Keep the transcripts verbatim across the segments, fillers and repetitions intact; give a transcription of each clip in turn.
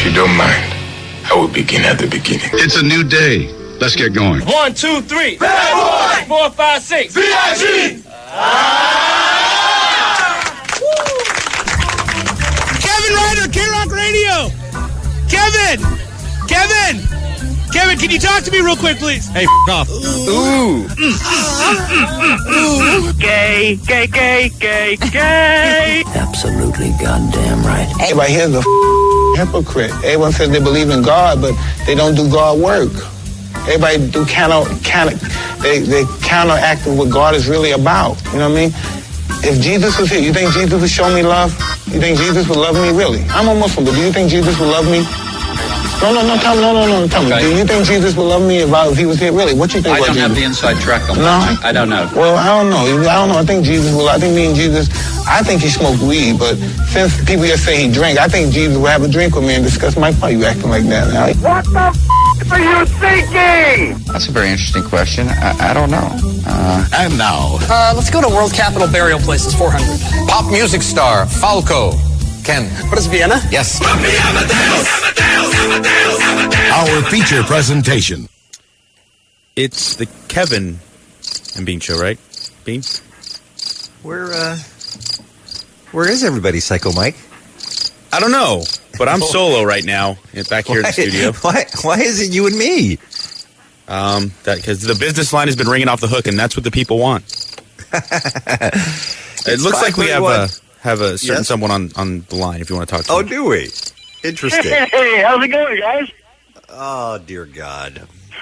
If you don't mind, I will begin at the beginning. It's a new day. Let's get going. One, two, three. Bad boy! Four, five, six. V I G! Kevin Ryder, K-Rock Radio. Kevin! Kevin! Kevin, can you talk to me real quick, please? Hey, f*** off. Ooh. Ooh. Gay, gay, gay, gay, gay. Absolutely goddamn right. Everybody here's a f- hypocrite. Everyone says they believe in God, but they don't do God work. Everybody do counter, counter, they, they counteracting what God is really about. You know what I mean? If Jesus was here, you think Jesus would show me love? You think Jesus would love me? Really? I'm a Muslim, but do you think Jesus would love me? No, no, no, tell me, no, no, no, tell okay. me. Do you think Jesus would love me if, I, if he was here? Really? What do you think I about don't Jesus? have the inside track on No? that. I don't know. Well, I don't know. I don't know. I think Jesus will, I think me and Jesus, I think he smoked weed, but since people just say he drank, I think Jesus will have a drink with me and discuss my, why are you acting like that now? What the f*** are you thinking? That's a very interesting question. I, I don't know. Uh, and now. Uh, let's go to World Capital Burial Places four hundred. Pop music star, Falco. Ken. What is Vienna? Yes. Our feature presentation. It's the Kevin and Bean show, right? Bean? Where, uh... Where is everybody, Psycho Mike? I don't know, but I'm solo right now, back here why, in the studio. Why Why is it you and me? Um, that because the business line has been ringing off the hook, and that's what the people want. It looks like we have a... Have a certain yes. someone on, on the line if you want to talk to Oh, him. do we? Interesting. Hey, hey, how's it going, guys? Oh, dear God.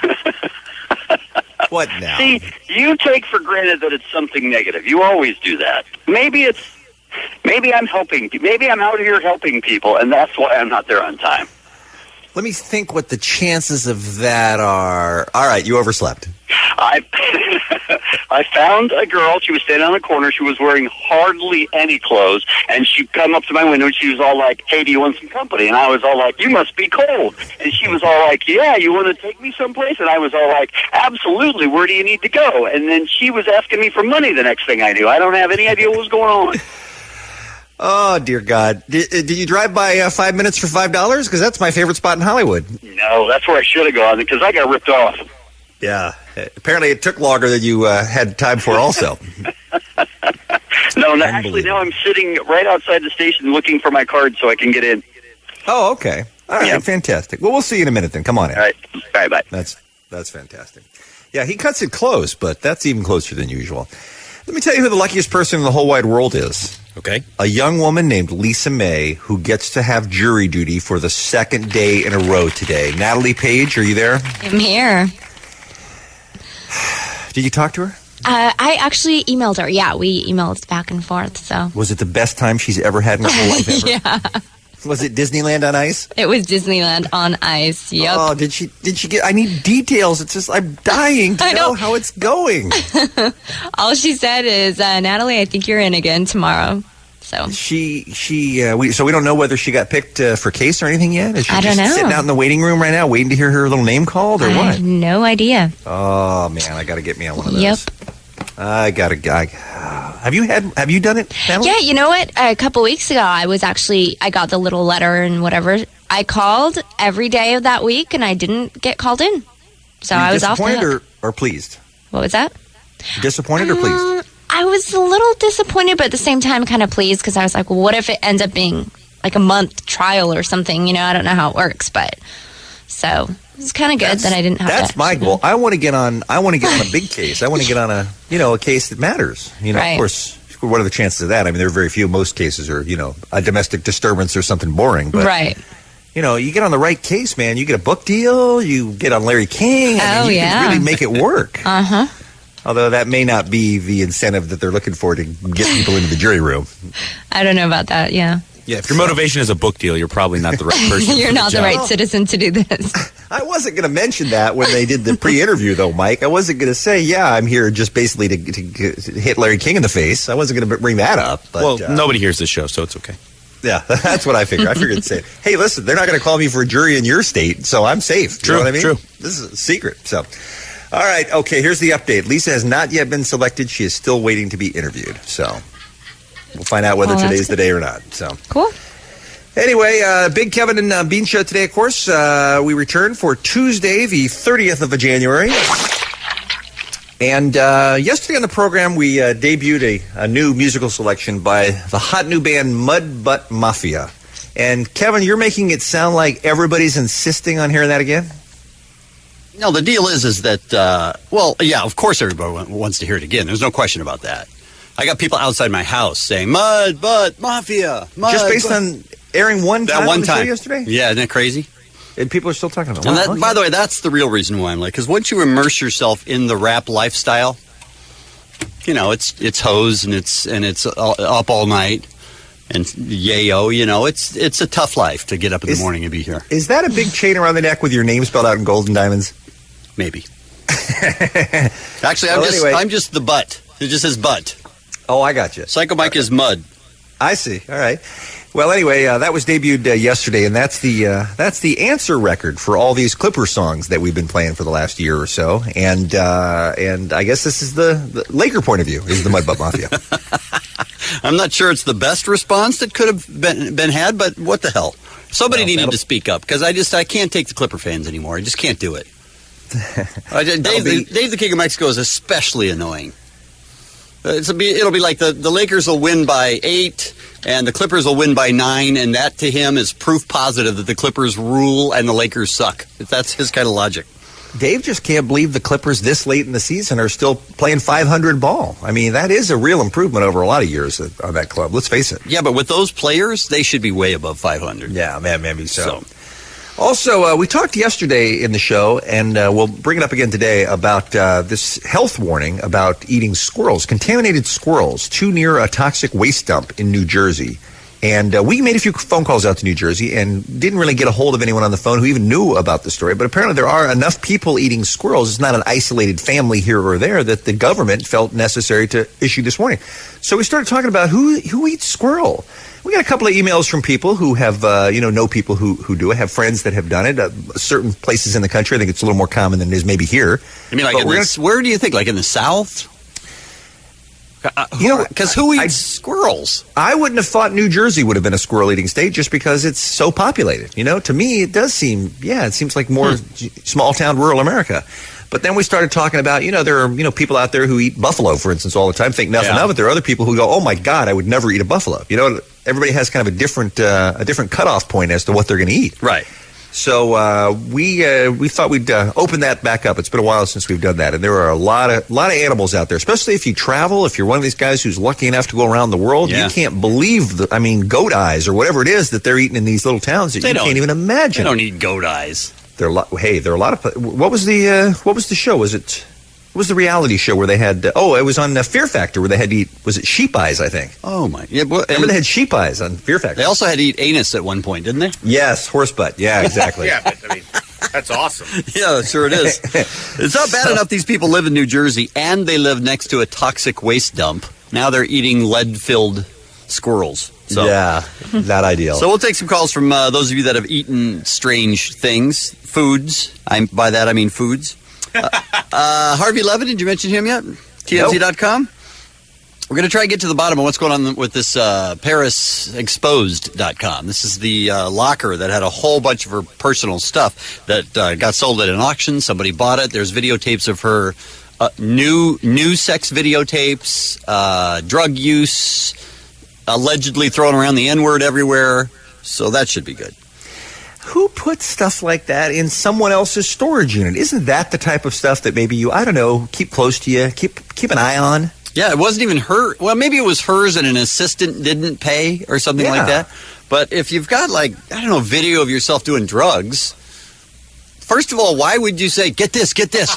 What now? See, you take for granted that it's something negative. You always do that. Maybe it's, maybe I'm helping, maybe I'm out here helping people, and that's why I'm not there on time. Let me think what the chances of that are. All right, you overslept. I I found a girl. She was standing on the corner. She was wearing hardly any clothes, and she come up to my window, and she was all like, "Hey, do you want some company?" And I was all like, "You must be cold." And she was all like, "Yeah, you want to take me someplace?" And I was all like, "Absolutely. Where do you need to go?" And then she was asking me for money the next thing I knew. I don't have any idea what was going on. Oh, dear God. Did, did you drive by uh, five minutes for five dollars? Because that's my favorite spot in Hollywood. No, that's where I should have gone, because I got ripped off. Yeah. Apparently it took longer than you uh, had time for also. No, no, actually, now I'm sitting right outside the station looking for my card so I can get in. Oh, okay. All right, yeah. Fantastic. Well, we'll see you in a minute then. Come on in. All right. All right, bye. That's, that's fantastic. Yeah, he cuts it close, but that's even closer than usual. Let me tell you who the luckiest person in the whole wide world is. Okay. A young woman named Lisa May who gets to have jury duty for the second day in a row today. Natalie Page, are you there? I'm here. Did you talk to her? Uh, I actually emailed her. Yeah, we emailed back and forth. So was it the best time she's ever had in her whole life ever? Yeah. Was it Disneyland on Ice? It was Disneyland on Ice. Yep. Oh, did she? Did she get? I need details. It's just I'm dying to know. know how it's going. All she said is, uh, Natalie, I think you're in again tomorrow. So she she uh, we so we don't know whether she got picked uh, for case or anything yet. Is she I don't just know. Sitting out in the waiting room right now, waiting to hear her little name called, or I what? have no idea. Oh man, I got to get me on one of those. Yep. I got to. I, have you had? Have you done it, Natalie? Yeah, you know what? A couple weeks ago, I was actually I got the little letter and whatever. I called every day of that week, and I didn't get called in. So I was off the hook. Disappointed or, or pleased? What was that? Disappointed or pleased? Um, I was a little disappointed, but at the same time kind of pleased because I was like, well, what if it ends up being like a month trial or something? You know, I don't know how it works, but so it's kind of good that's, that I didn't have that's to. my goal. I want to get on, I want to get on a big case. I want to get on a, you know, a case that matters. You know, right. Of course, what are the chances of that? I mean, there are very few. Most cases are, you know, a domestic disturbance or something boring. But, right. You know, you get on the right case, man. You get a book deal. You get on Larry King. I oh, mean, you yeah. can really make it work. Uh-huh. Although that may not be the incentive that they're looking for to get people into the jury room. I don't know about that, yeah. Yeah, if your motivation is a book deal, you're probably not the right person. You're not the, the right citizen to do this. I wasn't going to mention that when they did the pre-interview, though, Mike. I wasn't going to say, yeah, I'm here just basically to, to, to hit Larry King in the face. I wasn't going to bring that up. But, well, uh, nobody hears this show, so it's okay. Yeah, that's what I figured. I figured to say, hey, listen, they're not going to call me for a jury in your state, so I'm safe. True, you know what I mean? True. This is a secret. So, all right, okay, here's the update. Lisa has not yet been selected. She is still waiting to be interviewed. So, we'll find out whether oh, today's good. the day or not. So, cool. Anyway, uh, Big Kevin and uh, Bean Show today, of course. Uh, we return for Tuesday, the thirtieth of January. And uh, yesterday on the program, we uh, debuted a, a new musical selection by the hot new band Mud Butt Mafia. And Kevin, you're making it sound like everybody's insisting on hearing that again? No, the deal is, is that, uh, well, yeah, of course everybody wants to hear it again. There's no question about that. I got people outside my house saying, Mud Butt Mafia, Mud Just based butt. on airing one that time one on the time show yesterday? Yeah, isn't that crazy? And people are still talking about it. And Wow, that, okay. by the way, that's the real reason why I'm like, because once you immerse yourself in the rap lifestyle, you know, it's it's hose and it's and it's up all night and yayo, you know, it's it's a tough life to get up in Is- the morning and be here. Is that a big chain around the neck with your name spelled out in gold and diamonds? Maybe. Actually, I'm Well, just anyway. I'm just the butt. It just says butt. Oh, I got you. Psycho Mike is mud. I see. All right. Well, anyway, uh, that was debuted uh, yesterday, and that's the uh, that's the answer record for all these Clipper songs that we've been playing for the last year or so. And uh, and I guess this is the, the Laker point of view, is the Mud Butt Mafia. I'm not sure it's the best response that could have been been had, but what the hell? Somebody Well, needed that'll- to speak up because I just I can't take the Clipper fans anymore. I just can't do it. uh, Dave, be- the, Dave the King of Mexico is especially annoying. Uh, It's a be, it'll be like the, the Lakers will win by eight and the Clippers will win by nine, and that to him is proof positive that the Clippers rule and the Lakers suck. That's his kind of logic. Dave just can't believe the Clippers this late in the season are still playing five hundred ball. I mean, that is a real improvement over a lot of years on that club. Let's face it. Yeah, but with those players, they should be way above five hundred. Yeah, man, maybe so. Also, uh, we talked yesterday in the show, and uh, we'll bring it up again today, about uh, this health warning about eating squirrels, contaminated squirrels, too near a toxic waste dump in New Jersey. And uh, we made a few phone calls out to New Jersey and didn't really get a hold of anyone on the phone who even knew about the story. But apparently there are enough people eating squirrels. It's not an isolated family here or there that the government felt necessary to issue this warning. So we started talking about who who eats squirrel. We got a couple of emails from people who have, uh, you know, know people who, who do it, have friends that have done it. Uh, certain places in the country, I think it's a little more common than it is maybe here. I mean, like, But in we're the, where do you think? Like in the South? Uh, You know, because who eats I- squirrels? I wouldn't have thought New Jersey would have been a squirrel-eating state just because it's so populated. You know, to me, it does seem, yeah, it seems like more small-town, rural America. But then we started talking about, you know, there are, you know, people out there who eat buffalo, for instance, all the time, think nothing Yeah. of it. There are other people who go, oh, my God, I would never eat a buffalo. You know, everybody has kind of a different uh, a different cutoff point as to what they're going to eat. Right. So uh, we uh, we thought we'd uh, open that back up. It's been a while since we've done that, and there are a lot of lot of animals out there. Especially if you travel, if you're one of these guys who's lucky enough to go around the world, Yeah. you can't believe the. I mean, goat eyes or whatever it is that they're eating in these little towns that They you don't- can't even imagine. They don't eat goat eyes. There are a lot, hey, there are a lot of. What was the uh, what was the show? Was it? What was the reality show where they had? Uh, oh, it was on uh, Fear Factor where they had to eat. Was it sheep eyes? I think. Oh my! Yeah, well, Remember they had sheep eyes on Fear Factor. They also had to eat anus at one point, didn't they? Yes, horse butt. Yeah, exactly. Yeah, but I mean, that's awesome. Yeah, sure it is. It's not bad enough these people live in New Jersey and they live next to a toxic waste dump. Now they're eating lead-filled squirrels. So. Yeah, not ideal. So we'll take some calls from uh, those of you that have eaten strange things, foods. I'm, by that I mean foods. Uh, uh, Harvey Levin, did you mention him yet? T M Z dot com? We're going to try to get to the bottom of what's going on with this uh, Paris Exposed dot com. This is the uh, locker that had a whole bunch of her personal stuff that uh, got sold at an auction. Somebody bought it. There's videotapes of her uh, new new sex videotapes, uh, drug use, allegedly throwing around the N-word everywhere. So that should be good. Who puts stuff like that in someone else's storage unit? Isn't that the type of stuff that maybe you, I don't know, keep close to you, keep keep an eye on? Yeah, it wasn't even her. Well, maybe it was hers and an assistant didn't pay or something Yeah. like that. But if you've got, like, I don't know, video of yourself doing drugs, first of all, why would you say, get this, get this?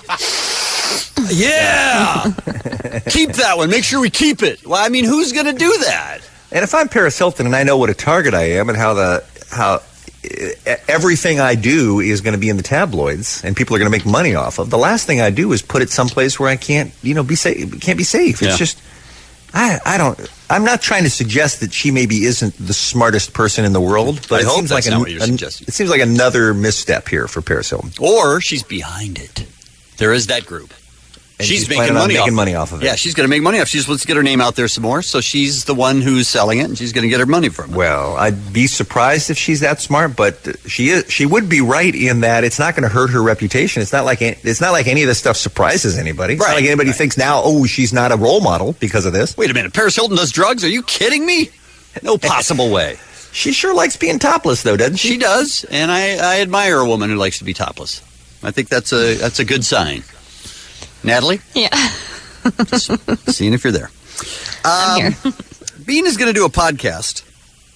Yeah! Keep that one. Make sure we keep it. Well, I mean, who's going to do that? And if I'm Paris Hilton and I know what a target I am and how the how uh, everything I do is going to be in the tabloids and people are going to make money off of, the last thing I do is put it someplace where I can't, you know, be safe. Can't be safe. It's Yeah. just, I I don't. I'm not trying to suggest that she maybe isn't the smartest person in the world, but I it hope seems that's like not an- what you're an- suggesting. it seems like another misstep here for Paris Hilton. Or she's behind it. There is that group. And she's, she's making planning on money, making off, money off of it. Yeah, she's going to make money off. She just wants to get her name out there some more, so she's the one who's selling it, and she's going to get her money from it. Well, I'd be surprised if she's that smart, but she is. She would be right in that it's not going to hurt her reputation. It's not like it's not like any of this stuff surprises anybody. It's Right, not like anybody right. thinks now, oh, she's not a role model because of this. Wait a minute, Paris Hilton does drugs? Are you kidding me? No possible way. She sure likes being topless, though, doesn't she? She does, and I, I admire a woman who likes to be topless. I think that's a that's a good sign. Natalie? Yeah. Just seeing if you're there. I'm Um, here. Bean is going to do a podcast.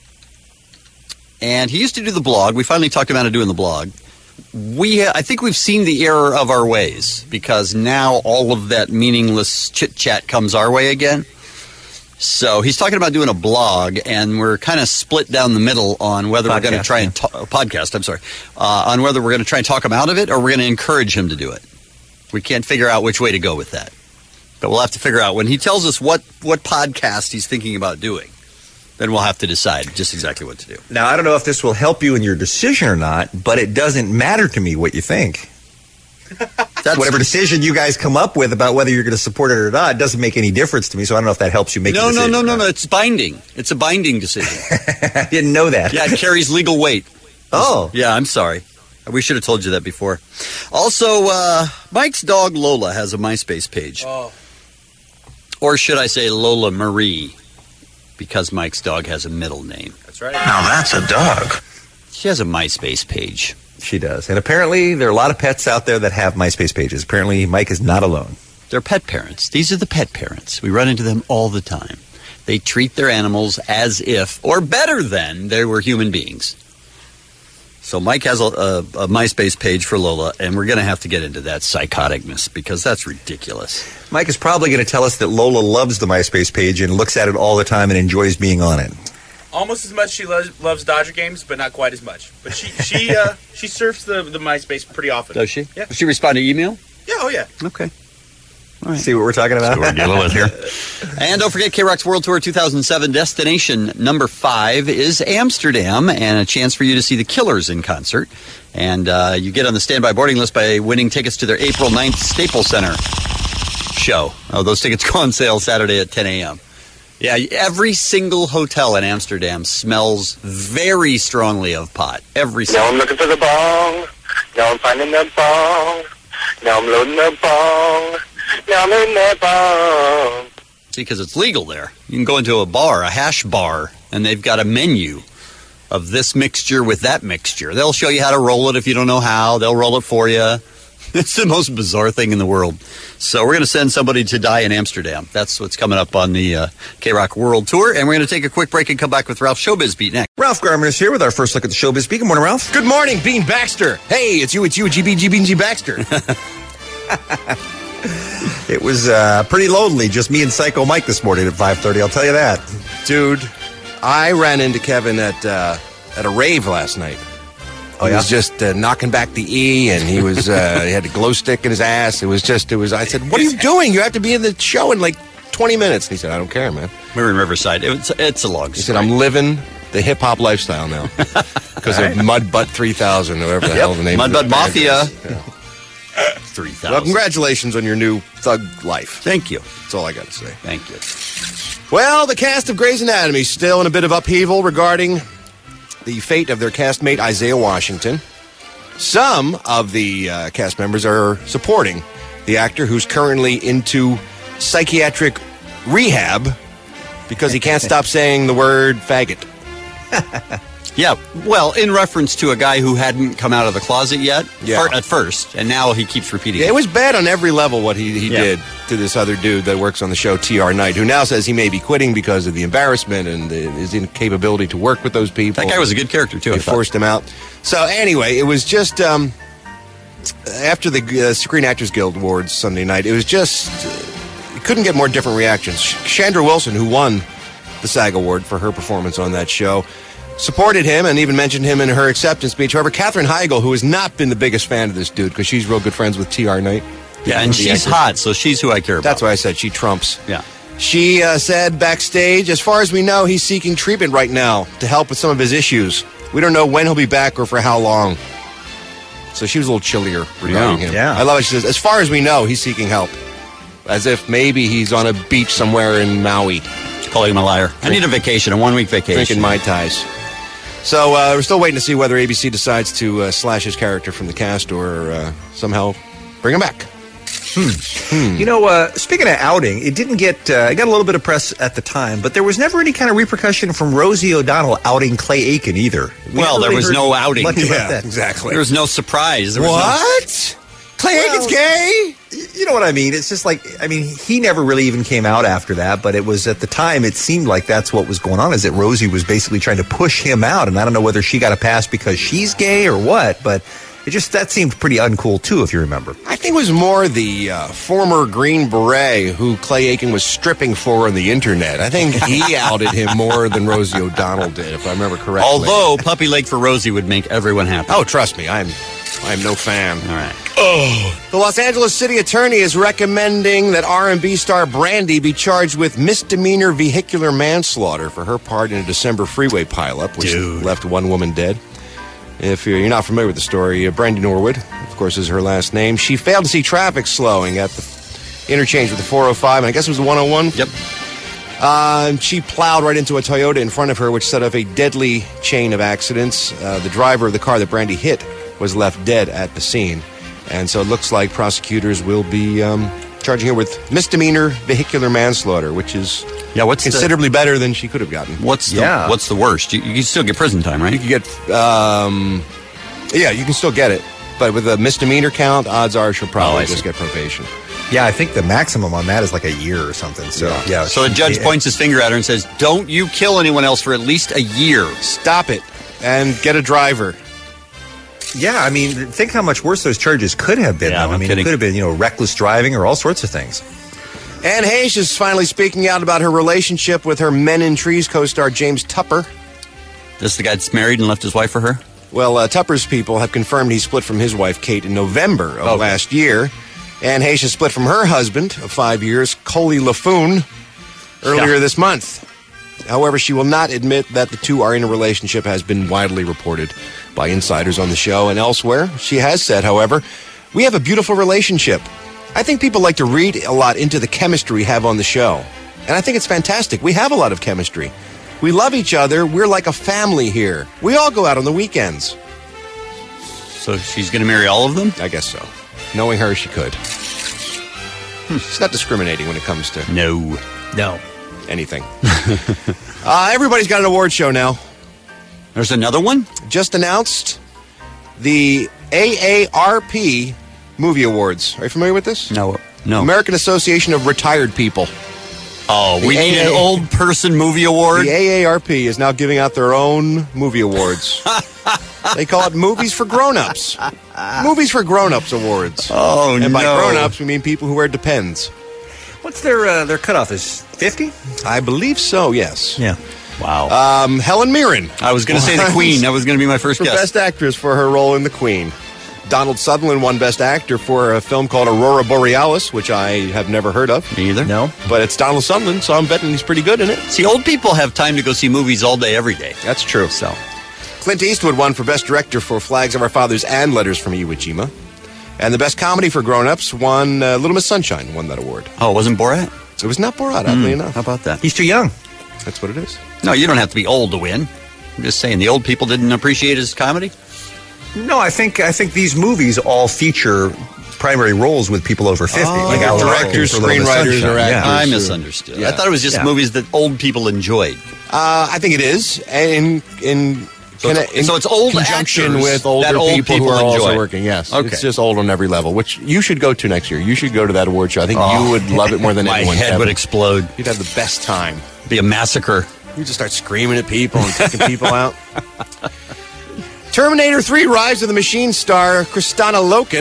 And he used to do the blog. We finally talked him out of doing the blog. We, I think we've seen the error of our ways because now all of that meaningless chit-chat comes our way again. So he's talking about doing a blog, and we're kind of split down the middle on whether we're going to Podcast, try and ta- podcast. I'm sorry, uh, on whether we're going to try and talk him out of it or we're going to encourage him to do it. We can't figure out which way to go with that, but we'll have to figure out when he tells us what what podcast he's thinking about doing. Then we'll have to decide just exactly what to do. Now, I don't know if this will help you in your decision or not, but it doesn't matter to me what you think. That's Whatever decision you guys come up with about whether you're going to support it or not, it doesn't make any difference to me, so I don't know if that helps you make no, a decision. no, no, no, no. It's binding. It's a binding decision. I didn't know that. Yeah, it carries legal weight. Oh. Yeah, I'm sorry. We should have told you that before. Also, uh, Mike's dog Lola has a MySpace page. Oh. Or should I say Lola Marie, because Mike's dog has a middle name. That's right. Now that's a dog. She has a MySpace page. She does. And apparently there are a lot of pets out there that have MySpace pages. Apparently Mike is not alone. They're pet parents. These are the pet parents. We run into them all the time. They treat their animals as if, or better than, they were human beings. So Mike has a, a, a MySpace page for Lola, and we're going to have to get into that psychoticness because that's ridiculous. Mike is probably going to tell us that Lola loves the MySpace page and looks at it all the time and enjoys being on it. Almost as much she loves, loves Dodger games, but not quite as much. But she she uh, she surfs the, the MySpace pretty often. Does she? Yeah. Does she respond to email? Yeah, oh yeah. Okay. All right. See what we're talking about? See what we're dealing with here. And don't forget, K-Rock's World Tour two thousand seven destination number five is Amsterdam, and a chance for you to see the Killers in concert. And uh, you get on the standby boarding list by winning tickets to their April ninth Staples Center show. Oh, those tickets go on sale Saturday at ten a.m. Yeah, every single hotel in Amsterdam smells very strongly of pot. Every single. Now I'm looking for the bong. Now I'm finding the bong. Now I'm loading the bong. Now I'm in that bong. See, because it's legal there. You can go into a bar, a hash bar, and they've got a menu of this mixture with that mixture. They'll show you how to roll it if you don't know how. They'll roll it for you. It's the most bizarre thing in the world. So we're going to send somebody to die in Amsterdam. That's what's coming up on the uh, K-Rock World Tour. And we're going to take a quick break and come back with Ralph Showbiz Beat next. Ralph Garman is here with our first look at the Showbiz Beat. Good morning, Ralph. Good morning, Bean Baxter. Hey, it's you, it's you, G B G B G Baxter. It was uh, pretty lonely, just me and Psycho Mike this morning at five thirty, I'll tell you that. Dude, I ran into Kevin at uh, at a rave last night. Oh, he yeah? was just uh, knocking back the E, and he was uh, he had a glow stick in his ass. It was just, it was. I said, "What are you doing? You have to be in the show in like twenty minutes." And he said, "I don't care, man." We're in Riverside. It's, it's a long He story. said, "I'm living the hip hop lifestyle now because of Mudbutt three thousand, whatever the Yep. hell the name of Mudbutt the band Mafia. is. Yeah. three thousand. Well, congratulations on your new thug life. Thank you. That's all I got to say. Thank you. Well, the cast of Grey's Anatomy is still in a bit of upheaval regarding the fate of their castmate Isaiah Washington. Some of the uh, cast members are supporting the actor who's currently into psychiatric rehab because he can't stop saying the word faggot. Yeah, well, in reference to a guy who hadn't come out of the closet yet Yeah. fir- at first, and now he keeps repeating Yeah, it was bad on every level what he, he Yeah. did to this other dude that works on the show, T R Knight, who now says he may be quitting because of the embarrassment and the, his incapability to work with those people. That guy was a good character, too. I They thought. forced him out. So anyway, it was just um, after the uh, Screen Actors Guild Awards Sunday night. It was just uh, you couldn't get more different reactions. Chandra Wilson, who won the SAG Award for her performance on that show, supported him and even mentioned him in her acceptance speech. However, Katherine Heigl, who has not been the biggest fan of this dude because she's real good friends with T R Knight. Yeah, and the she's actor. hot, so she's who I care about. That's why I said she trumps. Yeah. She uh, said backstage, as far as we know, he's seeking treatment right now to help with some of his issues. We don't know when he'll be back or for how long. So she was a little chillier regarding Yeah. him. Yeah. I love it. She says, as far as we know, he's seeking help. as if maybe he's on a beach somewhere in Maui. Calling him a liar. I need a vacation, a one-week vacation. Drinking Mai Tais. So uh, we're still waiting to see whether A B C decides to uh, slash his character from the cast or uh, somehow bring him back. Hmm. Hmm. You know, uh, speaking of outing, it didn't get, uh, it got a little bit of press at the time, but there was never any kind of repercussion from Rosie O'Donnell outing Clay Aiken either. We well, there really was no outing. Yeah, that. exactly. There was no surprise. There was what? No... Clay well, Aiken's gay? You know what I mean? It's just like, I mean, he never really even came out after that, but it was at the time, it seemed like that's what was going on, is that Rosie was basically trying to push him out, and I don't know whether she got a pass because she's gay or what, but it just, that seemed pretty uncool too, if you remember. I think it was more the uh, former Green Beret who Clay Aiken was stripping for on the internet. I think he outed him more than Rosie O'Donnell did, if I remember correctly. Although Puppy Lake for Rosie would make everyone happy. Oh, trust me, I'm I'm no fan. All right. Oh. The Los Angeles City Attorney is recommending that R and B star Brandy be charged with misdemeanor vehicular manslaughter for her part in a December freeway pileup, which Dude. left one woman dead. If you're not familiar with the story, uh, Brandy Norwood, of course, is her last name. She failed to see traffic slowing at the interchange with the four oh five, and I guess it was the one oh one. Yep. Uh, she plowed right into a Toyota in front of her, which set off a deadly chain of accidents. Uh, the driver of the car that Brandy hit was left dead at the scene. And so it looks like prosecutors will be um, charging her with misdemeanor vehicular manslaughter, which is yeah, what's considerably the, better than she could have gotten. What's the, yeah. what's the worst? You, you can still get prison time, right? You can get, um, yeah, you can still get it. But with a misdemeanor count, odds are she'll probably oh, just get probation. Yeah, I think the maximum on that is like a year or something. So, yeah. yeah so a judge yeah. points his finger at her and says, don't you kill anyone else for at least a year. Stop it. And get a driver. Yeah, I mean, think how much worse those charges could have been. Yeah, I mean, kidding. It could have been, you know, reckless driving or all sorts of things. Anne Heche is finally speaking out about her relationship with her Men in Trees co-star James Tupper. This is the guy that's married and left his wife for her? Well, uh, Tupper's people have confirmed he split from his wife, Kate, in November of okay. last year. Anne Heche split from her husband of five years, Coley LaFoon, earlier yeah. this month. However, she will not admit that the two are in a relationship, has been widely reported by insiders on the show and elsewhere. She has said, however, we have a beautiful relationship. I think people like to read a lot into the chemistry we have on the show. And I think it's fantastic. We have a lot of chemistry. We love each other. We're like a family here. We all go out on the weekends. So she's going to marry all of them? I guess so. Knowing her, she could. Hmm. She's not discriminating when it comes to... No. No. Anything. uh, everybody's got an award show now. There's another one? Just announced the A A R P Movie Awards. Are you familiar with this? No. No. American Association of Retired People. Oh, the we A A- need an old person movie award? The A A R P is now giving out their own movie awards. They call it Movies for Grown-Ups. Movies for Grown-Ups Awards. Oh, and no. And by grown-ups, we mean people who wear Depends. What's their uh, their cutoff? Is fifty? I believe so, yes. Yeah. Wow. Um, Helen Mirren. I was going to say the Queen. That was going to be my first for guess. Best Actress for her role in The Queen. Donald Sutherland won Best Actor for a film called Aurora Borealis, which I have never heard of. Me either. No. But it's Donald Sutherland, so I'm betting he's pretty good in it. See, old people have time to go see movies all day, every day. That's true. So, Clint Eastwood won for Best Director for Flags of Our Fathers and Letters from Iwo Jima. And the Best Comedy for Grown-Ups won uh, Little Miss Sunshine, won that award. Oh, it wasn't Borat? It was not Borat, oddly mm, enough. How about that? He's too young. That's what it is. No, you don't have to be old to win. I'm just saying, the old people didn't appreciate his comedy? No, I think I think these movies all feature primary roles with people over fifty. Oh, like like directors, screenwriters, or actors. Yeah. I misunderstood. Yeah. I thought it was just yeah. movies that old people enjoyed. Uh, I think it is. And in... in So it's, in so it's old conjunction actors with older that old people, people who are enjoy. also working. Yes, okay. It's just old on every level, which you should go to next year. You should go to that award show. I think Oh. you would love it more than My anyone. head Kevin. would explode. You'd have the best time. Be a massacre. You just start screaming at people and taking people out. Terminator three Rise of the Machine star Kristanna Loken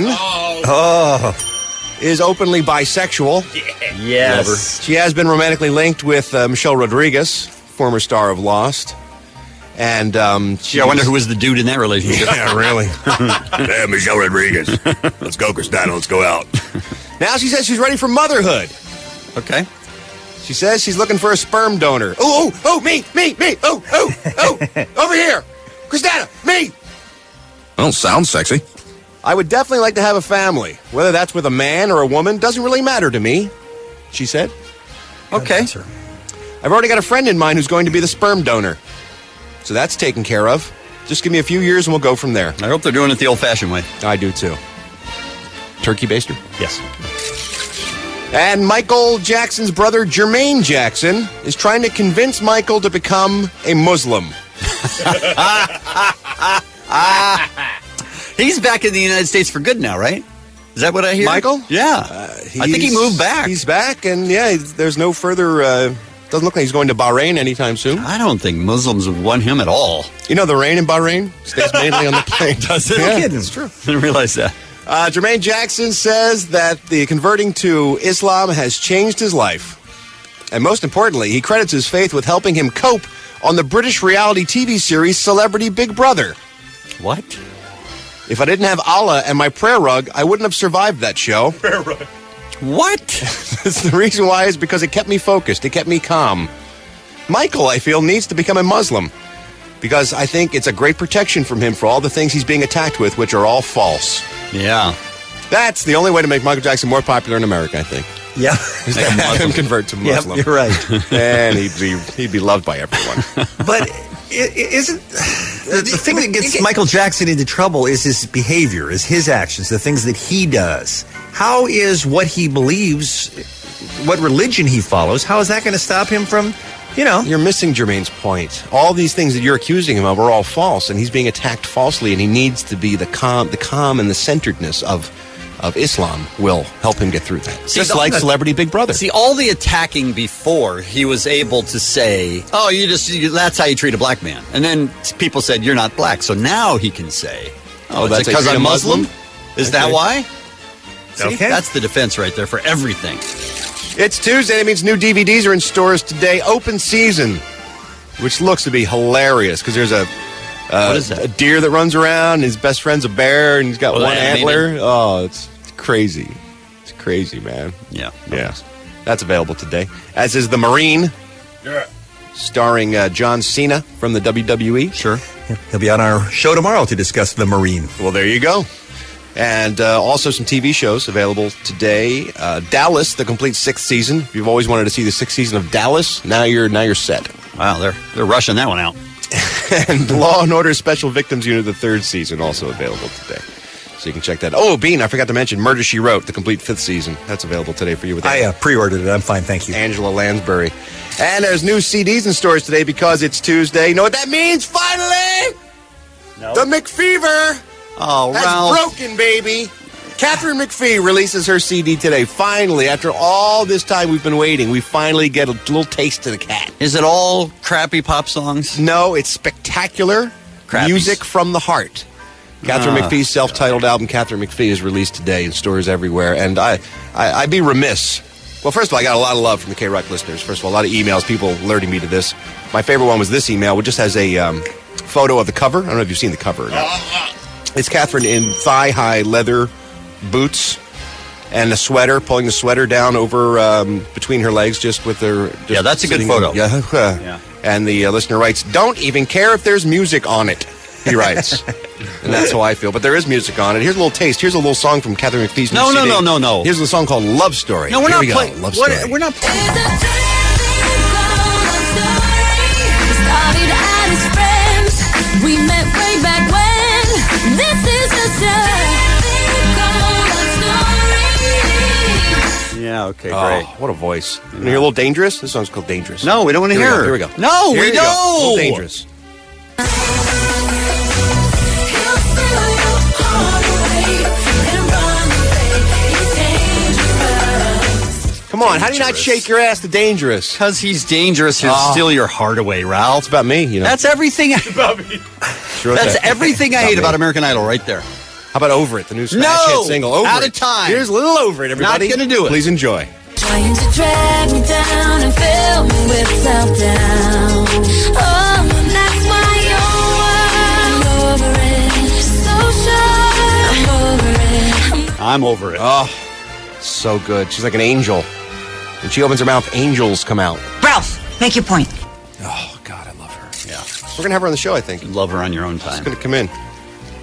Oh. is openly bisexual. Yes. She has been romantically linked with uh, Michelle Rodriguez, former star of Lost. And um, Gee, I wonder who was the dude in that relationship. Yeah, really. Hey, Michelle Rodriguez. Let's go, Kristanna. Let's go out. Now she says she's ready for motherhood. Okay. She says she's looking for a sperm donor. Oh, oh, oh, me, me, me. Oh, oh, oh, over here. Kristanna, me. Well, sounds sexy. I would definitely like to have a family. Whether that's with a man or a woman doesn't really matter to me. she said. Okay. I've already got a friend in mind who's going to be the sperm donor. So that's taken care of. Just give me a few years and we'll go from there. I hope they're doing it the old-fashioned way. I do, too. Turkey baster? Yes. And Michael Jackson's brother, Jermaine Jackson, is trying to convince Michael to become a Muslim. He's back in the United States for good now, right? Is that what I hear? Michael? Yeah. Uh, I think he moved back. He's back, and yeah, there's no further... Uh, doesn't look like he's going to Bahrain anytime soon. I don't think Muslims would want him at all. You know the rain in Bahrain stays mainly on the plane. Does it? Yeah, No kidding. it's true. I didn't realize that. Uh, Jermaine Jackson says that the converting to Islam has changed his life. And most importantly, he credits his faith with helping him cope on the British reality T V series Celebrity Big Brother. What? If I didn't have Allah and my prayer rug, I wouldn't have survived that show. Prayer rug. What? It's the reason why is because it kept me focused. It kept me calm. Michael, I feel, needs to become a Muslim because I think it's a great protection from him for all the things he's being attacked with, which are all false. Yeah. That's the only way to make Michael Jackson more popular in America, I think. Yeah. Is to have him convert to Muslim. Yep, you're right. And he'd be, he'd be loved by everyone. But isn't the, the thing that gets Michael Jackson into trouble is his behavior, is his actions, the things that he does. How is what he believes, what religion he follows, how is that going to stop him from, you know? You're missing Jermaine's point. All these things that you're accusing him of are all false, and he's being attacked falsely, and he needs to be the calm, the calm and the centeredness of of Islam will help him get through that. See, Just the- like the- Celebrity Big Brother. See, all the attacking before, he was able to say, oh, you just, you, that's how you treat a black man. And then people said, you're not black. So now he can say, oh, Oh, that's that's how you because treat I'm a Muslim? Muslim? Is that Okay. why? See, Okay. that's the defense right there for everything. It's Tuesday. That means new D V Ds are in stores today. Open Season, which looks to be hilarious because there's a uh, What is that? a deer that runs around. His best friend's a bear, and he's got Oh, one animated? antler. Oh, it's, it's crazy. It's crazy, man. Yeah. Yeah. That's available today. As is The Marine, Yeah. starring uh, John Cena from the W W E. Sure. He'll be on our show tomorrow to discuss The Marine. Well, there you go. And uh, also some T V shows available today. Uh, Dallas, the complete sixth season. If you've always wanted to see the sixth season of Dallas, now you're now you're set. Wow, they're they're rushing that one out. And Law and Order Special Victims Unit, the third season, also available today. So you can check that. Oh, Bean, I forgot to mention Murder, She Wrote, the complete fifth season. That's available today for you. With I uh, pre-ordered it. I'm fine, thank you. Angela Lansbury. And there's new C Ds in stores today because it's Tuesday. You know what that means? Finally! No. The McFever Oh, has Ralph. broken, baby. Catherine McPhee releases her C D today. Finally, after all this time we've been waiting, we finally get a little taste of the cat. Is it all crappy pop songs? No, it's spectacular Crappies. music from the heart. Catherine Ah, McPhee's self-titled album, Catherine McPhee, is released today in stores everywhere. And I, I, I'd be remiss. Well, first of all, I got a lot of love from the K-Rock listeners. First of all, a lot of emails, people alerting me to this. My favorite one was this email, which just has a um, photo of the cover. I don't know if you've seen the cover or not. It's Catherine in thigh-high leather boots and a sweater, pulling the sweater down over um, between her legs, just with her. Just Yeah, that's a good sitting- photo. Yeah, Yeah. And the uh, listener writes, "Don't even care if there's music on it." He writes, and that's how I feel. But there is music on it. Here's a little taste. Here's a little song from Catherine McPhee's new No, no, C D. no, no, no. Here's a song called "Love Story." No, we're Here not we go. playing. Love What, Story. we're not playing. Started out as friends. We met way back when. This is just a Yeah, okay, Oh, great. what a voice. You hear a little dangerous? This song's called Dangerous. No, we don't want to Here we hear go, her. Here we go. No, Here we you go. A little don't. dangerous. Come on, how do you not shake your ass to Dangerous? Because he's dangerous. He'll Oh. steal your heart away, Ralph. It's about me, you know. That's everything. I, Sure that's that. everything I About hate me. about American Idol right there. How about Over It, the new smash No! hit single? Over Out It. of time. Here's a little Over It, everybody. Not gonna do it. Please enjoy. Trying to drag me down and fill me with self-doubt. Oh, that's why you're I'm over it. So sure I'm over it. I'm over it. Oh, so good. She's like an angel. When she opens her mouth, angels come out. Ralph, make your point. Oh, God, I love her. Yeah. We're going to have her on the show, I think. Love her on your own She's time. going to come in.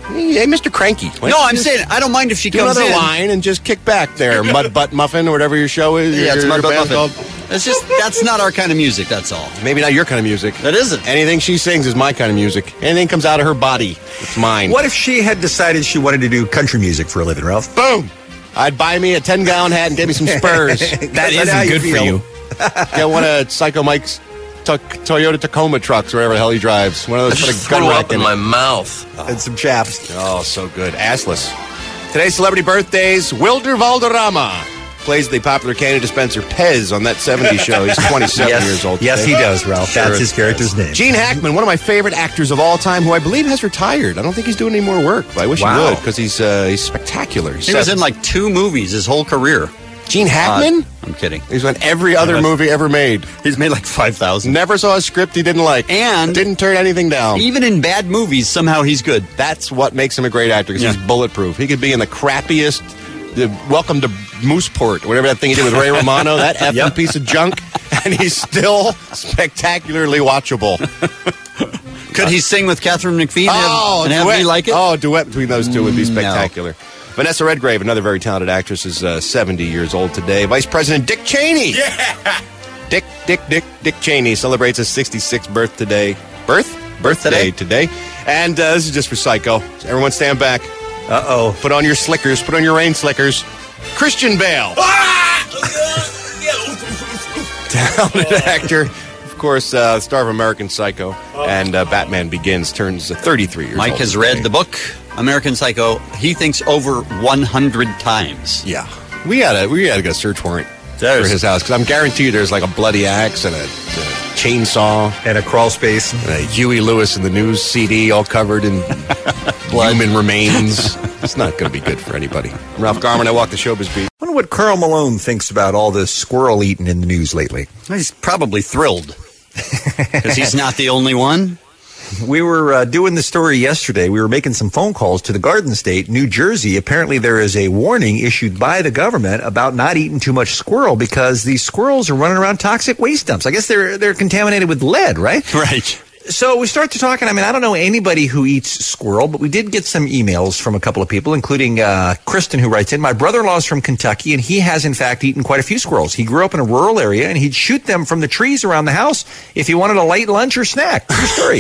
Hey, Mister Cranky. Why No, don't you I'm just saying I don't mind if she do comes another in. line and just kick back there, Mud Butt Muffin or whatever your show is. Yeah, it's your, Mud your Butt band's Muffin. called. That's just that's not our kind of music. That's all. Maybe not your kind of music. That isn't. Anything she sings is my kind of music. Anything comes out of her body, it's mine. What if she had decided she wanted to do country music for a living, Ralph? Boom! I'd buy me a ten-gallon hat and get me some Spurs. That isn't good for you. Get one of Psycho Mike's to- Toyota Tacoma trucks, wherever the hell he drives. One of those. I Put just a gun threw rack up in it. my mouth. And some chaps. Oh, so good. Assless. Today's celebrity birthdays. Wilder Valderrama plays the popular candy dispenser Pez on That seventies Show. He's twenty-seven Yes. years old. Yes, today. he does, Ralph. Sure That's is. his character's name. Gene Hackman, one of my favorite actors of all time, who I believe has retired. I don't think he's doing any more work, but I wish Wow. he would because he's uh, he's spectacular. He's He was seven- in like two movies his whole career. Gene Hackman? Uh, I'm kidding. He's in every other movie ever made. He's made like five thousand. Never saw a script he didn't like. And didn't turn anything down. Even in bad movies, somehow he's good. That's what makes him a great actor, because Yeah. he's bulletproof. He could be in the crappiest, the Welcome to Mooseport, whatever that thing he did with Ray Romano, that effing Yep. piece of junk, and he's still spectacularly watchable. Could he sing with Catherine McPhee and Oh, have, and have duet. me like it? Oh, duet between those two would be No. spectacular. Vanessa Redgrave, another very talented actress, is uh, seventy years old today. Vice President Dick Cheney. Yeah. Dick, Dick, Dick, Dick Cheney celebrates his sixty-sixth birth today. Birth? Birthday today. And uh, this is just for Psycho. So everyone stand back. Uh-oh. Put on your slickers. Put on your rain slickers. Christian Bale. Talented actor. Of course, uh, star of American Psycho and uh, Batman Begins turns uh, thirty-three years Mike old. has today. read the book American Psycho. He thinks over one hundred times. Yeah. We gotta, we gotta get a search warrant There's- for his house, because I'm guaranteed there's like a bloody axe and a, a chainsaw And a crawl space. and a Huey Lewis in the News C D all covered in human remains. It's not going to be good for anybody. I'm Ralph Garman. I walk the showbiz beat. I wonder what Carl Malone thinks about all this squirrel eating in the news lately. He's probably thrilled because he's not the only one. We were uh, doing the story yesterday. We were making some phone calls to the Garden State, New Jersey. Apparently, there is a warning issued by the government about not eating too much squirrel because these squirrels are running around toxic waste dumps. I guess they're they're contaminated with lead, right? Right. So we start to talk, and I mean, I don't know anybody who eats squirrel, but we did get some emails from a couple of people, including uh, Kristen, who writes in, my brother-in-law is from Kentucky, and he has, in fact, eaten quite a few squirrels. He grew up in a rural area, and he'd shoot them from the trees around the house if he wanted a light lunch or snack. True story.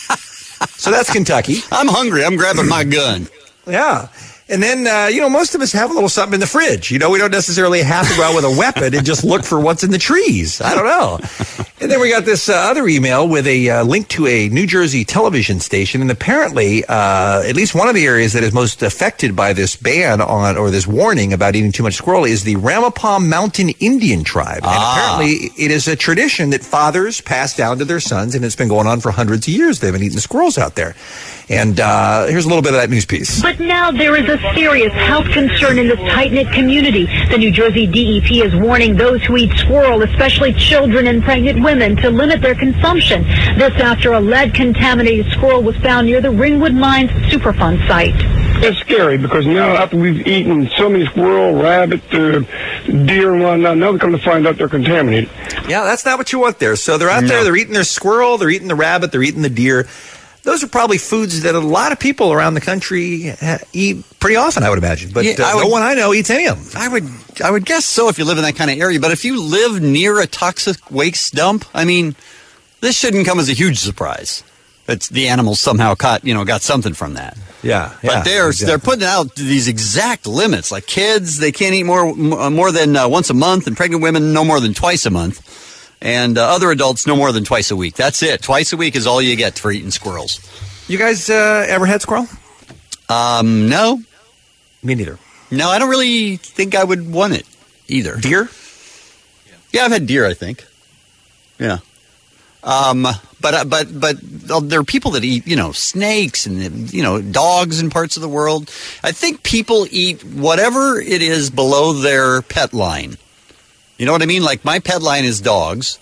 So that's Kentucky. I'm hungry. I'm grabbing my gun. Yeah. And then, uh, you know, most of us have a little something in the fridge. You know, we don't necessarily have to go out with a weapon and just look for what's in the trees. I don't know. And then we got this uh, other email with a uh, link to a New Jersey television station. And apparently, uh, at least one of the areas that is most affected by this ban on, or this warning about eating too much squirrel is the Ramapo Mountain Indian tribe. And Ah. apparently, it is a tradition that fathers pass down to their sons, and it's been going on for hundreds of years. They've been eating squirrels out there. And uh, here's a little bit of that news piece. But now there is a serious health concern in this tight-knit community. The New Jersey D E P is warning those who eat squirrel, especially children and pregnant women, to limit their consumption. This after a lead-contaminated squirrel was found near the Ringwood Mines Superfund site. It's scary because now after we've eaten so many squirrel, rabbit, uh, deer and whatnot, now we come to find out they're contaminated. Yeah, that's not what you want there. So they're out there, they're eating their squirrel, they're eating the rabbit, they're eating the deer. Those are probably foods that a lot of people around the country uh, eat pretty often, I would imagine. But Yeah, uh, I would- no one I know eats any of them. I would, I would guess so if you live in that kind of area. But if you live near a toxic waste dump, I mean, this shouldn't come as a huge surprise. It's the animals somehow caught, you know, got something from that. Yeah, But yeah, they're exactly. they're putting out these exact limits. Like kids, they can't eat more m- more than uh, once a month, and pregnant women no more than twice a month, and uh, other adults no more than twice a week. That's it. Twice a week is all you get for eating squirrels. You guys uh, ever had squirrel? Um, no. Me neither. No, I don't really think I would want it either. Deer? Yeah, I've had deer, I think. Yeah. Um, but uh, but but there are people that eat, you know, snakes and, you know, dogs in parts of the world. I think people eat whatever it is below their pet line. You know what I mean? Like my pet line is dogs.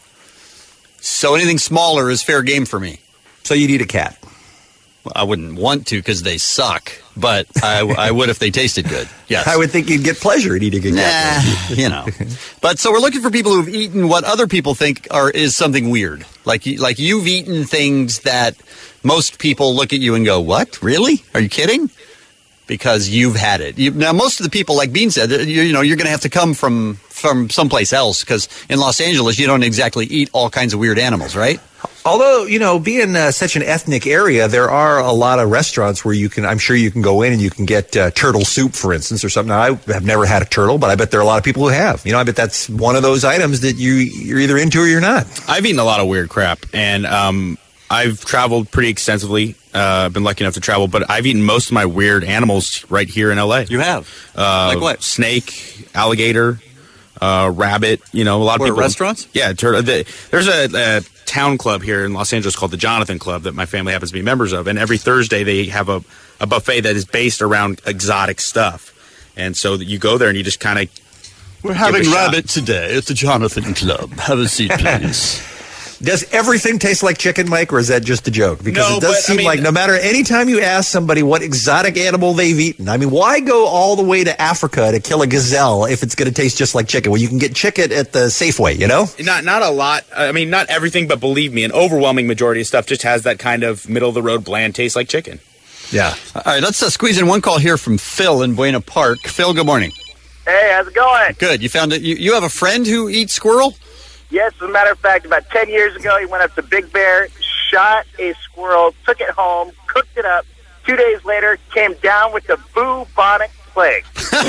So anything smaller is fair game for me. So you'd eat a cat? I wouldn't want to because they suck, but I, I would if they tasted good. Yes. I would think you'd get pleasure in eating a cat. Nah, you know. But so we're looking for people who've eaten what other people think are is something weird. Like you- like you've eaten things that most people look at you and go, what? Really? Are you kidding? Because you've had it. You, now, most of the people, like Bean said, you, you know, you're going to have to come from, from someplace else because in Los Angeles, you don't exactly eat all kinds of weird animals, right? Although, you know, being uh, such an ethnic area, there are a lot of restaurants where you can, I'm sure you can go in and you can get uh, turtle soup, for instance, or something. Now, I have never had a turtle, but I bet there are a lot of people who have. You know, I bet that's one of those items that you, you're either into or you're not. I've eaten a lot of weird crap, and um, I've traveled pretty extensively. Uh, I've been lucky enough to travel, but I've eaten most of my weird animals right here in L A. You have? Uh, like what? Snake, alligator, uh, rabbit. You know, a lot of Where, people. restaurants? Yeah, tur- the, there's a, a town club here in Los Angeles called the Jonathan Club that my family happens to be members of, and every Thursday they have a, a buffet that is based around exotic stuff, and so you go there and you just kind of. We're having rabbit today at the Jonathan Club. Have a seat, please. Does everything taste like chicken, Mike, or is that just a joke? Because No, it does but, I seem mean- like no matter any time you ask somebody what exotic animal they've eaten, I mean, why go all the way to Africa to kill a gazelle if it's going to taste just like chicken? Well, you can get chicken at the Safeway, you know? Not not a lot. I mean, not everything, but believe me, an overwhelming majority of stuff just has that kind of middle of the road bland taste like chicken. Yeah. All right, let's uh, squeeze in one call here from Phil in Buena Park. Phil, good morning. Hey, how's it going? Good. You found it. You, you have a friend who eats squirrel? Yes, as a matter of fact, about ten years ago, he went up to Big Bear, shot a squirrel, took it home, cooked it up. Two days later, came down with the bubonic plague.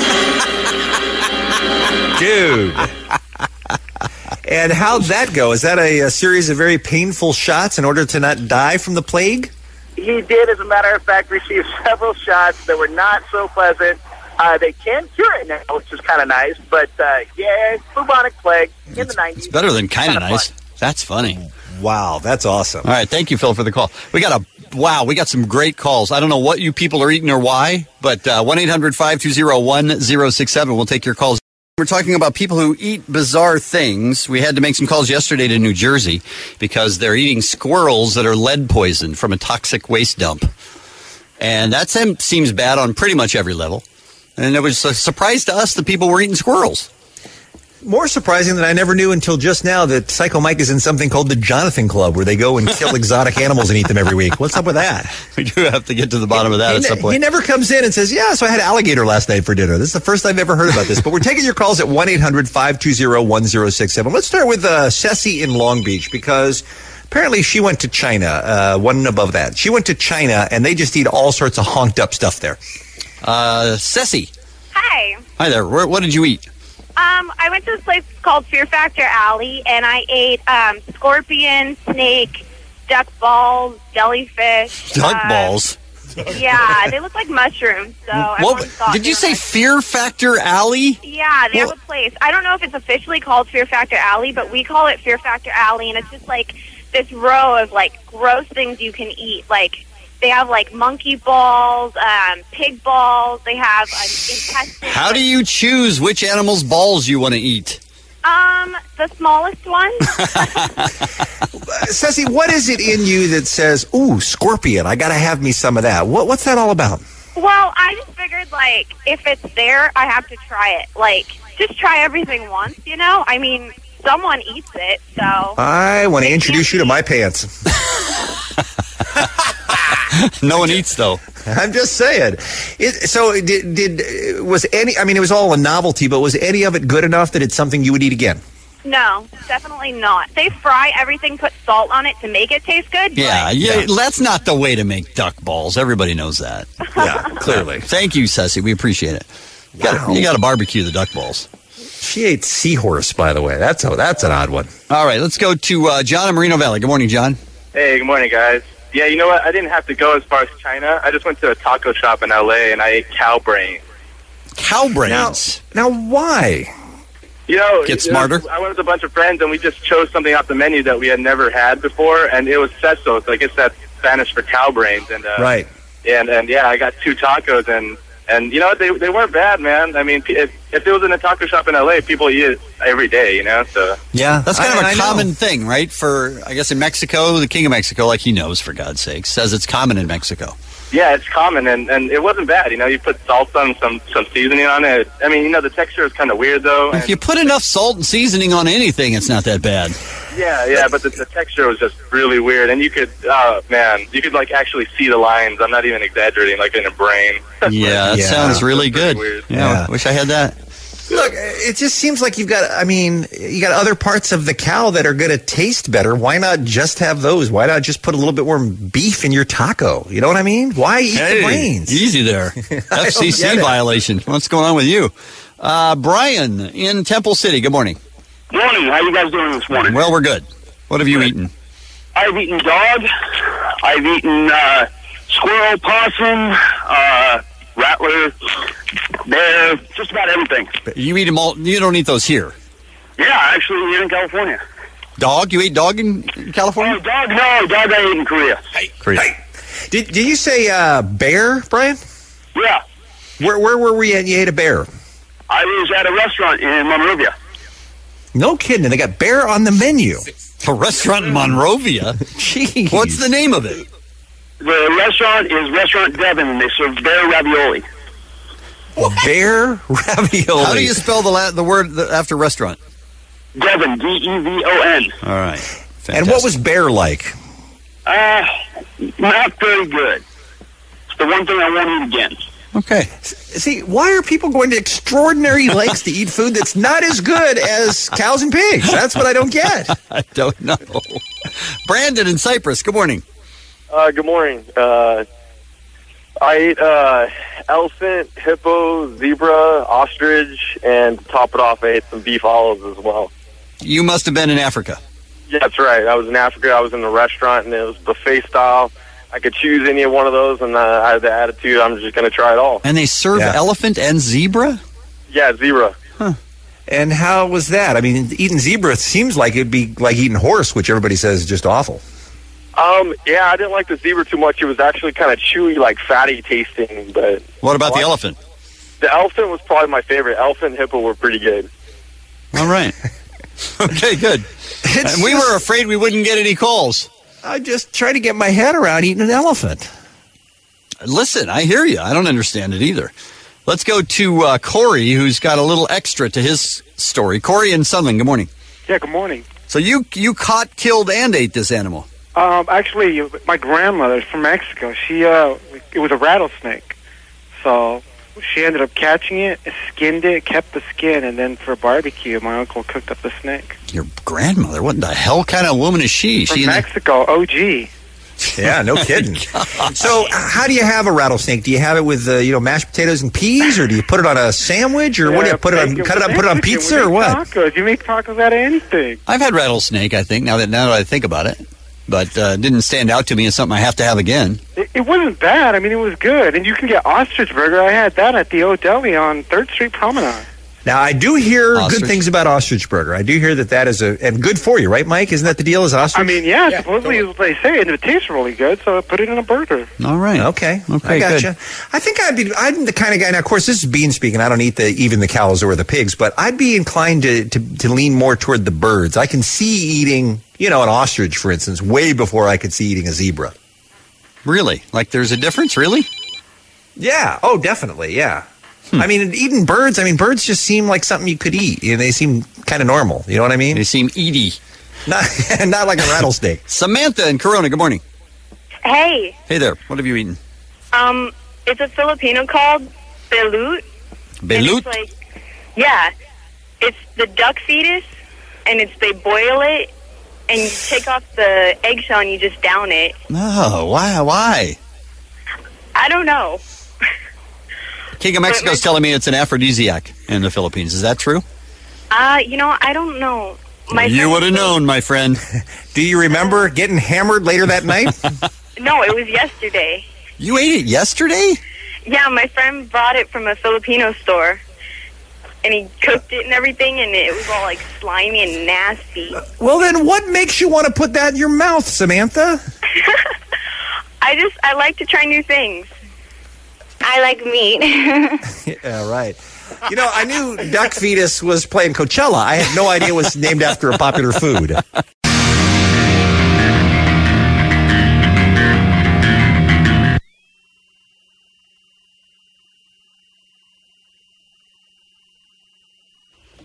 Dude. And how'd that go? Is that a, a series of very painful shots in order to not die from the plague? He did, as a matter of fact, receive several shots that were not so pleasant. Uh, they can cure it now, which is kind of nice. But, uh, yeah, bubonic plague in the nineties. It's better than kind of nice. Fun. That's funny. Wow, that's awesome. All right, thank you, Phil, for the call. We got a wow, we got some great calls. I don't know what you people are eating or why, but uh, one eight hundred five two zero one zero six seven. We'll take your calls. We're talking about people who eat bizarre things. We had to make some calls yesterday to New Jersey because they're eating squirrels that are lead poisoned from a toxic waste dump. And that seems bad on pretty much every level. And it was a surprise to us that people were eating squirrels. More surprising than I never knew until just now that Psycho Mike is in something called the Jonathan Club, where they go and kill exotic animals and eat them every week. What's up with that? We do have to get to the bottom of that he, at some point. He never comes in and says, yeah, so I had alligator last night for dinner. This is the first I've ever heard about this. But we're taking your calls at one eight hundred five two zero one zero six seven. Let's start with uh, Ceci in Long Beach, because apparently she went to China, uh, one above that. She went to China, and they just eat all sorts of honked up stuff there. Uh, Ceci. Hi. Hi there. Where, what did you eat? Um, I went to this place called Fear Factor Alley, and I ate um, scorpion, snake, duck balls, jellyfish. Duck uh, balls? Yeah, they look like mushrooms. So What, thought did they you were say like- Fear Factor Alley? Yeah, they have a place. I don't know if it's officially called Fear Factor Alley, but we call it Fear Factor Alley, and it's just like this row of like gross things you can eat. Like they have like monkey balls, um, pig balls. They have an intestine. How do you choose which animal's balls you want to eat? Um, the smallest one. Ceci, what is it in you that says, ooh, scorpion, I got to have me some of that? What, what's that all about? Well, I just figured, like, if it's there, I have to try it. Like, just try everything once, you know? I mean, someone eats it, so... I want to introduce you to my pants. No one eats, though. I'm just saying. It, so, did, did was any? I mean, it was all a novelty, but was any of it good enough that it's something you would eat again? No, definitely not. They fry everything, put salt on it to make it taste good. Yeah, yeah, that's not the way to make duck balls. Everybody knows that. Yeah, clearly. Thank you, Ceci. We appreciate it. You gotta- Wow. You got to barbecue the duck balls. She ate seahorse, by the way. That's a, that's an odd one. All right, let's go to uh, John in Moreno Valley. Good morning, John. Hey, good morning, guys. Yeah, you know what? I didn't have to go as far as China. I just went to a taco shop in L A and I ate cow brain. Cow brains? Now, now why? You know, Get it was- smarter? I went with a bunch of friends and we just chose something off the menu that we had never had before, and it was seso. So I guess that's Spanish for cow brains. And uh, Right. And and yeah, I got two tacos and and you know they they weren't bad, man. I mean, if if it was in a taco shop in L A, people eat it every day, you know. So Yeah, That's kind I- of a I know. common thing, right? For, I guess, in Mexico, the king of Mexico, like he knows, for God's sake, says it's common in Mexico. yeah, it's common and and it wasn't bad. You know, you put salsa and some some seasoning on it. I mean, you know, the texture is kind of weird though. If you put enough salt and seasoning on anything, it's not that bad. Yeah, yeah, but the, the texture was just really weird, and you could, oh man, you could like actually see the lines. I'm not even exaggerating, like in a brain. Yeah, that Yeah. sounds really good. weird. Yeah, Yeah. wish I had that. Look, it just seems like you've got, I mean, you got other parts of the cow that are going to taste better. Why not just have those? Why not just put a little bit more beef in your taco? You know what I mean? Why eat Hey, the brains? easy there. I F C C don't get it. violation. What's going on with you? Uh, Brian in Temple City. Good morning. Morning. How you guys doing this morning? Well, we're good. What have you eaten? I've eaten dog. I've eaten uh, squirrel, possum, uh, rattler, bear, just about everything. You eat them all. You don't eat those here. Yeah, actually, here in California. Dog? You ate dog in California? Oh, dog, no. Dog I ate in Korea. Korea. Did, did you say uh, bear, Brian? Yeah. Where, where were we at? You ate a bear? I was at a restaurant in Monrovia. No kidding. And they got bear on the menu. A restaurant in Monrovia? Jeez. What's the name of it? The restaurant is Restaurant Devon, and they serve bear ravioli. Bear ravioli. How do you spell the la- the word the, after restaurant? Devon, D E V O N. All right. Fantastic. And what was bear like? Uh, not very good. It's the one thing I won't eat again. Okay. See, why are people going to extraordinary lengths to eat food that's not as good as cows and pigs? That's what I don't get. I don't know. Brandon in Cyprus. Good morning. Uh, good morning. Uh, I ate uh, elephant, hippo, zebra, ostrich, and to top it off, I ate some beef olives as well. You must have been in Africa. Yeah, that's right. I was in Africa. I was in a restaurant, and it was buffet style. I could choose any one of those, and uh, I had the attitude, I'm just going to try it all. And they serve Yeah. elephant and zebra? Yeah, zebra. And how was that? I mean, eating zebra seems like it'd be like eating horse, which everybody says is just awful. Um, yeah, I didn't like the zebra too much. It was actually kind of chewy, like fatty tasting. But What about the elephant? the elephant was probably my favorite. Elephant and hippo were pretty good. All right. Okay, good. It's And we just- were afraid we wouldn't get any calls. I just try to get my head around eating an elephant. Listen, I hear you. I don't understand it either. Let's go to uh, Corey, who's got a little extra to his story. Corey in Sunland, good morning. Yeah, good morning. So you you caught, killed, and ate this animal. Um, actually, my grandmother from Mexico, she uh, it was a rattlesnake. So she ended up catching it, skinned it, kept the skin, and then for barbecue, my uncle cooked up the snake. Your grandmother? What the hell kind of woman is she? From she in the- Mexico, O G. Yeah, no kidding. So, how do you have a rattlesnake? Do you have it with uh, you know mashed potatoes and peas, or do you put it on a sandwich, or what do you put it on? Cut it up, put it on pizza, or what? Tacos. You make tacos out of anything. I've had rattlesnake, I think, now that now that I think about it. But uh, it didn't stand out to me as something I have to have again. It, it wasn't bad. I mean, it was good. And you can get ostrich burger. I had that at the O Deli on third Street Promenade. Now, I do hear Ostrich. good things about ostrich burger. I do hear that that is a and good for you, right, Mike? Isn't that the deal? Is ostrich? I mean, yeah, supposedly is what they say, and it tastes really good, so I put it in a burger. All right. Okay. Okay, I gotcha. good. I think I'd be. I'm the kind of guy. Now, of course, this is Bean speaking. I don't eat the even the cows or the pigs, but I'd be inclined to to, to lean more toward the birds. I can see eating, you know, an ostrich, for instance, way before I could see eating a zebra. Really? Like there's a difference, really? Yeah. Oh, definitely. Yeah. I mean, eating birds. I mean, birds just seem like something you could eat. You know, they seem kind of normal. You know what I mean? They seem eaty. Not not like a rattlesnake. Samantha in Corona, good morning. Hey, Hey there. What have you eaten? um, it's a Filipino called belut. And Belut? It's like, yeah, it's the duck fetus, and it's they boil it, and you take off the eggshell and you just down it. No. Why? Why? I don't know. King of Mexico's telling me it's an aphrodisiac in the Philippines. Is that true? Uh, you know, I don't know. My you friend would have said- known, my friend. Do you remember getting hammered later that night? No, it was yesterday. You ate it yesterday? Yeah, my friend brought it from a Filipino store, and he cooked it and everything, and it was all like slimy and nasty. Well, then what makes you want to put that in your mouth, Samantha? I just, I like to try new things. I like meat. Yeah, right. You know, I knew duck fetus was playing Coachella. I had no idea it was named after a popular food.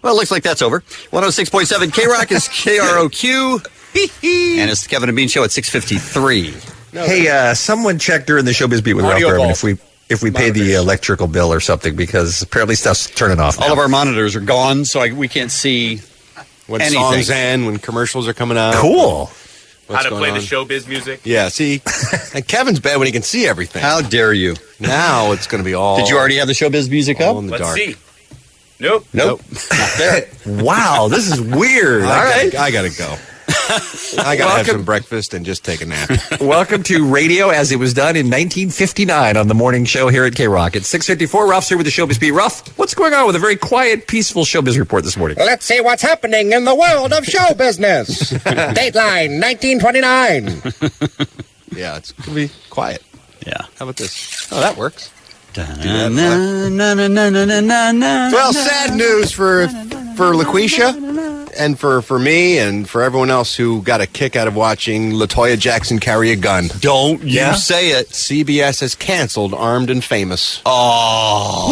Well, it looks like that's over. one oh six point seven K-Rock is K R O Q. And it's the Kevin and Bean Show at six fifty-three. Hey, uh, someone checked during the Showbiz Beat with Ralph Audio Garman ball. if we if we pay the electrical bill or something, because apparently stuff's turning off now. All of our monitors are gone, so I, we can't see When anything. songs end, when commercials are coming out. Cool. How to going play on? the showbiz music. Yeah, see, and Kevin's bad when he can see everything. How dare you? Now it's going to be all. Did you already have the Showbiz music all up? in the Let's dark. see. Nope. Nope. Not there. Wow, this is weird. I All gotta, right. I gotta go. I gotta have Welcome. some breakfast and just take a nap. Welcome to radio as it was done in nineteen fifty-nine on the morning show here at K-Rock. At six fifty-four, Ralph's here with the Showbiz Beat. Ralph, what's going on with a very quiet, peaceful Showbiz report this morning? Let's see what's happening in the world of show business. Dateline, nineteen twenty-nine. Yeah, it's gonna be quiet. Yeah. How about this? Oh, that works. Na, na, na, na, na, na, na, na, Well, na. sad news for for LaQuisha and for, for me and for everyone else who got a kick out of watching LaToya Jackson carry a gun. Don't you Yeah? say it. C B S has canceled Armed and Famous. Oh.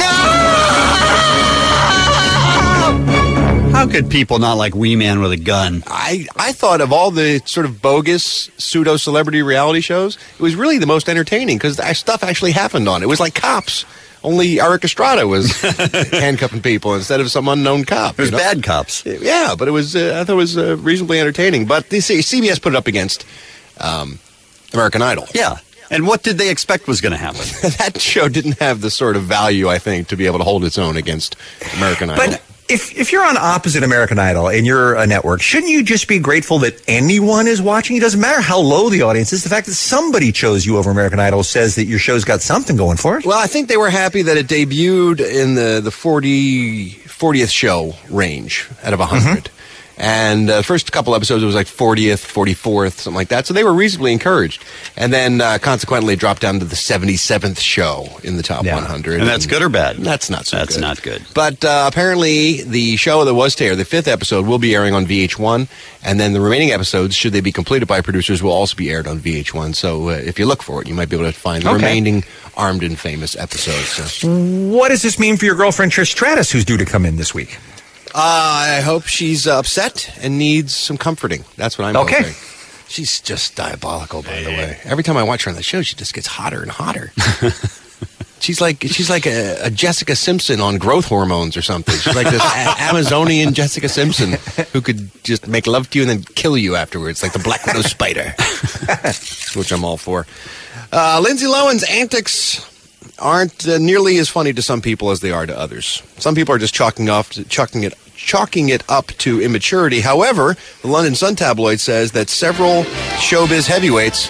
How could people not like Wee Man with a gun? I, I thought of all the sort of bogus pseudo celebrity reality shows, it was really the most entertaining because stuff actually happened on it. It was like Cops. Only Eric Estrada was handcuffing people instead of some unknown cop. It was you know? bad cops. Yeah, but it was. Uh, I thought it was uh, reasonably entertaining. But the C- CBS put it up against um, American Idol. Yeah. And what did they expect was going to happen? That show didn't have the sort of value, I think, to be able to hold its own against American Idol. But if if you're on opposite American Idol and you're a network, shouldn't you just be grateful that anyone is watching? It doesn't matter how low the audience is. The fact that somebody chose you over American Idol says that your show's got something going for it. Well, I think they were happy that it debuted in the, the forty, fortieth show range out of one hundred. Mm-hmm. And uh, the first couple episodes, it was like fortieth, forty-fourth, something like that. So they were reasonably encouraged. And then, uh, consequently, it dropped down to the seventy-seventh show in the top Yeah. one hundred. And that's good or bad? That's not so That's good. not good. But uh, apparently, the show that was to air, the fifth episode, will be airing on V H one. And then the remaining episodes, should they be completed by producers, will also be aired on V H one. So uh, if you look for it, you might be able to find the Okay. remaining Armed and Famous episodes. So. What does this mean for your girlfriend Trish Stratus, who's due to come in this week? Uh, I hope she's uh, upset and needs some comforting. That's what I'm Okay. hoping. She's just diabolical, by the way. Every time I watch her on the show, she just gets hotter and hotter. She's like she's like a, a Jessica Simpson on growth hormones or something. She's like this a- Amazonian Jessica Simpson who could just make love to you and then kill you afterwards, like the Black Widow spider, which I'm all for. Uh, Lindsay Lohan's antics aren't uh, nearly as funny to some people as they are to others. Some people are just chalking off, chalking it, chalking it up to immaturity. However, the London Sun tabloid says that several showbiz heavyweights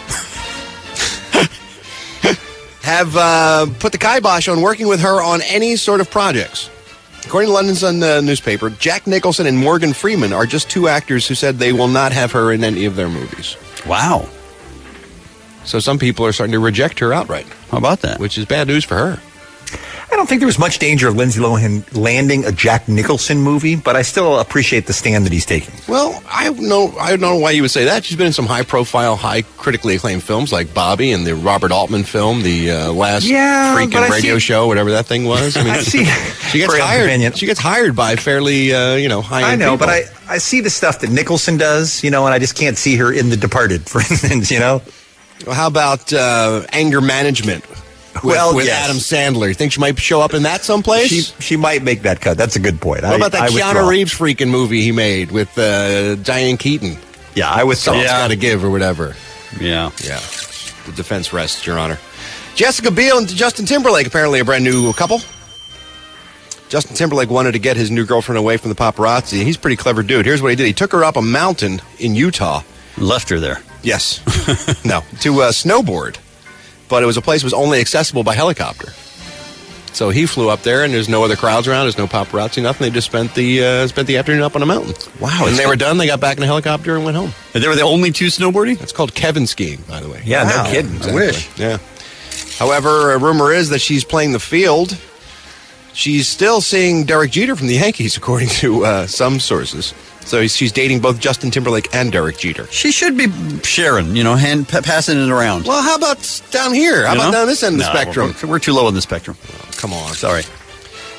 have uh, put the kibosh on working with her on any sort of projects. According to the London Sun uh, newspaper, Jack Nicholson and Morgan Freeman are just two actors who said they will not have her in any of their movies. Wow. So some people are starting to reject her outright. How about that? Which is bad news for her. I don't think there was much danger of Lindsay Lohan landing a Jack Nicholson movie, but I still appreciate the stand that he's taking. Well, I know I don't know why you would say that. She's been in some high-profile, high critically acclaimed films like Bobby and the Robert Altman film, the uh, last Yeah, but freaking I radio see- show, whatever that thing was. I mean, I see. she gets For your hired. opinion. She gets hired by fairly, uh, you know, high. I know, but I, I see the stuff that Nicholson does, you know, and I just can't see her in The Departed, for instance, you know? Well, how about uh, anger management? With, Well, with yes. Adam Sandler, you think she might show up in that someplace? She she might make that cut. That's a good point. What I, about that I Keanu withdraw. Reeves freaking movie he made with uh, Diane Keaton? Yeah, I withdraw. Something's got to give or whatever. Yeah. Yeah. The defense rests, Your Honor. Jessica Biel and Justin Timberlake, apparently a brand new couple. Justin Timberlake wanted to get his new girlfriend away from the paparazzi. He's a pretty clever dude. Here's what he did. He took her up a mountain in Utah. Left her there. Yes. no. To uh, snowboard. But it was a place that was only accessible by helicopter. So he flew up there, and there's no other crowds around. There's no paparazzi, nothing. They just spent the uh, spent the afternoon up on a mountain. Wow. When they were done, they got back in a helicopter and went home. And they were the only two snowboarding? That's called Kevin skiing, by the way. Yeah, Wow. no kidding. Exactly. I wish. Yeah. However, a rumor is that she's playing the field. She's still seeing Derek Jeter from the Yankees, according to uh, some sources. So she's dating both Justin Timberlake and Derek Jeter. She should be sharing, you know, hand pa- passing it around. Well, how about down here? How You about know? down this end of the No, spectrum? We're, we're too low on the spectrum. Come on. Sorry.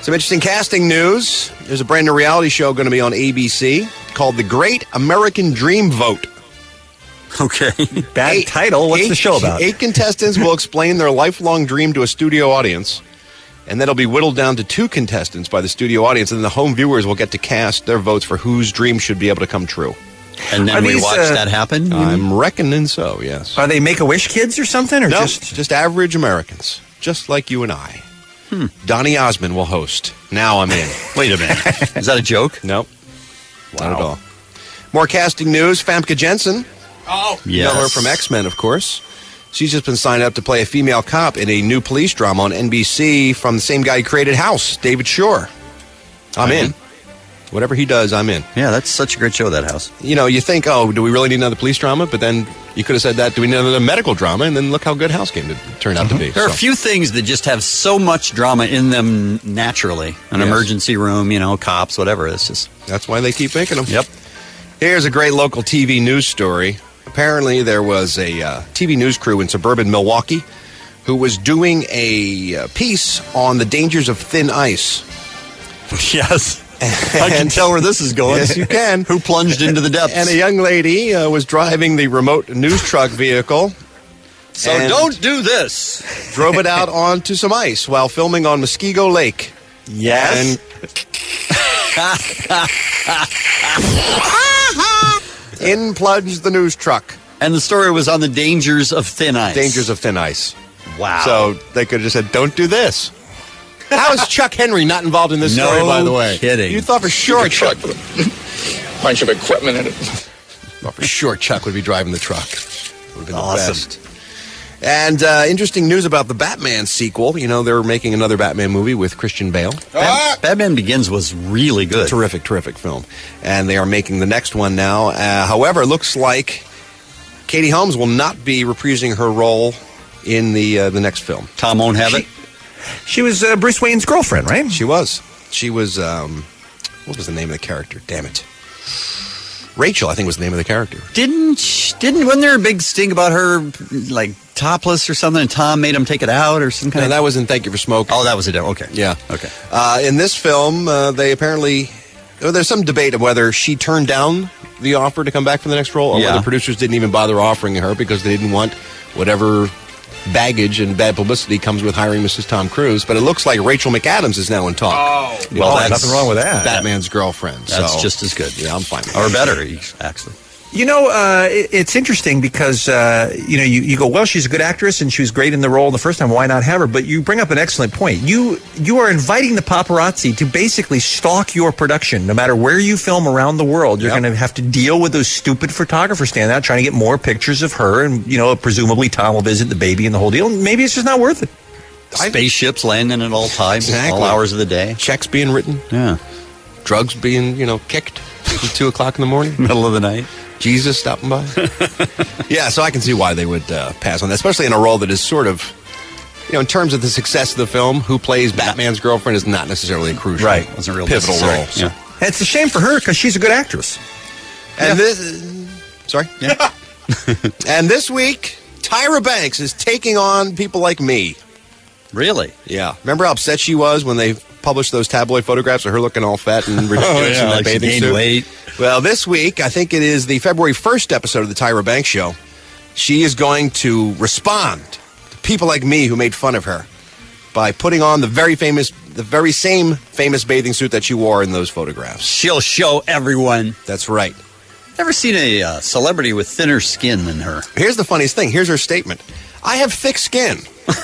Some interesting casting news. There's a brand new reality show going to be on A B C called The Great American Dream Vote. Okay. Bad eight, title. What's eight, the show about? Eight contestants will explain their lifelong dream to a studio audience, and then it'll be whittled down to two contestants by the studio audience, and then the home viewers will get to cast their votes for whose dream should be able to come true. And then Are we these, watch uh, that happen? I'm reckoning so, yes. Are they Make-A-Wish kids or something? Or no, just just average Americans, just like you and I. Hmm. Donny Osmond will host. Now I'm in. Wait a minute. Is that a joke? Nope. Wow. Not at all. More casting news. Famke Jensen. Oh, yes. You know her from X-Men, of course. She's just been signed up to play a female cop in a new police drama on N B C from the same guy who created House, David Shore. I'm in. Whatever he does, I'm in. Yeah, that's such a great show, that House. You know, you think, oh, do we really need another police drama? But then you could have said that, do we need another medical drama? And then look how good House came to turn out mm-hmm. to be. There so. are a few things that just have so much drama in them naturally. An yes. emergency room, you know, cops, whatever. It's just That's why they keep making them. Yep. Here's a great local T V news story. Apparently, there was a uh, T V news crew in suburban Milwaukee who was doing a uh, piece on the dangers of thin ice. Yes. I can tell where this is going. Yes, you can. Who plunged into the depths. And a young lady uh, was driving the remote news truck vehicle. So don't do this. Drove it out onto some ice while filming on Muskego Lake. Yes. And in plunged the news truck. And the story was on the dangers of thin ice. Dangers of thin ice. Wow. So they could have just said, don't do this. How is Chuck Henry not involved in this no story, by the way? kidding. You thought for sure Chuck... Chuck with a bunch of equipment in it. Thought for sure Chuck would be driving the truck. Would have been awesome. the best. And uh, interesting news about the Batman sequel. You know, they're making another Batman movie with Christian Bale. Bat- Batman Begins was really good. Terrific, terrific film. And they are making the next one now. Uh, however, it looks like Katie Holmes will not be reprising her role in the uh, the next film. Tom won't have she, it? She was uh, Bruce Wayne's girlfriend, right? She was. She was, um, what was the name of the character? Damn it. Rachel, I think, was the name of the character. Didn't, she, didn't, wasn't there a big sting about her, like, topless or something, and Tom made him take it out or some kind no, of... that was in Thank You for Smoking. Oh, that was it. Okay. Yeah. Okay. Uh, in this film, uh, they apparently... Well, there's some debate of whether she turned down the offer to come back for the next role, or Yeah. whether producers didn't even bother offering her because they didn't want whatever baggage and bad publicity comes with hiring Missus Tom Cruise. But it looks like Rachel McAdams is now in talk. Oh. Well, that's nothing wrong with that. Batman's girlfriend. That's so, just as good. Yeah, I'm fine with Or that. better, actually. You know, uh, it, it's interesting because, uh, you know, you, you go, well, she's a good actress and she was great in the role the first time. Why not have her? But you bring up an excellent point. You you are inviting the paparazzi to basically stalk your production. No matter where you film around the world, you're Yep. going to have to deal with those stupid photographers standing out trying to get more pictures of her. And, you know, presumably Tom will visit the baby and the whole deal. Maybe it's just not worth it. Spaceships landing at all times, Exactly. all hours of the day. Checks being written. Yeah. Drugs being, you know, kicked at two o'clock in the morning. Middle of the night. Jesus stopping by. Yeah, so I can see why they would uh, pass on that, especially in a role that is sort of, you know, in terms of the success of the film, who plays Batman's girlfriend is not necessarily a crucial, Right. Wasn't real pivotal necessary. role. So. Yeah. And it's a shame for her because she's a good actress. And this, sorry. Yeah. And this week, Tyra Banks is taking on people like me. Really? Yeah. Remember how upset she was when they published those tabloid photographs of her looking all fat and ridiculous Oh, yeah, in that like she bathing gained suit? weight. Well, this week, I think it is the February first episode of the Tyra Banks Show. She is going to respond to people like me who made fun of her by putting on the very famous, the very same famous bathing suit that she wore in those photographs. She'll show everyone. That's right. Never seen a uh, celebrity with thinner skin than her. Here's the funniest thing. Here's her statement. I have thick skin.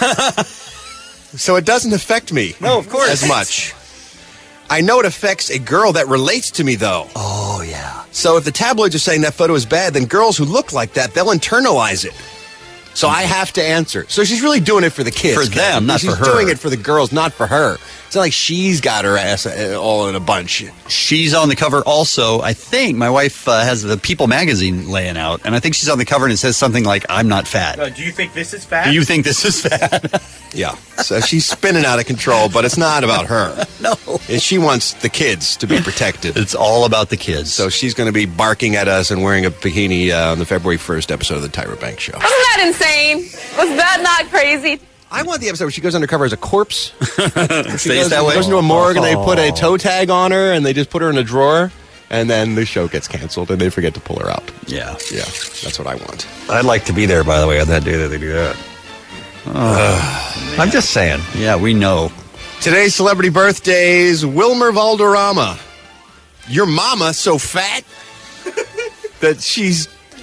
So it doesn't affect me. No, of course. As much. I know it affects a girl that relates to me, though. Oh, yeah. So if the tabloids are saying that photo is bad, then girls who look like that, they'll internalize it. So I have to answer. So she's really doing it for the kids. For them, not she's for her. She's doing it for the girls, not for her. It's not like she's got her ass uh, all in a bunch. She's on the cover also. I think my wife uh, has the People magazine laying out, and I think she's on the cover and it says something like, I'm not fat. Uh, do you think this is fat? Do you think this is fat? Yeah. So she's spinning out of control, but it's not about her. No. And she wants the kids to be protected. It's all about the kids. So she's going to be barking at us and wearing a bikini uh, on the February first episode of the Tyra Banks Show. Wasn't that insane? Was that not crazy? I want the episode where she goes undercover as a corpse. Stays goes, that way. goes into a morgue and they put a toe tag on her and they just put her in a drawer. And then the show gets canceled and they forget to pull her out. Yeah. Yeah. That's what I want. I'd like to be there, by the way, on that day that they do that. Oh, I'm just saying. Yeah, we know. Today's celebrity birthdays, Wilmer Valderrama. Your mama so fat that she's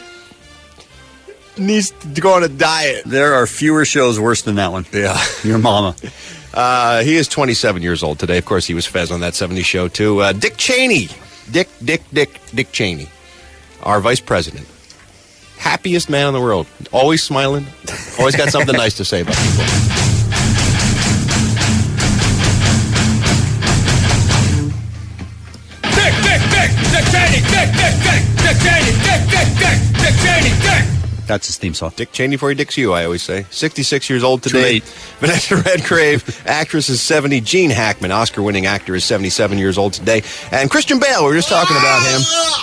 needs to go on a diet. There are fewer shows worse than that one. Yeah. Your mama. Uh, he is twenty-seven years old today. Of course, he was Fez on that seventies show, too. Uh, Dick Cheney. Dick, Dick, Dick, Dick Cheney. Our vice president. Happiest man in the world. Always smiling. Always got something nice to say about people. Dick, Dick, Dick, Dick Cheney, Dick, Dick, Dick, Dick Cheney, Dick, Dick, Dick, Dick Cheney, Dick. That's his theme song. Dick Cheney before he dicks you, I always say. sixty-six years old today. Too late. Vanessa Redgrave, actress, is seventy. Gene Hackman, Oscar-winning actor, is seventy-seven years old today. And Christian Bale, we were just talking about him.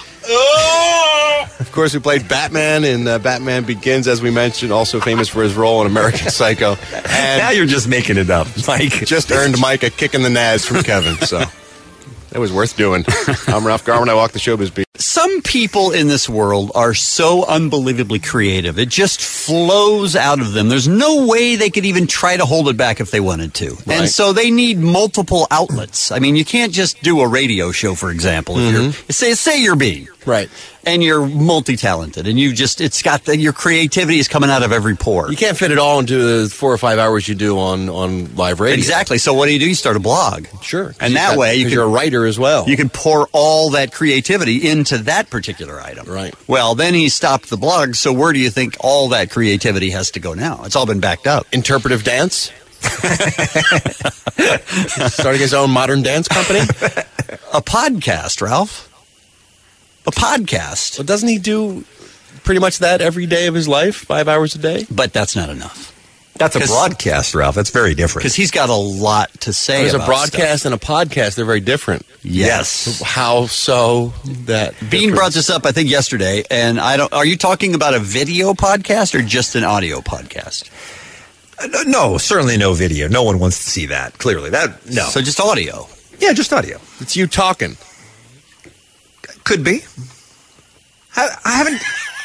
Of course, who played Batman in uh, Batman Begins, as we mentioned, also famous for his role in American Psycho. And now you're just making it up, Mike. Just earned Mike a kick in the nads from Kevin, so that was worth doing. I'm Ralph Garman. I walk the showbiz beat. Some people in this world are so unbelievably creative. It just flows out of them. There's no way they could even try to hold it back if they wanted to. Right. And so they need multiple outlets. I mean, you can't just do a radio show, for example. If Mm-hmm. you're, say, say you're B. Right. And you're multi-talented, and you just, it's got, the, your creativity is coming out of every pore. You can't fit it all into the four or five hours you do on, on live radio. Exactly. So what do you do? You start a blog. Sure. And that got, way you can, you're a writer as well. You can pour all that creativity into that particular item. Right. Well, then he stopped the blog, so where do you think all that creativity has to go now? It's all been backed up. Interpretive dance? Starting his own modern dance company? A podcast, Ralph. A podcast. Well, doesn't he do pretty much that every day of his life, five hours a day? But that's not enough. That's a broadcast, Ralph. That's very different. Because he's got a lot to say. There's about a broadcast stuff. and a podcast. They're very different. Yes. How so? That Bean difference? brought this up, I think, yesterday, and I don't. Are you talking about a video podcast or just an audio podcast? Uh, no, certainly no video. No one wants to see that. Clearly, that no. So just audio. Yeah, just audio. It's you talking. Could be. I, I haven't.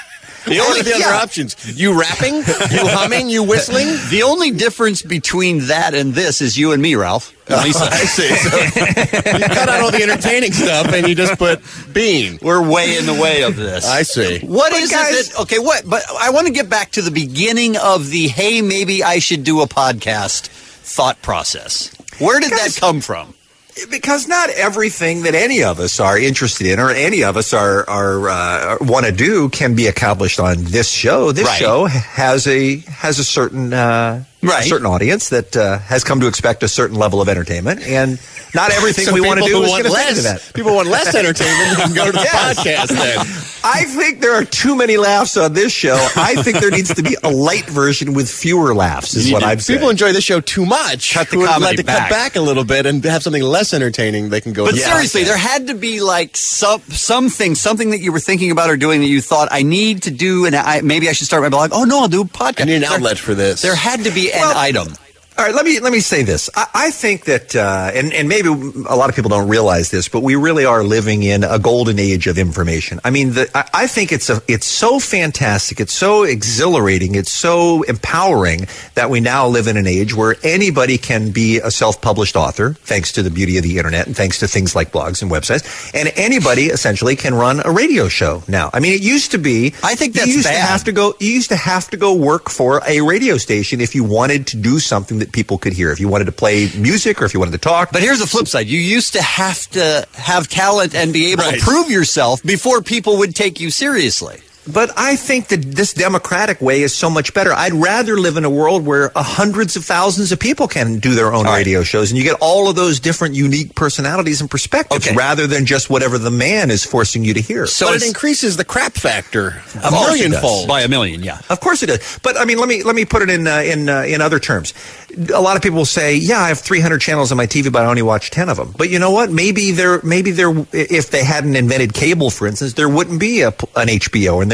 The only the other yeah. options: you rapping, you humming, you whistling. The only difference between that and this is you and me, Ralph. And Lisa. I see. So you cut out all the entertaining stuff and you just put Bean. We're way in the way of this. I see. What But is guys- it that, okay, what, but I want to get back to the beginning of the, hey, maybe I should do a podcast thought process. Where did Guys- that come from? Because not everything that any of us are interested in or any of us are, are uh, want to do can be accomplished on this show. This Right. show has a has a certain uh, Right. a certain audience that uh, has come to expect a certain level of entertainment, and not everything So we want to people do who is want going to fit less, into that. People want less entertainment. They can go to the Yes. podcast then. I think there are too many laughs on this show. I think there needs to be a light version with fewer laughs, is what I'm saying. People enjoy the show too much. Cut the Who would comedy like to back. cut back a little bit and have something less entertaining. They can go. But to the seriously, podcast. there had to be like some something, something that you were thinking about or doing that you thought I need to do, and I, maybe I should start my blog. Oh no, I'll do a podcast. I need an There- outlet for this. There had to be an Well, item. All right, let me let me say this. I, I think that, uh, and and maybe a lot of people don't realize this, but we really are living in a golden age of information. I mean, the, I, I think it's a it's so fantastic, it's so exhilarating, it's so empowering that we now live in an age where anybody can be a self-published author, thanks to the beauty of the internet and thanks to things like blogs and websites, and anybody essentially can run a radio show now. I mean, it used to be. I think you that's used bad. to have to go. You used to have to go work for a radio station if you wanted to do something that people could hear. If you wanted to play music or if you wanted to talk. But here's the flip side. You used to have to have talent and be able Right. to prove yourself before people would take you seriously. But I think that this democratic way is so much better. I'd rather live in a world where uh, hundreds of thousands of people can do their own All right. radio shows, and you get all of those different unique personalities and perspectives, Okay. rather than just whatever the man is forcing you to hear. So but it it's- increases the crap factor a Of course it million does. fold. By a million, yeah. Of course it does. But I mean, let me let me put it in uh, in uh, in other terms. A lot of people will say, "Yeah, I have three hundred channels on my T V, but I only watch ten of them." But you know what? Maybe there maybe there if they hadn't invented cable, for instance, there wouldn't be a, an H B O and there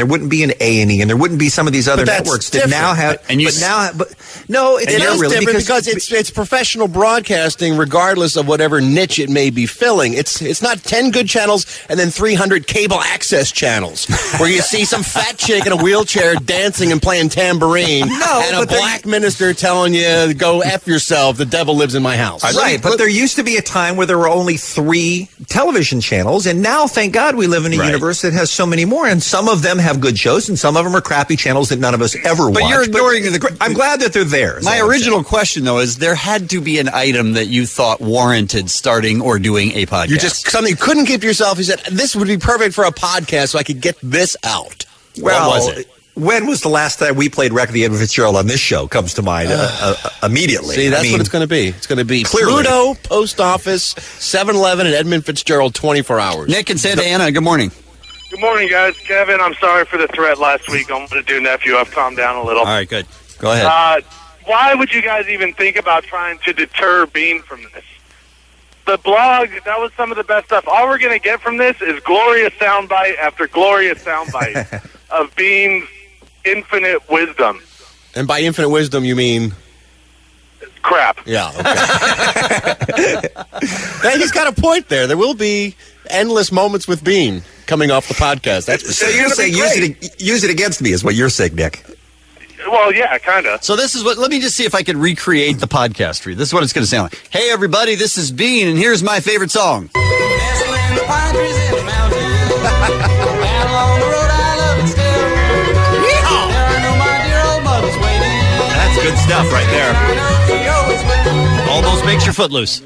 there wouldn't be an A and E, and there wouldn't be some of these other But that's networks different. that now have. And you but s- now, but no, it's It not is really different because, because, it's it's professional broadcasting, regardless of whatever niche it may be filling. It's it's not ten good channels and then three hundred cable access channels where you see some fat chick in a wheelchair dancing and playing tambourine, No, and a but there- black minister telling you go f yourself. The devil lives in my house. Right, but there used to be a time where there were only three television channels, and now, thank God, we live in a Right. universe that has so many more, and some of them have good shows, and some of them are crappy channels that none of us ever But watch. you're ignoring the. I'm glad that they're there. is My all I'm original question, though, is there had to be an item that you thought warranted starting or doing a podcast. You just something you couldn't keep to yourself. He said this would be perfect for a podcast, so I could get this out. Well, what was it? When was the last time we played Wreck the Edmund Fitzgerald on this show? Comes to mind uh, uh, immediately. See, that's I mean, what it's going to be. It's going to be Clearly. Pluto, Post Office, seven eleven, and Edmund Fitzgerald twenty-four hours. Nick and Santa Ana, good morning. Good morning, guys. Kevin, I'm sorry for the threat last week. I'm going to do nephew. I've calmed down a little. All right, good. Go ahead. Uh, why would you guys even think about trying to deter Bean from this? The blog, that was some of the best stuff. All we're going to get from this is glorious soundbite after glorious soundbite of Bean's infinite wisdom. And by infinite wisdom, you mean crap. Yeah. Okay. Hey, he's got a point there. There will be endless moments with Bean coming off the podcast. That's for So sure. you're It's gonna saying be use it, use it against me is what you're saying, Nick. Well, yeah, kind of. So this is what. Let me just see if I can recreate the podcast for you. This is what it's going to sound like. Hey, everybody, this is Bean, and here's my favorite song. That's good stuff right there. Almost makes your foot loose.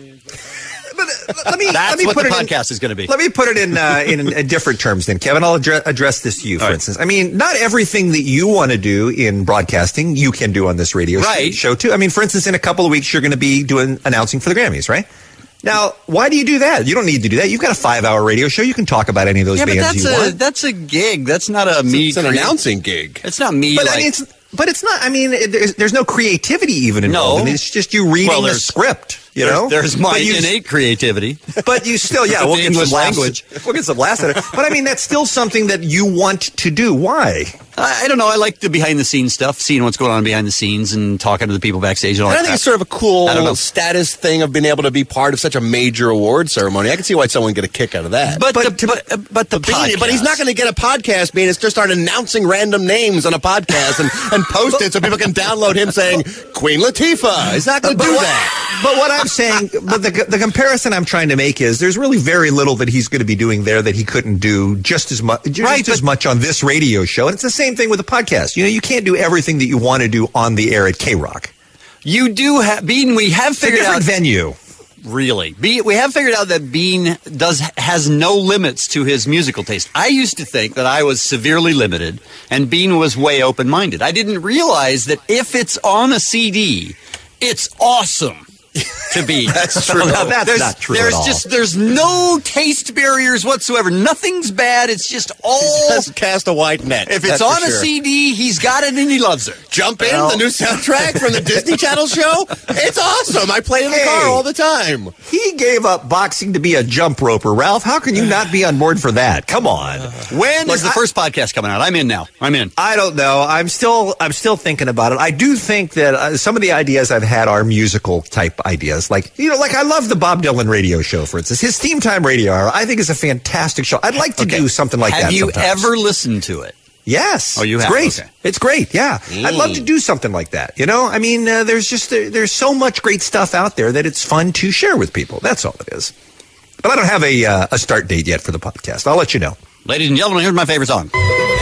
Let me, That's let me what put the it in- podcast is going to be. Let me put it in uh, in, in different terms then, Kevin. I'll address, address this to you, for instance. I mean, not everything that you want to do in broadcasting, you can do on this radio Right. show, too. I mean, for instance, in a couple of weeks, you're going to be doing announcing for the Grammys, right? Now, why do you do that? You don't need to do that. You've got a five-hour radio show. You can talk about any of those Yeah, but bands that's you a want. that's a gig. That's not a me. It's an announcing gig. It's not me. But like, I mean, it's but it's not. I mean, it, there's, there's no creativity even involved. No. I mean, it's just you reading Well, the there's- script. You there's, know, there's my But you- innate creativity. But you still, yeah, The we'll get English some laughs- language. We'll get some laughs at it. But I mean, that's still something that you want to do. Why? I, I don't know. I like the behind the scenes stuff, seeing what's going on behind the scenes and talking to the people backstage and all And I that think it's crap. sort of a cool I don't know. status thing of being able to be part of such a major award ceremony. I can see why someone would get a kick out of that. But the, but, uh, but the Bean- podcast. but he's not going to get a podcast being. It's just start announcing random names on a podcast and, and post it so people can download him saying Queen Latifah. He's not going to But do what- that. But what I'm saying, but the the comparison I'm trying to make is there's really very little that he's going to be doing there that he couldn't do just as much just Right, as much on this radio show. And it's the same thing with the podcast. You know, you can't do everything that you want to do on the air at K-Rock. You do have Bean. We have It's a figured different out venue. Really, Bean, we have figured out that Bean does has no limits to his musical taste. I used to think that I was severely limited, and Bean was way open minded. I didn't realize that if it's on a C D, it's awesome. To be That's true. Now, That's there's, not true There's at all. just there's no taste barriers whatsoever. Nothing's bad. It's just all. Just cast a white net. If it's That's for on a sure. C D, he's got it and he loves her. Jump in, Well- the new soundtrack from the Disney Channel show. It's awesome. I play it in the Hey. car all the time. He gave up boxing to be a jump roper. Ralph, how can you not be on board for that? Come on. When Look, is the I- first podcast coming out? I'm in now. I'm in. I don't know. I'm still I'm still thinking about it. I do think that uh, some of the ideas I've had are musical type ideas. Like, you know, like I love the Bob Dylan radio show, for instance. His Theme Time Radio Hour, I think, is a fantastic show. I'd like to Okay. do something like Have that you sometimes. ever listened to it? Yes. Oh, you it's have? great. Okay. It's great. Yeah. I'd love to do something like that. You know, I mean, uh, there's just there, there's so much great stuff out there that it's fun to share with people. That's all it is. But I don't have a uh, a start date yet for the podcast. I'll let you know. Ladies and gentlemen, here's my favorite song.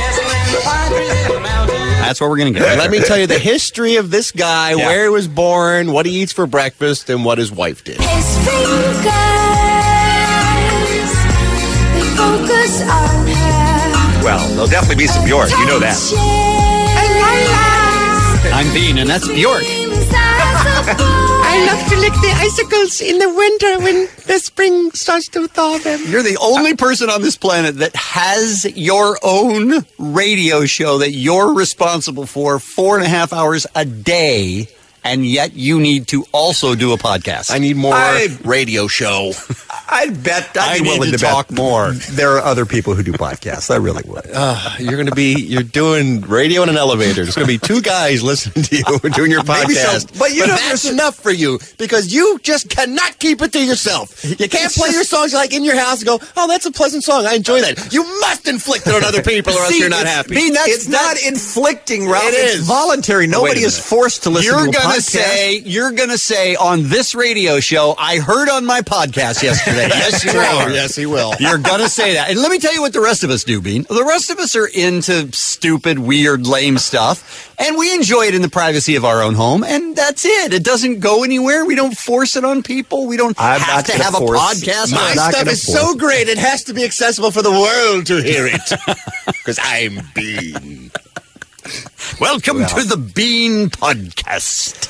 That's what we're going to get. Let me tell you the history of this guy, Yeah. where he was born, what he eats for breakfast, and what his wife did. His fingers, they focus on her. Well, there'll definitely be some Bjork. You know that. I'm Bean, and that's Bjork. I love to lick the icicles in the winter when the spring starts to thaw them. You're the only person on this planet that has your own radio show that you're responsible for four and a half hours a day and yet you need to also do a podcast. I need more I- radio show. I'd bet I'd I be need willing to to bet talk more. There are other people who do podcasts. I really would. Uh, you're going to be, you're doing radio in an elevator. There's going to be two guys listening to you doing your Maybe so, podcast. but you know, that's there's- enough for you because you just cannot keep it to yourself. You can't It's play just- your songs like in your house and go, oh, that's a pleasant song. I enjoy that. You must inflict it on other people or else See, you're not it's- happy. Bean, that's- it's not inflicting, Ralph. It It's is. voluntary. Nobody Wait a is minute. forced to listen You're to a gonna podcast. say you're gonna say on this radio show, I heard on my podcast yesterday. Yes, you are. Yes, he will. You're gonna say that. And let me tell you what the rest of us do, Bean. The rest of us are into stupid, weird, lame stuff, and we enjoy it in the privacy of our own home, and that's it. It doesn't go anywhere. We don't force it on people. We don't I'm have not to gonna have a force- podcast. My I'm not stuff gonna is force so it. great, it has to be accessible for the world to hear it. Because I'm Bean. Welcome Well. to the Bean Podcast.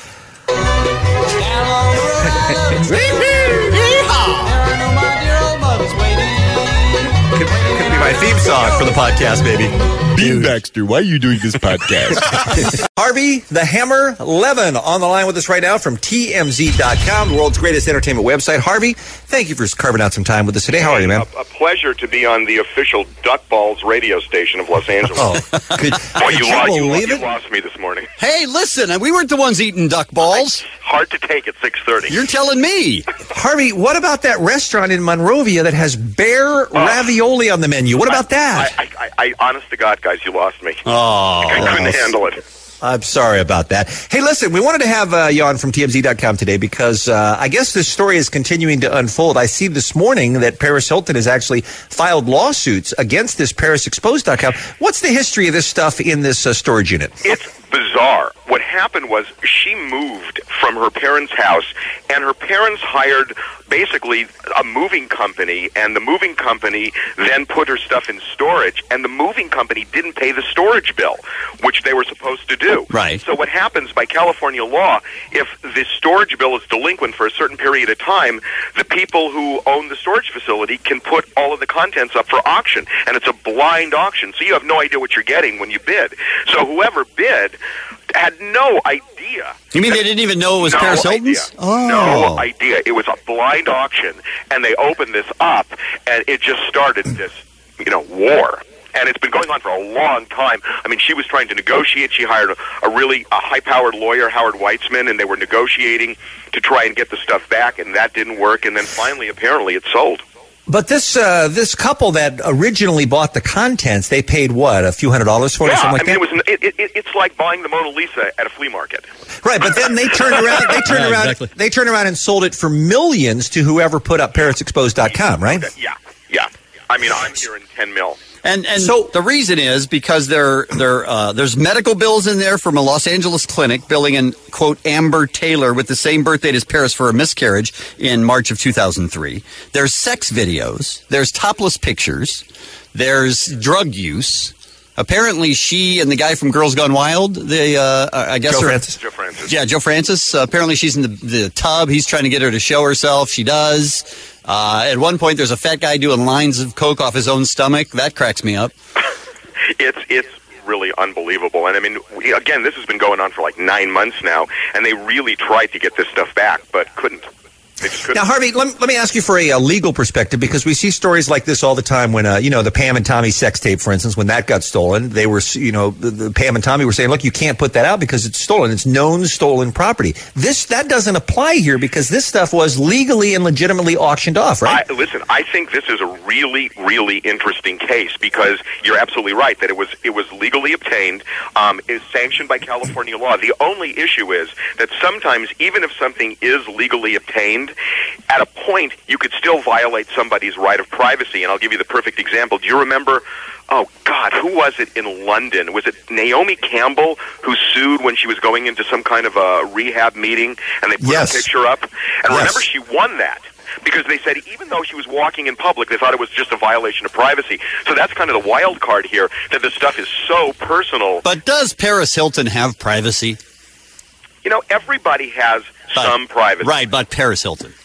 Could, could be my theme song for the podcast, baby. Bean Baxter, why are you doing this podcast? Harvey the Hammer Levin on the line with us right now from T M Z dot com, the world's greatest entertainment website. Harvey, thank you for carving out some time with us today. How are you, man? A, a pleasure to be on the official Duck Balls radio station of Los Angeles. Oh, could, Boy, could you, you lo- you, believe you it? lost me this morning. Hey, listen, we weren't the ones eating duck balls. Hard to take at six thirty. You're telling me. Harvey, what about that restaurant in Monrovia that has bear ravioli on the menu? What about that? I, I, I, I, honest to God, guys, you lost me. Oh, I couldn't nice. handle it. I'm sorry about that. Hey, listen, we wanted to have uh, you on from T M Z dot com today because uh, I guess this story is continuing to unfold. I see this morning that Paris Hilton has actually filed lawsuits against this Paris Exposed dot com. What's the history of this stuff in this uh, storage unit? It's bizarre. What happened was she moved from her parents' house, and her parents hired basically a moving company, and the moving company then put her stuff in storage, and the moving company didn't pay the storage bill, which they were supposed to do. Right. So what happens by California law, if the storage bill is delinquent for a certain period of time, the people who own the storage facility can put all of the contents up for auction, and it's a blind auction, so you have no idea what you're getting when you bid. So whoever bid had no idea. You mean they didn't even know it was no Paris idea. Hilton's? Oh. No idea. It was a blind auction, and they opened this up, and it just started this, you know, war. And it's been going on for a long time. I mean, she was trying to negotiate. She hired a, a really a high-powered lawyer, Howard Weitzman, and they were negotiating to try and get the stuff back, and that didn't work. And then finally, apparently, it sold. But this uh, this couple that originally bought the contents, they paid what, a few hundred dollars for it, or Yeah, something like I mean, that? it was. It, it, it's like buying the Mona Lisa at a flea market. Right, but then they turned around. They turned Yeah, around. exactly. They turned around and sold it for millions to whoever put up Paris Exposed dot com. Right? Yeah, yeah. I mean, I'm hearing ten mil. And and so the reason is because there there uh, there's medical bills in there from a Los Angeles clinic billing in quote Amber Taylor with the same birth date as Paris for a miscarriage in March of two thousand three. There's sex videos. There's topless pictures. There's drug use. Apparently, she and the guy from Girls Gone Wild, they uh, I guess Joe are- Francis. Joe Francis. Yeah, Joe Francis. Uh, apparently, she's in the, the tub. He's trying to get her to show herself. She does. Uh, at one point, there's a fat guy doing lines of coke off his own stomach. That cracks me up. It's it's really unbelievable. And I mean, we, again, this has been going on for like nine months now, and they really tried to get this stuff back, but couldn't. They just couldn't. Now, Harvey, let, let me ask you for a, uh legal perspective, because we see stories like this all the time when, uh, you know, the Pam and Tommy sex tape, for instance, when that got stolen, they were, you know, the, the Pam and Tommy were saying, look, you can't put that out because it's stolen. It's known stolen property. This, that doesn't apply here because this stuff was legally and legitimately auctioned off, right? I, listen, I think this is a really, really interesting case because you're absolutely right that it was it was legally obtained, um, is sanctioned by California law. The only issue is that sometimes, even if something is legally obtained, at a point you could still violate somebody's right of privacy. And I'll give you the perfect example. Do you remember? Oh, God, who was it in London? Was it Naomi Campbell who sued when she was going into some kind of a rehab meeting and they put Yes. her picture up? And Yes. remember, she won that because they said even though she was walking in public, they thought it was just a violation of privacy. So that's kind of the wild card here, that this stuff is so personal. But does Paris Hilton have privacy? You know, everybody has But- some privacy. Right, but Paris Hilton.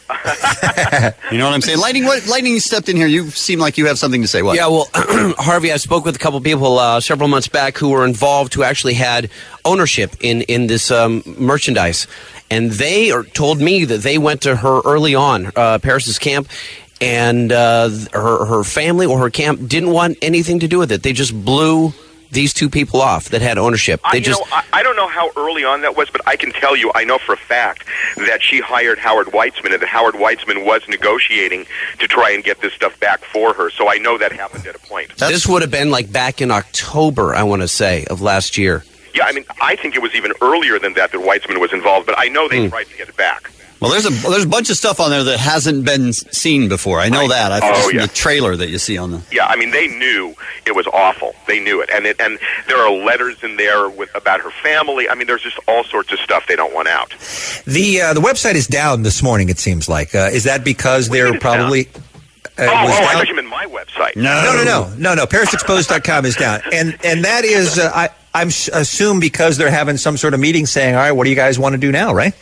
You know what I'm saying? Lightning, what, Lightning, you stepped in here. You seem like you have something to say. What? Yeah, well, Harvey, I spoke with a couple people uh, several months back who were involved, who actually had ownership in, in this um, merchandise. And they are, told me that they went to her early on, uh, Paris's camp, and uh, her, her family or her camp didn't want anything to do with it. They just blew these two people off that had ownership. They I, you just know, I, I don't know how early on that was, but I can tell you, I know for a fact that she hired Howard Weitzman, and that Howard Weitzman was negotiating to try and get this stuff back for her. So I know that happened at a point. this would have been like back in October, I want to say, of last year. Yeah, I mean, I think it was even earlier than that that Weitzman was involved, but I know they Mm. tried to get it back. Well, there's a there's a bunch of stuff on there that hasn't been seen before. I know Right. that. I've Oh, just yeah. the trailer that you see on the. Yeah, I mean, they knew it was awful. They knew it, and it, and there are letters in there with about her family. I mean, there's just all sorts of stuff they don't want out. The uh, the website is down this morning, it seems like. Uh, is that because they're probably... Uh, oh, was oh I down? thought you meant my website. No, no, no, no, no. Paris Exposed dot com is down, and and that is, uh, I I'm s- assume because they're having some sort of meeting saying, all right, what do you guys want to do now, right?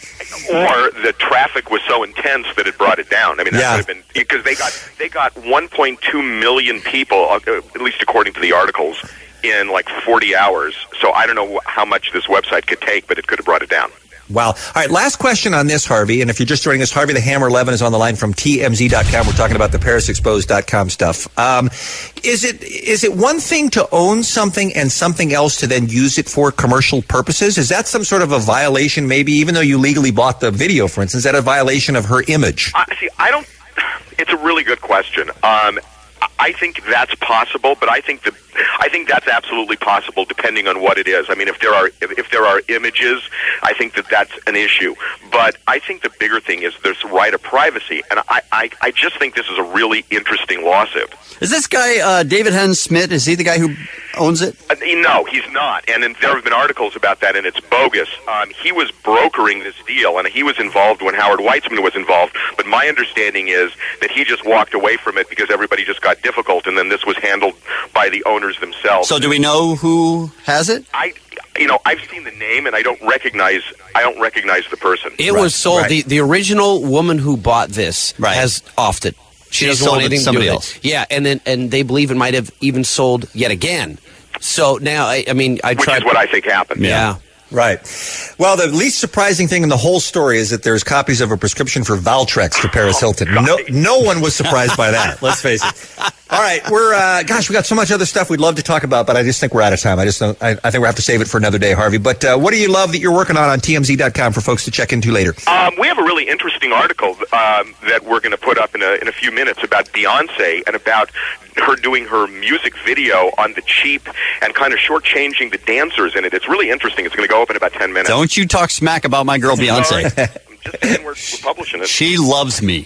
Or the traffic was so intense that it brought it down. I mean, that Yeah. would have been because they got they got one point two million people, uh, at least according to the articles, in like forty hours. So I don't know wh- how much this website could take, but it could have brought it down. Wow. All right, last question on this, Harvey. And if you're just joining us, Harvey the Hammer eleven is on the line from T M Z dot com. We're talking about the Paris Exposed dot com stuff. Um, is it is it one thing to own something and something else to then use it for commercial purposes? Is that some sort of a violation, maybe, even though you legally bought the video, for instance? Is that a violation of her image? I see, I don't. It's a really good question. Um, I think that's possible, but I think that I think that's absolutely possible, depending on what it is. I mean, if there are if, if there are images, I think that that's an issue. But I think the bigger thing is there's the right of privacy, and I I, I just think this is a really interesting lawsuit. Is this guy uh, David Henn Smith? Is he the guy who owns it? Uh, no, he's not, and then there have been articles about that, and it's bogus. Um, he was brokering this deal, and he was involved when Howard Weitzman was involved. But my understanding is that he just walked away from it because everybody just got difficult, and then this was handled by the owners themselves. So do we know who has it? I, you know, I've seen the name, and I don't recognize. I don't recognize the person. It was sold. The, the original woman who bought this has offed it. She, She doesn't sold want it to anything somebody do with else. it. Yeah, and then and they believe it might have even sold yet again. So now, I, I mean, I Which tried. is what I think happened. Yeah. Right. Well, the least surprising thing in the whole story is that there's copies of a prescription for Valtrex for Paris Hilton. No, no one was surprised by that. Let's face it. All right, we're uh, gosh, we got so much other stuff we'd love to talk about, but I just think we're out of time. I just don't, I, I think we have to save it for another day, Harvey. But uh, what do you love that you're working on on T M Z dot com for folks to check into later? Um, we have a really interesting article um, that we're going to put up in a, in a few minutes about Beyonce and about her doing her music video on the cheap and kind of shortchanging the dancers in it. It's really interesting. It's going to go up in about ten minutes. Don't you talk smack about my girl Beyonce. And we're, we're publishing it. She loves me.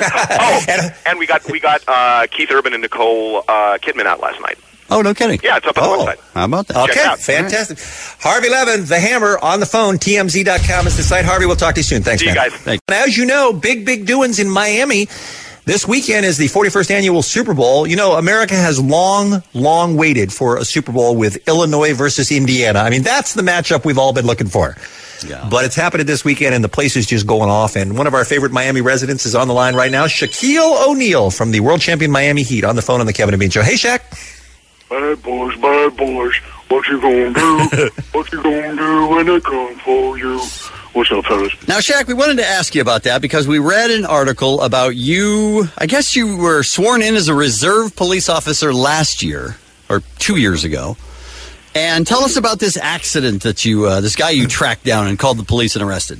oh, and we got we got uh, Keith Urban and Nicole uh, Kidman out last night. Oh, no kidding. Yeah, it's up on the website. How about that? Check it Okay, out. fantastic. Harvey Levin, the Hammer, on the phone. T M Z dot com is the site. Harvey, we'll talk to you soon. Thanks, See you man. guys. And as you know, big, big doings in Miami. This weekend is the forty-first annual Super Bowl. You know, America has long, long waited for a Super Bowl with Illinois versus Indiana. I mean, that's the matchup we've all been looking for. Yeah. But it's happening this weekend, and the place is just going off. And one of our favorite Miami residents is on the line right now, Shaquille O'Neal from the world champion Miami Heat, on the phone on the Kevin and Bean Show. Hey, Shaq. Bad boys, bad boys, what you gonna do? What you gonna do when they come for you? What's up, fellas? Now, Shaq, we wanted to ask you about that because we read an article about you. I guess you were sworn in as a reserve police officer last year or two years ago. And tell us about this accident that you, uh, this guy you tracked down and called the police and arrested.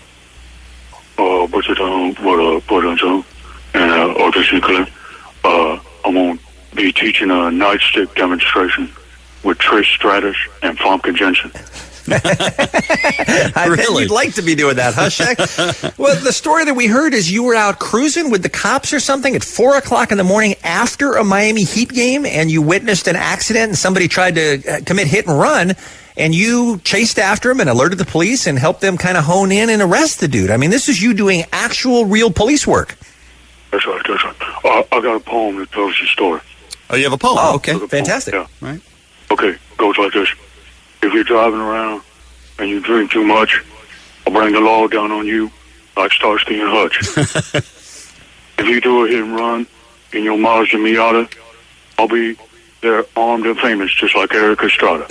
Uh, but you don't, what, uh, put on some, and, uh, obviously, uh, I'm gonna be teaching a nightstick demonstration with Trish Stratus and Famke Jensen. I bet you'd like to be doing that, huh, Shaq? Well, the story that we heard is you were out cruising with the cops or something at four o'clock in the morning after a Miami Heat game, and you witnessed an accident and somebody tried to uh, commit hit and run, and you chased after him and alerted the police and helped them kind of hone in and arrest the dude. I mean, this is you doing actual, real police work. That's right, that's right. Uh, I got a poem that tells the story. Oh, you have a poem? Oh, okay. Fantastic. Yeah. Right. Okay, goes like this. If you're driving around and you drink too much, I'll bring the law down on you like Starsky and Hutch. If you do a hit and run in your Mazda Miata, I'll be there armed and famous, just like Eric Estrada.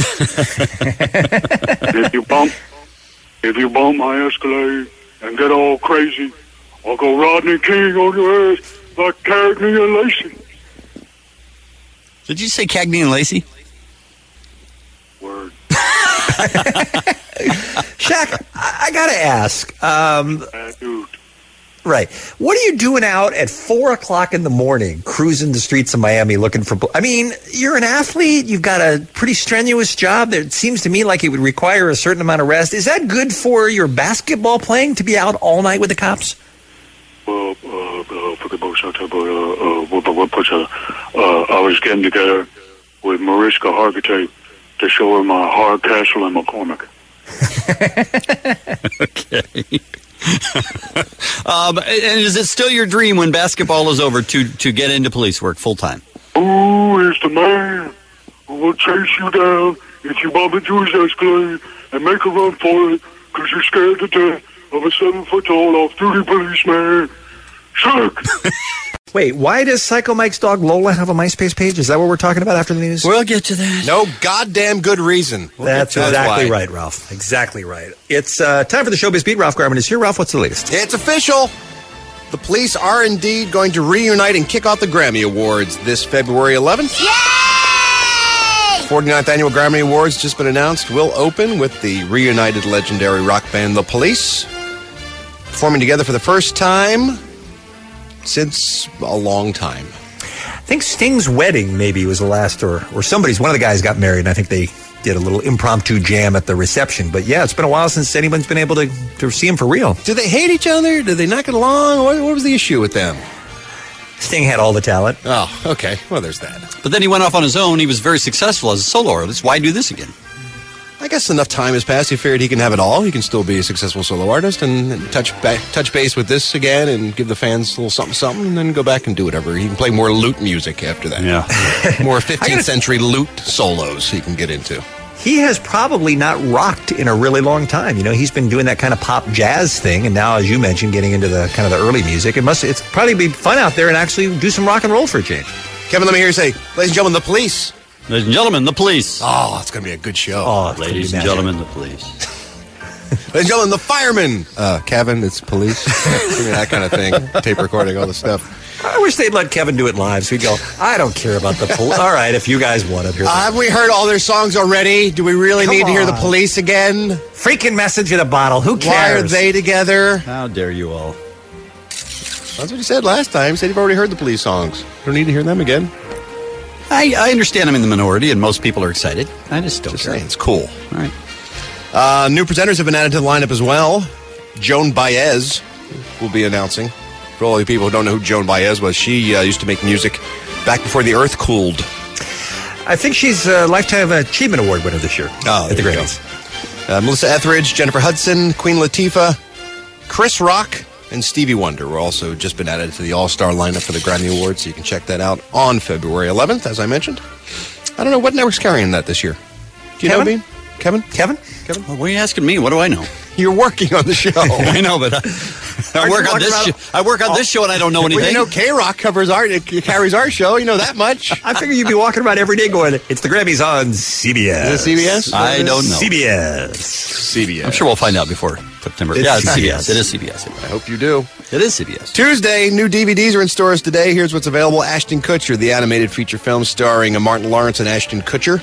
if you bump, if you bump my Escalade and get all crazy, I'll go Rodney King on your ass like Cagney and Lacey. Did you say Cagney and Lacey? Word. Shaq, I, I gotta ask. Um, uh, dude. Right. What are you doing out at four o'clock in the morning, cruising the streets of Miami looking for... I mean, you're an athlete. You've got a pretty strenuous job. It seems to me like it would require a certain amount of rest. Is that good for your basketball playing, to be out all night with the cops? Uh, uh, uh, forget about that, but, uh, uh, what, what, what, uh, uh, I was getting together with Mariska Hargitay to show her my hard castle in McCormick. Okay. um, and is it still your dream when basketball is over to, to get into police work full time? Who is the man who will chase you down if you bump into his Escalade and make a run for it because you're scared to death of a seven-foot-tall off-duty policeman? Shaq! Wait, why does Psycho Mike's dog Lola have a MySpace page? Is that what we're talking about after the news? We'll get to that. No goddamn good reason. We'll That's get to exactly why. right, Ralph. Exactly right. It's uh, time for the Showbiz Beat. Ralph Garman is here. Ralph, what's the latest? It's official. The police are indeed going to reunite and kick off the Grammy Awards this February eleventh. Yay! forty-ninth Annual Grammy Awards just been announced. Will open with the reunited legendary rock band The Police performing together for the first time since a long time. I think Sting's wedding maybe was the last, or, or somebody's, one of the guys got married, and I think they did a little impromptu jam at the reception. But yeah, it's been a while since anyone's been able to, to see him for real. Did they hate each other? Did they not get along? What, what was the issue with them? Sting had all the talent. Oh, okay. Well, there's that. But then he went off on his own. He was very successful as a solo artist. Why do this again? I guess enough time has passed. He figured he can have it all. He can still be a successful solo artist and touch ba- touch base with this again and give the fans a little something, something, and then go back and do whatever. He can play more lute music after that. Yeah. More fifteenth century lute solos he can get into. He has probably not rocked in a really long time. You know, he's been doing that kind of pop jazz thing, and now, as you mentioned, getting into the kind of the early music. It must, it's probably be fun out there and actually do some rock and roll for a change. Kevin, let me hear you say, ladies and gentlemen, The Police. Ladies and gentlemen, The Police. Oh, it's going to be a good show. Oh, ladies and gentlemen, The Police. Ladies and gentlemen, The Firemen. Uh, Kevin, it's police. I mean, that kind of thing. Tape recording, all the stuff. I wish they'd let Kevin do it live, so he'd go, I don't care about the police. All right, if you guys want it. Here Uh, have we heard all their songs already? Do we really Come need to hear The on. Police again? Freaking message in a bottle. Who cares? Why are they together? How dare you all? That's what he said last time. He said you've already heard the Police songs. Don't need to hear them again. I, I understand I'm in the minority, and most people are excited. I just don't Just care. saying, it's cool. All right. Uh, new presenters have been added to the lineup as well. Joan Baez will be announcing. For all you people who don't know who Joan Baez was, she uh, used to make music back before the earth cooled. I think she's a Lifetime Achievement Award winner this year Oh, at the there you Grammys. Uh, Melissa Etheridge, Jennifer Hudson, Queen Latifah, Chris Rock, and Stevie Wonder were also just been added to the All-Star lineup for the Grammy Awards, so you can check that out on February eleventh, as I mentioned. I don't know what network's carrying that this year. Do you Kevin? know, Bean? Kevin? Kevin? Kevin? Well, what are you asking me? What do I know? You're working on the show. I know, but I, I Aren't work you on this. walking Show, I work on this show, and I don't know anything. Well, you know, K-Rock covers our, carries our show. You know that much. I figure you'd be walking around every day going, it's the Grammys on C B S. Is it C B S? I don't know. C B S. C B S. I'm sure we'll find out before September. It's yeah, it's C B C B S. S. It is C B S. I hope you do. It is C B S. Tuesday, new D V Ds are in stores today. Here's what's available. Ashton Kutcher, the animated feature film starring Martin Lawrence and Ashton Kutcher.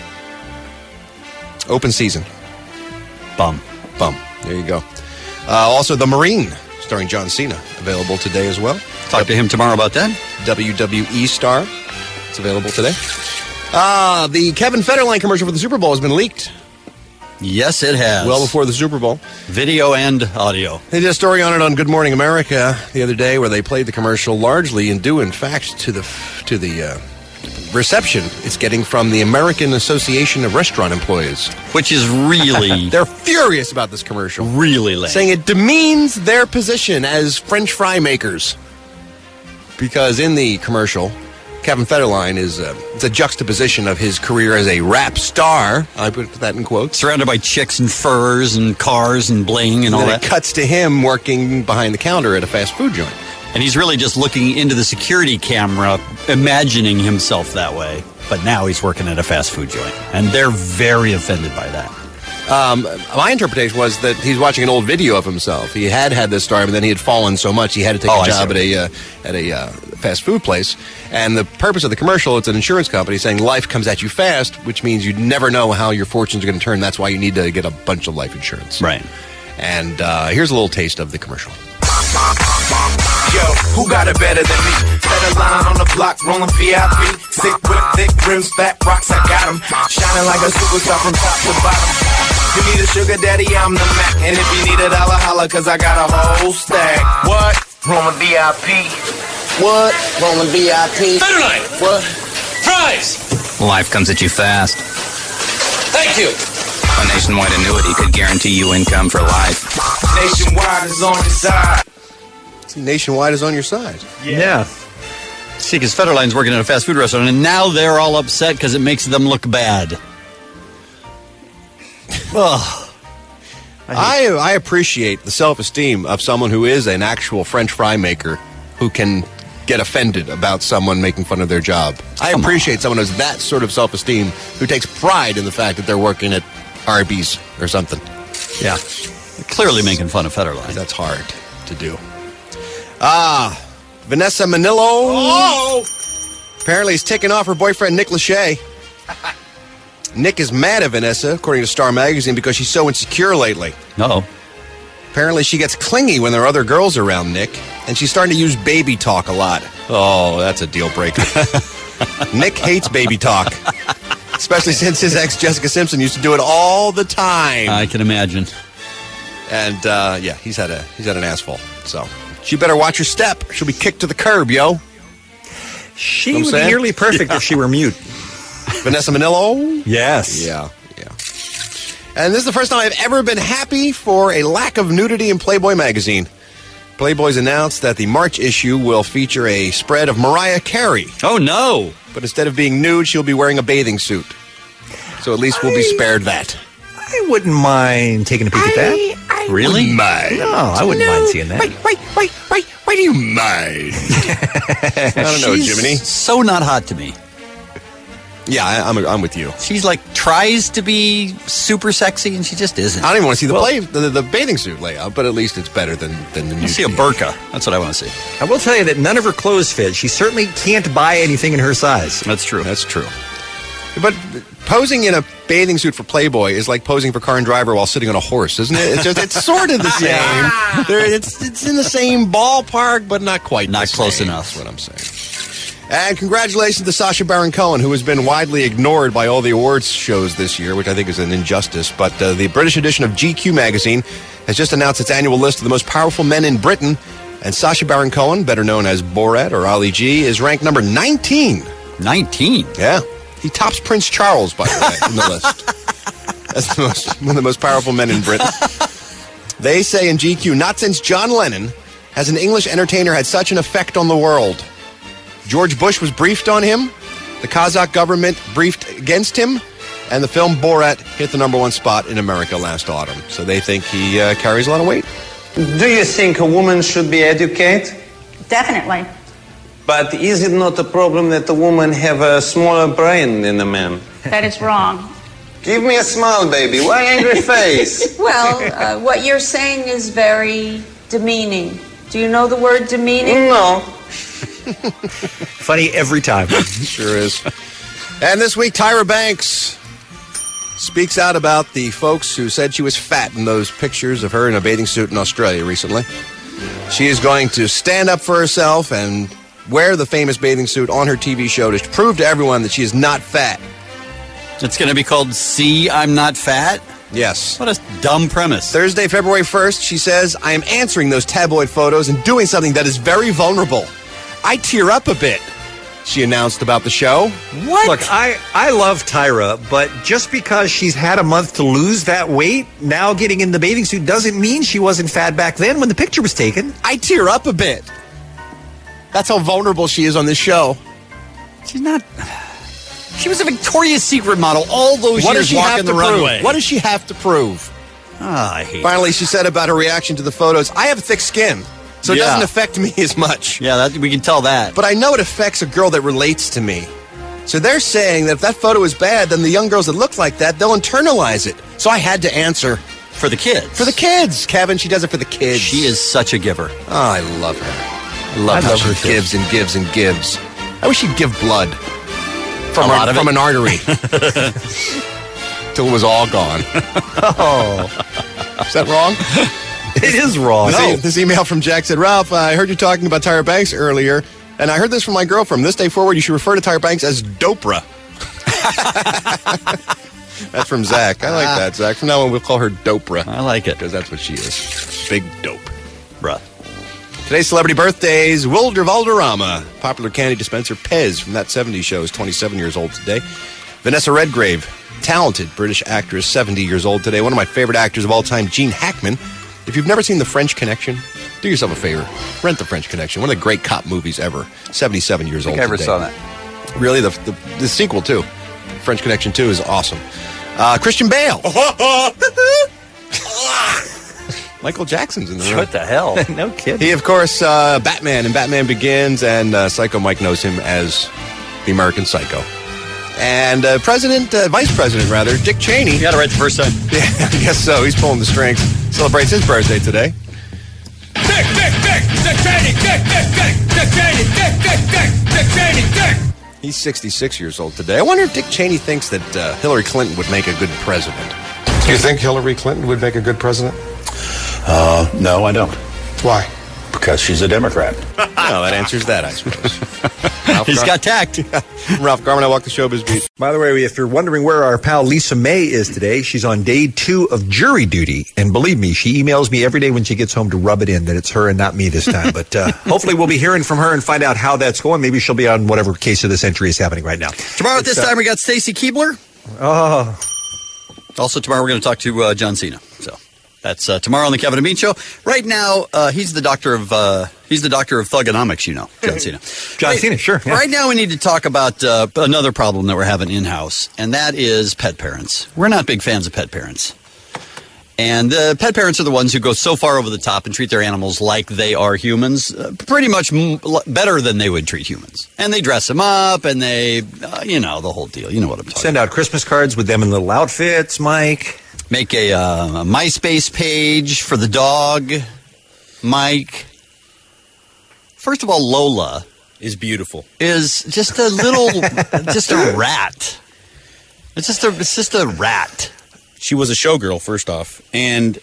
Open season. Bum. Bum. There you go. Uh, also, The Marine, starring John Cena, available today as well. Talk to him tomorrow about that. W W E star. It's available today. Uh, the Kevin Federline commercial for the Super Bowl has been leaked. Yes, it has. Well before the Super Bowl. Video and audio. They did a story on it on Good Morning America the other day where they played the commercial largely and due, in fact, to the to the uh, reception it's getting from the American Association of Restaurant Employees. Which is really... They're furious about this commercial. Really lame. Saying it demeans their position as French fry makers. Because in the commercial, Kevin Federline is uh, it's a juxtaposition of his career as a rap star. I put that in quotes. Surrounded by chicks and furs and cars and bling and all then that. It cuts to him working behind the counter at a fast food joint. And he's really just looking into the security camera, imagining himself that way. But now he's working at a fast food joint. And they're very offended by that. Um, my interpretation was that he's watching an old video of himself. He had had this star, but then he had fallen so much he had to take Oh, a I job at see. a uh, at a uh, fast food place. And the purpose of the commercial, it's an insurance company saying life comes at you fast, which means you never know how your fortunes are going to turn. That's why you need to get a bunch of life insurance. Right. And uh, here's a little taste of the commercial. Yo, who got it better than me? Set a line on the block, rolling V I P. Sick with thick rims, fat rocks, I got them. Shining like a superstar from top to bottom. You need a sugar daddy, I'm the Mac. And if you need a dollar, holla, cause I got a whole stack. What? Rolling V I P. What? Rolling V I P. Federline. What? Fries. Life comes at you fast. Thank you. A nationwide annuity could guarantee you income for life. Nationwide is on your side. See, Nationwide is on your side. Yeah. See, because Federline's working at a fast food restaurant, and now they're all upset because it makes them look bad. Ugh. I I appreciate the self-esteem of someone who is an actual French fry maker who can get offended about someone making fun of their job. I Come appreciate someone who has that sort of self-esteem, who takes pride in the fact that they're working at Arby's or something. Yeah. They're clearly making fun of Federline. That's hard to do. Ah, Vanessa Manillo. Oh! Apparently he's taking off her boyfriend, Nick Lachey. Nick is mad at Vanessa, according to Star Magazine, because she's so insecure lately. Uh-oh. Apparently she gets clingy when there are other girls around Nick, and she's starting to use baby talk a lot. Oh, that's a deal breaker. Nick hates baby talk, especially since his ex, Jessica Simpson, used to do it all the time. I can imagine. And, uh, yeah, he's had a he's had an asshole, so... She better watch her step. She'll be kicked to the curb, yo. She Know what I'm would be saying? nearly perfect if she were mute. Vanessa Manillo? Yes. Yeah, yeah. And this is the first time I've ever been happy for a lack of nudity in Playboy magazine. Playboy's announced that the March issue will feature a spread of Mariah Carey. Oh, no. But instead of being nude, she'll be wearing a bathing suit. So at least we'll be spared that. I wouldn't mind taking a peek at that. I Really? wouldn't mind. No, I wouldn't mind seeing that. Wait, wait, wait, wait. Why do you mind? I don't know, She's Jiminy. so not hot to me. Yeah, I, I'm, I'm with you. She's like, tries to be super sexy, and she just isn't. I don't even want to see the Well- play, the, the bathing suit layout, but at least it's better than, than the I nude. see a burqa. That's what I want to see. I will tell you that none of her clothes fit. She certainly can't buy anything in her size. That's true. That's true. But posing in a bathing suit for Playboy is like posing for Car and Driver while sitting on a horse, isn't it? It's, just, it's sort of the same. There, it's, it's in the same ballpark, but not quite. Not the close same, enough. That's what I'm saying. And congratulations to Sacha Baron Cohen, who has been widely ignored by all the awards shows this year, which I think is an injustice. But uh, the British edition of G Q magazine has just announced its annual list of the most powerful men in Britain. And Sacha Baron Cohen, better known as Borat or Ali G, is ranked number nineteen. nineteen? Yeah. He tops Prince Charles, by the way, in the list. As the most, one of the most powerful men in Britain. They say in G Q, not since John Lennon has an English entertainer had such an effect on the world. George Bush was briefed on him. The Kazakh government briefed against him. And the film Borat hit the number one spot in America last autumn. So they think he uh, carries a lot of weight. Do you think a woman should be educated? Definitely. But is it not a problem that a woman have a smaller brain than a man? That is wrong. Give me a smile, baby. Why angry face? Well, uh, what you're saying is very demeaning. Do you know the word demeaning? No. Funny every time. Sure is. And this week, Tyra Banks speaks out about the folks who said she was fat in those pictures of her in a bathing suit in Australia recently. She is going to stand up for herself and wear the famous bathing suit on her T V show to prove to everyone that she is not fat. It's going to be called See, I'm Not Fat? Yes. What a dumb premise. Thursday, February first, she says, I am answering those tabloid photos and doing something that is very vulnerable. I tear up a bit, she announced about the show. What? Look, I, I love Tyra, but just because she's had a month to lose that weight, now getting in the bathing suit doesn't mean she wasn't fat back then when the picture was taken. I tear up a bit. That's how vulnerable she is on this show. She's not. She was a Victoria's Secret model all those What years does she walking have the to prove? runway. What does she have to prove? Ah, I hate Finally, she said about her reaction to the photos, I have thick skin, so it Yeah. doesn't affect me as much. Yeah, that, we can tell that. But I know it affects a girl that relates to me. So they're saying that if that photo is bad, then the young girls that look like that, they'll internalize it. So I had to answer. For the kids. For the kids, Kevin. She does it for the kids. She is such a giver. Oh, I love her. I love I how love she her too. gives and gives and gives. I wish she'd give blood from, A her- lot of from it. an artery till it was all gone. Oh. Is that wrong? It is wrong. This, No. e- this email from Jack said, Ralph, I heard you talking about Tyra Banks earlier, and I heard this from my girlfriend. From this day forward, you should refer to Tyra Banks as Dopra. That's from Zach. I like that, Zach. From now on, we'll call her Dopra. I like it. Because that's what she is. Big dope. Bruh. Today's celebrity birthdays, Wilder Valderrama. Popular candy dispenser Pez from That seventies Show is twenty-seven years old today. Vanessa Redgrave, talented British actress, seventy years old today. One of my favorite actors of all time, Gene Hackman. If you've never seen The French Connection, do yourself a favor. Rent The French Connection, one of the great cop movies ever. seventy-seven years I old think I ever today. saw that. Really? The, the, the sequel, too. French Connection two is awesome. Uh, Christian Bale. Michael Jackson's in the room. What the hell? No kidding. He, of course, uh, Batman and Batman Begins, and uh, Psycho Mike knows him as the American Psycho. And uh, President, uh, Vice President, rather, Dick Cheney. You got it right the first time. Yeah, I guess so. He's pulling the strings. Celebrates his birthday today. Dick, Dick, Dick, Dick Cheney, Dick, Dick, Dick, Dick Cheney, Dick, Dick, Dick, Dick Cheney, Dick. He's sixty-six years old today. I wonder if Dick Cheney thinks that uh, Hillary Clinton would make a good president. Do you think Hillary Clinton would make a good president? Uh, no, I don't. Why? Because she's a Democrat. Well, that answers that, I suppose. He's got tact. Ralph Garman, I walk the showbiz beat. By the way, if you're wondering where our pal Lisa May is today, she's on day two of jury duty. And believe me, she emails me every day when she gets home to rub it in that it's her and not me this time. But uh, hopefully we'll be hearing from her and find out how that's going. Maybe she'll be on whatever case of the century is happening right now. Tomorrow at this It's, uh, time, we got Stacy Keebler. Oh. Also, tomorrow we're going to talk to uh, John Cena. So that's uh, tomorrow on the Kevin and Bean Show. Right now, uh, he's the doctor of uh, he's the doctor of thugonomics. You know, John Cena. John right, Cena, sure. Yeah. Right now, we need to talk about uh, another problem that we're having in house, and that is pet parents. We're not big fans of pet parents. And uh, pet parents are the ones who go so far over the top and treat their animals like they are humans, uh, pretty much m- l- better than they would treat humans. And they dress them up, and they, uh, you know, the whole deal. You know what I'm talking Send out Christmas cards with them in little outfits, Mike. Make a, uh, a MySpace page for the dog, Mike. First of all, Lola is beautiful. Is just a little, just a rat. It's just a, it's just a rat. She was a showgirl, first off, and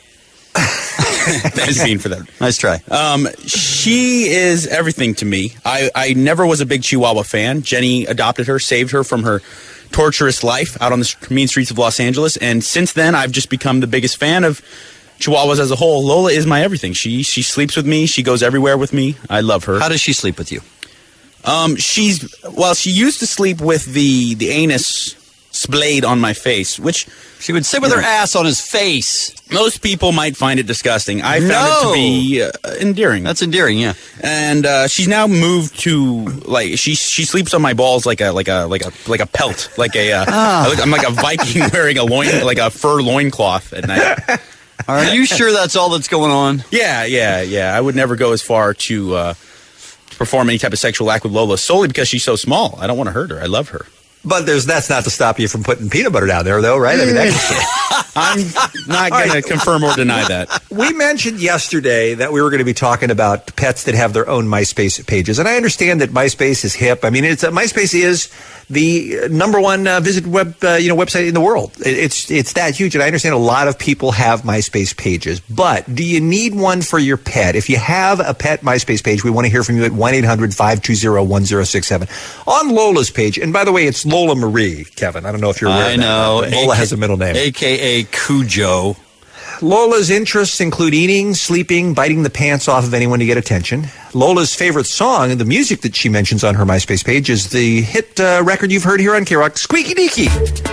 thanks, Bean, for that. Nice try. Um, she is everything to me. I, I never was a big Chihuahua fan. Jenny adopted her, saved her from her torturous life out on the mean streets of Los Angeles, and since then, I've just become the biggest fan of Chihuahuas as a whole. Lola is my everything. She she sleeps with me. She goes everywhere with me. I love her. How does she sleep with you? Um, she's well. She used to sleep with the the anus splayed on my face, which she would sit with her ass on his face. Most people might find it disgusting. I found No. it to be uh, endearing. That's endearing, yeah. And uh, she's now moved to like she she sleeps on my balls like a like a like a like a pelt, like a uh, Ah. I look- I'm like a Viking wearing a loin like a fur loincloth at night. Are you sure that's all that's going on? Yeah, yeah, yeah. I would never go as far to uh, perform any type of sexual act with Lola solely because she's so small. I don't want to hurt her. I love her. But there's that's not to stop you from putting peanut butter down there, though, right? I mean, that I'm not going to confirm or deny that. We mentioned yesterday that we were going to be talking about pets that have their own MySpace pages, and I understand that MySpace is hip. I mean, it's uh, MySpace is the number one uh, visited web uh, you know website in the world. It, it's it's that huge, and I understand a lot of people have MySpace pages. But do you need one for your pet? If you have a pet MySpace page, we want to hear from you at one eight hundred five two zero one zero six seven on Lola's page. And by the way, it's Lola Marie, Kevin. I don't know if you're aware I of that. know. but Lola A K has a middle name. A K A Cujo. Lola's interests include eating, sleeping, biting the pants off of anyone to get attention. Lola's favorite song and the music that she mentions on her MySpace page is the hit uh, record you've heard here on K-Rock, Squeaky Deaky.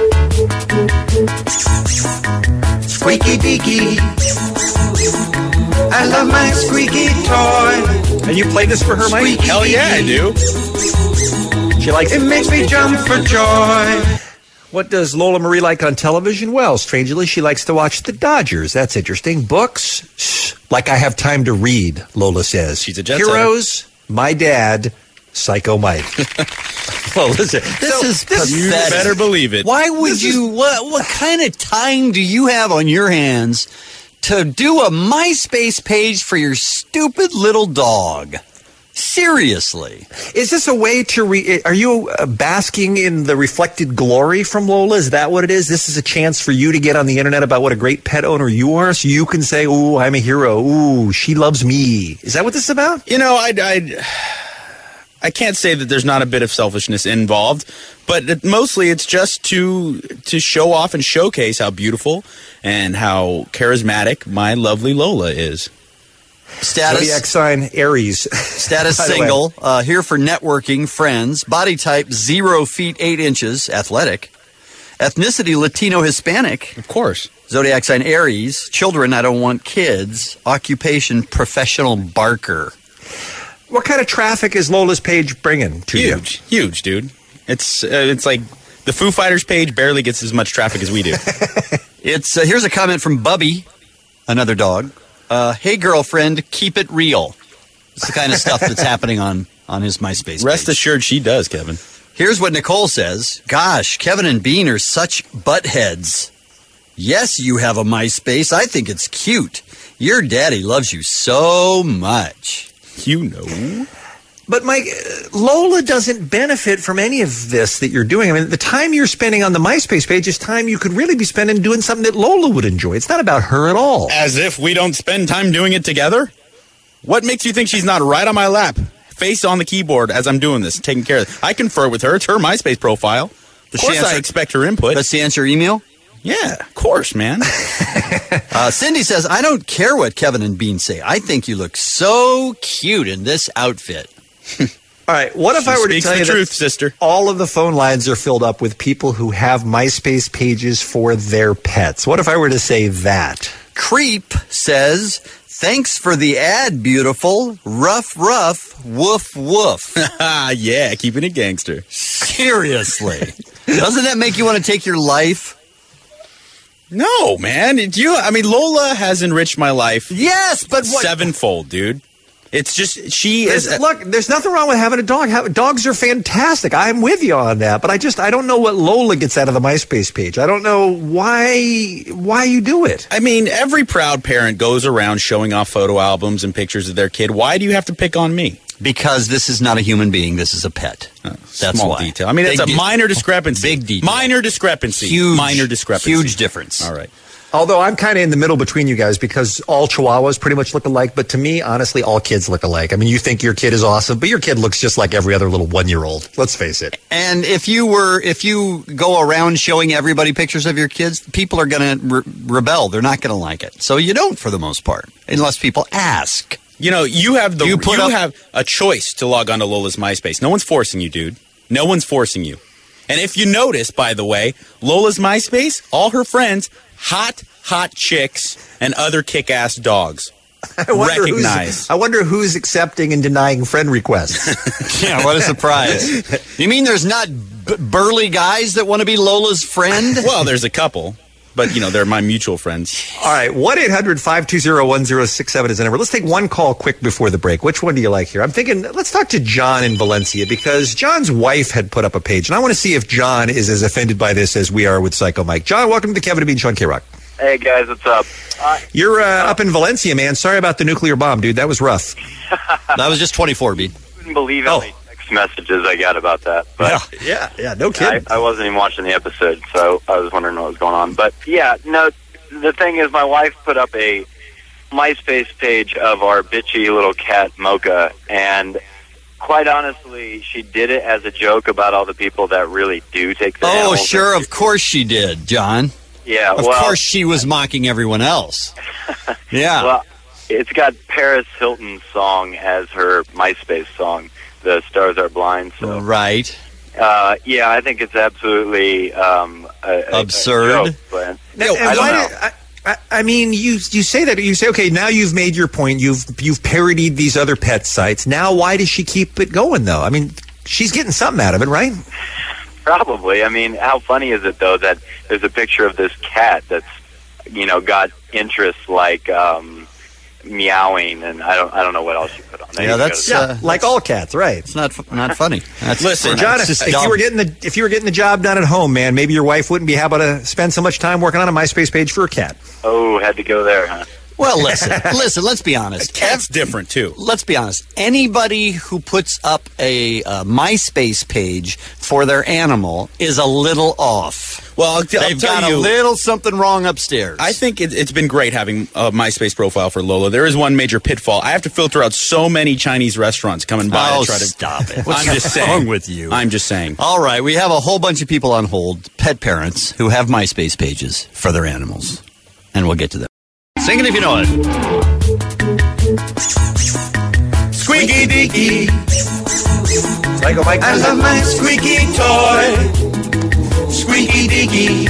Squeaky Deaky. I love my squeaky toy. And you played this for her, Mike? Hell yeah, I do. She likes it makes me jump for joy. What does Lola Marie like on television? Well, strangely, she likes to watch the Dodgers. That's interesting. Books? Shh. Like I have time to read, Lola says. She's a jet Heroes? My dad, Psycho Mike. Well, listen, this So, is this- You pathetic. better believe it. Why would you? What what kind of time do you have on your hands to do a MySpace page for your stupid little dog? Seriously. Is this a way to re... Are you uh, basking in the reflected glory from Lola? Is that what it is? This is a chance for you to get on the internet about what a great pet owner you are so you can say, ooh, I'm a hero. Ooh, she loves me. Is that what this is about? You know, I, I, I can't say that there's not a bit of selfishness involved, but it, mostly it's just to to show off and showcase how beautiful and how charismatic my lovely Lola is. Status. Zodiac sign Aries. Status By the way. single. Uh, here for networking, friends. Body type zero feet eight inches. Athletic. Ethnicity Latino Hispanic. Of course. Zodiac sign Aries. Children, I don't want kids. Occupation professional barker. What kind of traffic is Lola's page bringing to you? Huge, huge, dude. It's uh, it's like the Foo Fighters page barely gets as much traffic as we do. It's uh, here's a comment from Bubby, another dog. Uh, hey, girlfriend, keep it real. It's the kind of stuff that's happening on, on his MySpace Rest page. assured she does, Kevin. Here's what Nicole says. Gosh, Kevin and Bean are such buttheads. Yes, you have a MySpace. I think it's cute. Your daddy loves you so much. You know. But, Mike, uh, Lola doesn't benefit from any of this that you're doing. I mean, the time you're spending on the MySpace page is time you could really be spending doing something that Lola would enjoy. It's not about her at all. As if we don't spend time doing it together? What makes you think she's not right on my lap, face on the keyboard as I'm doing this, taking care of it? I confer with her. It's her MySpace profile. Of Does she course I answer- expect her input. Does she answer email? Yeah, of course, man. Uh, Cindy says, I don't care what Kevin and Bean say. I think you look so cute in this outfit. All right, what if She I were to speaks tell the you truth, that sister. all of the phone lines are filled up with people who have MySpace pages for their pets? What if I were to say that? Creep says, thanks for the ad, beautiful. Rough, rough, woof, woof. Yeah, keeping it gangster. Seriously. Doesn't that make you want to take your life? No, man. It, you, I mean, Lola has enriched my life. Yes, but what? Sevenfold, dude. It's just, she There's, is. look, there's nothing wrong with having a dog. Have, dogs are fantastic. I'm with you on that. But I just, I don't know what Lola gets out of the MySpace page. I don't know why, why you do it. I mean, every proud parent goes around showing off photo albums and pictures of their kid. Why do you have to pick on me? Because this is not a human being. This is a pet. That's Small why. detail. I mean, it's Big a de- minor discrepancy. Big detail. Minor discrepancy. Huge. Minor discrepancy. Huge difference. All right. Although I'm kind of in the middle between you guys because all Chihuahuas pretty much look alike. But to me, honestly, all kids look alike. I mean, you think your kid is awesome, but your kid looks just like every other little one-year-old. Let's face it. And if you were, if you go around showing everybody pictures of your kids, people are going to re- rebel. They're not going to like it. So you don't, for the most part, unless people ask. You know, you have the You you, put up- have a choice to log on to Lola's MySpace. No one's forcing you, dude. No one's forcing you. And if you notice, by the way, Lola's MySpace, all her friends, hot, hot chicks and other kick-ass dogs. I wonder Recognize. Who's, I wonder who's accepting and denying friend requests. Yeah, what a surprise. You mean there's not b- burly guys that want to be Lola's friend? Well, there's a couple. But, you know, they're my mutual friends. All right, one eight hundred five two zero one zero six seven is the number. Let's take one call quick before the break. Which one do you like here? I'm thinking, let's talk to John in Valencia because John's wife had put up a page, and I want to see if John is as offended by this as we are with Psycho Mike. John, welcome to the Kevin and Bean Show on K-Rock. Hey, guys, what's up? Uh, You're uh, up in Valencia, man. Sorry about the nuclear bomb, dude. That was rough. That was just twenty-four, B. I couldn't believe how many text messages I got about that. But yeah, yeah, no kidding. I, I wasn't even watching the episode, so I was wondering what was going on. But, yeah, no, the thing is my wife put up a MySpace page of our bitchy little cat, Mocha, and quite honestly, she did it as a joke about all the people that really do take the Oh, animals. sure, of course she did, John. Yeah, Of well, course she was mocking everyone else. Yeah. well, it's got Paris Hilton's song as her MySpace song, The Stars Are Blind. So, Right. uh, yeah, I think it's absolutely um, a, a- Absurd. A joke, but And- I and don't why know. did- I, I, I mean, you you say that you say, okay, now you've made your point. You've you've parodied these other pet sites. Now, why does she keep it going though? I mean, she's getting something out of it, right? Probably. I mean, how funny is it, though, that there's a picture of this cat that's, you know, got interests like um, meowing, and I don't I don't know what else you put on there. Yeah, that's Yeah, uh, like all cats, right? It's not not funny. That's, Listen, John, it's if, just if dumb. you were getting the if you were getting the job done at home, man, maybe your wife wouldn't be able to spend so much time working on a MySpace page for a cat. Oh, had to go there, huh? Well, listen, listen. Let's be honest. Cat's different too. Let's be honest. Anybody who puts up a uh, MySpace page for their animal is a little off. Well, I'll, t- I'll They've tell got you, a little something wrong upstairs. I think it, it's been great having a MySpace profile for Lola. There is one major pitfall. I have to filter out so many Chinese restaurants coming by Oh, to try to stop it. I'm What's just wrong saying. with you? I'm just saying. All right, we have a whole bunch of people on hold, pet parents, who have MySpace pages for their animals. And we'll get to them. Sing it if you know it. Squeaky Deaky. Michael, Mike, I love my squeaky toy. Squeaky Deaky.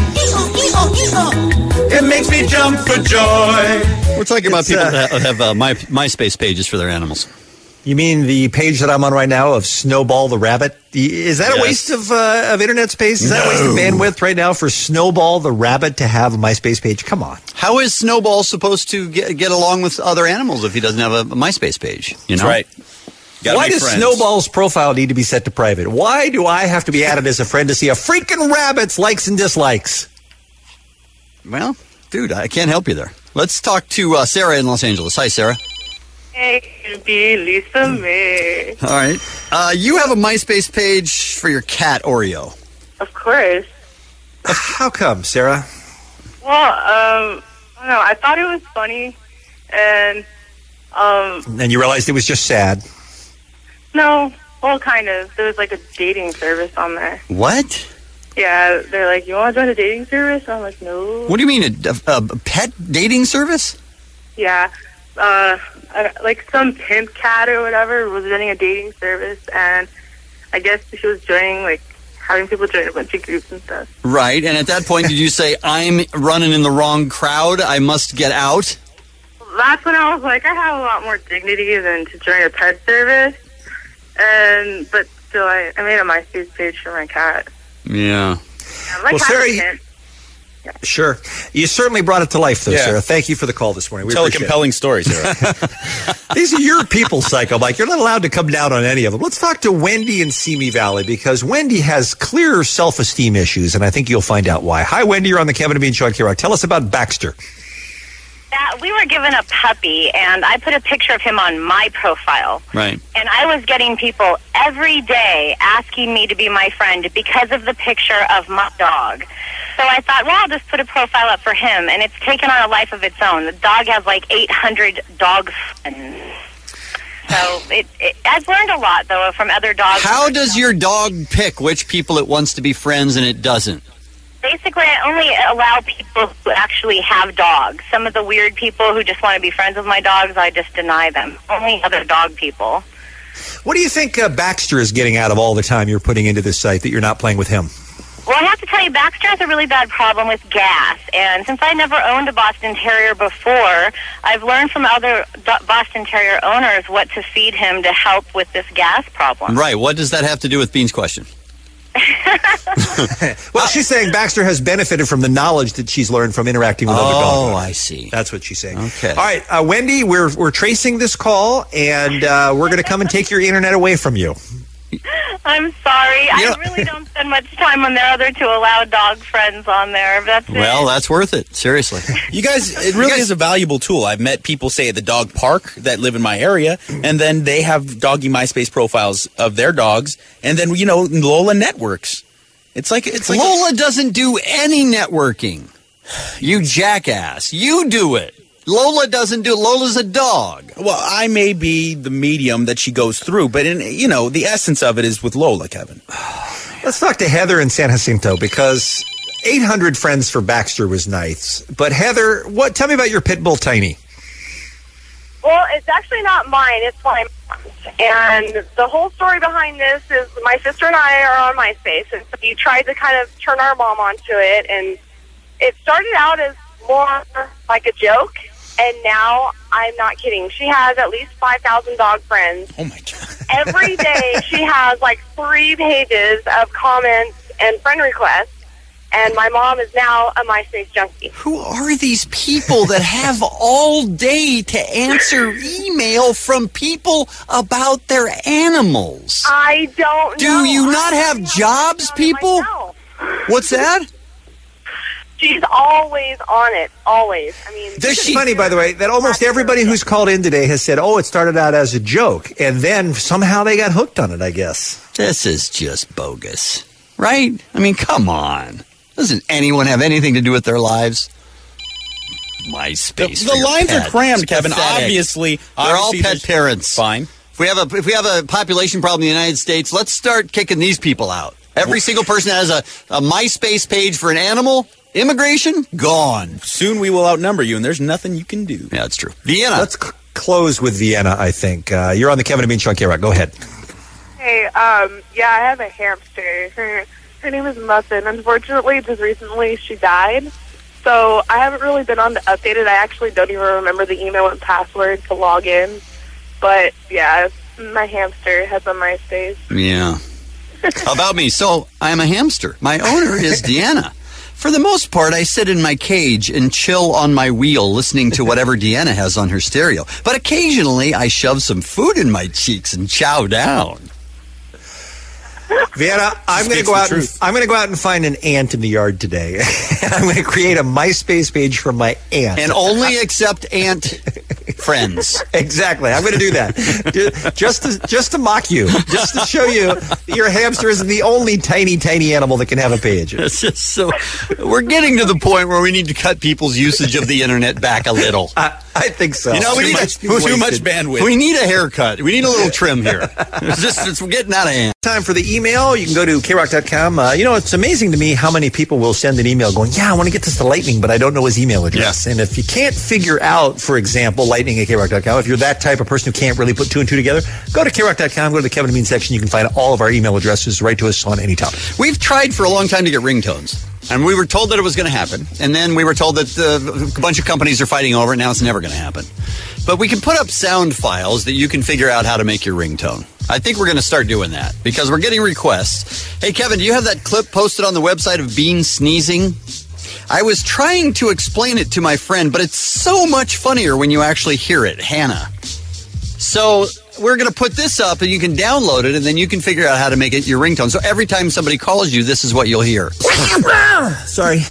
It makes me jump for joy. We're talking about It's, people uh, that have uh, my, MySpace pages for their animals. You mean the page that I'm on right now of Snowball the Rabbit? Is that a Yes. waste of uh, of internet space? Is that a waste of bandwidth right now for Snowball the Rabbit to have a MySpace page? Come on. How is Snowball supposed to get, get along with other animals if he doesn't have a, a MySpace page? You know? That's right. Gotta Why make does friends. Snowball's profile need to be set to private? Why do I have to be added as a friend to see a freaking rabbit's likes and dislikes? Well, dude, I can't help you there. Let's talk to uh, Sarah in Los Angeles. Hi, Sarah. Hey, be Lisa May. All right. Uh, you have a MySpace page for your cat, Oreo. Of course. How come, Sarah? Well, um, I don't know. I thought it was funny, and um, And you realized it was just sad. no, well, kind of. There was like a dating service on there. What? Yeah, they're like, "You want to join a dating service?" I'm like, "No." What do you mean, a, a, a pet dating service? Yeah, uh, I, like some pimp cat or whatever was running a dating service, and I guess she was joining, like, having people join a bunch of groups and stuff. Right. And at that point, did you say, I'm running in the wrong crowd, I must get out? That's when I was like, I have a lot more dignity than to join a pet service, and but still, I, I made a MySpace page for my cat. Yeah. Yeah, my Well, cat's Sarah, a you- pimp. Sure. You certainly brought it to life, though, Yeah. Sarah. Thank you for the call this morning. We Tell a appreciate compelling it. story, Sarah. These are your people, Psycho Mike. You're not allowed to come down on any of them. Let's talk to Wendy in Simi Valley, because Wendy has clear self-esteem issues, and I think you'll find out why. Hi, Wendy. You're on the Kevin and Bean Show on K-Rock. Tell us about Baxter. Yeah, we were given a puppy, and I put a picture of him on my profile. Right. And I was getting people every day asking me to be my friend because of the picture of my dog. So I thought, well, I'll just put a profile up for him, and it's taken on a life of its own. The dog has like eight hundred dog friends. So it, it, I've learned a lot, though, from other dogs. How does your dog pick which people it wants to be friends and it doesn't? Basically, I only allow people who actually have dogs. Some of the weird people who just want to be friends with my dogs, I just deny them. Only other dog people. What do you think uh, Baxter is getting out of all the time you're putting into this site that you're not playing with him? Well, I have to tell you, Baxter has a really bad problem with gas. And since I never owned a Boston Terrier before, I've learned from other Do- Boston Terrier owners what to feed him to help with this gas problem. Right. What does that have to do with Bean's question? Well, she's saying Baxter has benefited from the knowledge that she's learned from interacting with other dogs. Oh, I see. That's what she's saying. Okay. All right, uh, Wendy, we're we're tracing this call, and uh, we're going to come and take your internet away from you. I'm sorry. I really don't spend much time on there other to allow dog friends on there. That's it. Well, that's worth it. Seriously. You guys, it really is a valuable tool. I've met people, say, at the dog park that live in my area, and then they have doggy MySpace profiles of their dogs, and then, you know, Lola networks. It's like it's like Lola doesn't do any networking. You jackass. You do it. Lola doesn't do it. Lola's a dog. Well, I may be the medium that she goes through, but in you know, the essence of it is with Lola, Kevin. Let's talk to Heather in San Jacinto, because eight hundred friends for Baxter was nice. But Heather, what? Tell me about your pit bull, Tiny. Well, it's actually not mine. It's my mom's. And the whole story behind this is my sister and I are on MySpace, and so we tried to kind of turn our mom onto it. And it started out as more like a joke, and now I'm not kidding. She has at least five thousand dog friends. Oh, my God. every day she has like three pages of comments and friend requests. And my mom is now a MySpace junkie. Who are these people that have all day to answer email from people about their animals? I don't Do know. you not have jobs, people? What's that? She's always on it. Always. I mean, This is funny, by the way, that almost everybody who's called in today has said, oh, it started out as a joke. And then somehow they got hooked on it, I guess. This is just bogus, right? I mean, come on. Doesn't anyone have anything to do with their lives? MySpace. The, for the your lines pet. are crammed, It's Kevin. pathetic. Obviously, they're all obviously pet there's- parents. Fine. If we have a if we have a population problem in the United States, let's start kicking these people out. Every single person has a, a MySpace page for an animal. Immigration gone. Soon we will outnumber you, and there's nothing you can do. Yeah, that's true. Vienna. Let's c- close with Vienna, I think. Uh, you're on the Kevin and Bean Show on K-Rock. Go ahead. Hey, um, yeah, I have a hamster. Her, her name is Muffin. Unfortunately, just recently she died. So I haven't really been on to update it. I actually don't even remember the email and password to log in. But, yeah, my hamster has a MySpace. Yeah. How about me? So I'm a hamster. My owner is Deanna. For the most part, I sit in my cage and chill on my wheel listening to whatever Deanna has on her stereo. But occasionally, I shove some food in my cheeks and chow down. Vienna, I'm going to Speaks go the out. And, truth. I'm going to go out and find an ant in the yard today. I'm going to create a MySpace page for my ant, And only accept ant friends. Exactly. I'm going to do that Ju- just to just to mock you, just to show you that your hamster isn't the only tiny, tiny animal that can have a page. It's just so we're getting to the point where we need to cut people's usage of the internet back a little. I, I think so. You know, we Too need much- a, too much bandwidth. We need a haircut. We need a little trim here. It's just it's getting out of hand. Time for the email. You can go to K rock dot com. Uh, you know, it's amazing to me how many people will send an email going, yeah, I want to get this to Lightning, but I don't know his email address. And if you can't figure out, for example, Lightning at K rock dot com, if you're that type of person who can't really put two and two together, go to K rock dot com, go to the Kevin and Bean section. You can find all of our email addresses. Write to us on any topic. We've tried for a long time to get ringtones. And we were told that it was going to happen. And then we were told that uh, a bunch of companies are fighting over it. Now it's never going to happen. But we can put up sound files that you can figure out how to make your ringtone. I think we're going to start doing that because we're getting requests. Hey, Kevin, do you have that clip posted on the website of Bean sneezing? I was trying to explain it to my friend, but it's so much funnier when you actually hear it, Hannah. So we're going to put this up and you can download it and then you can figure out how to make it your ringtone. So every time somebody calls you, this is what you'll hear. Sorry.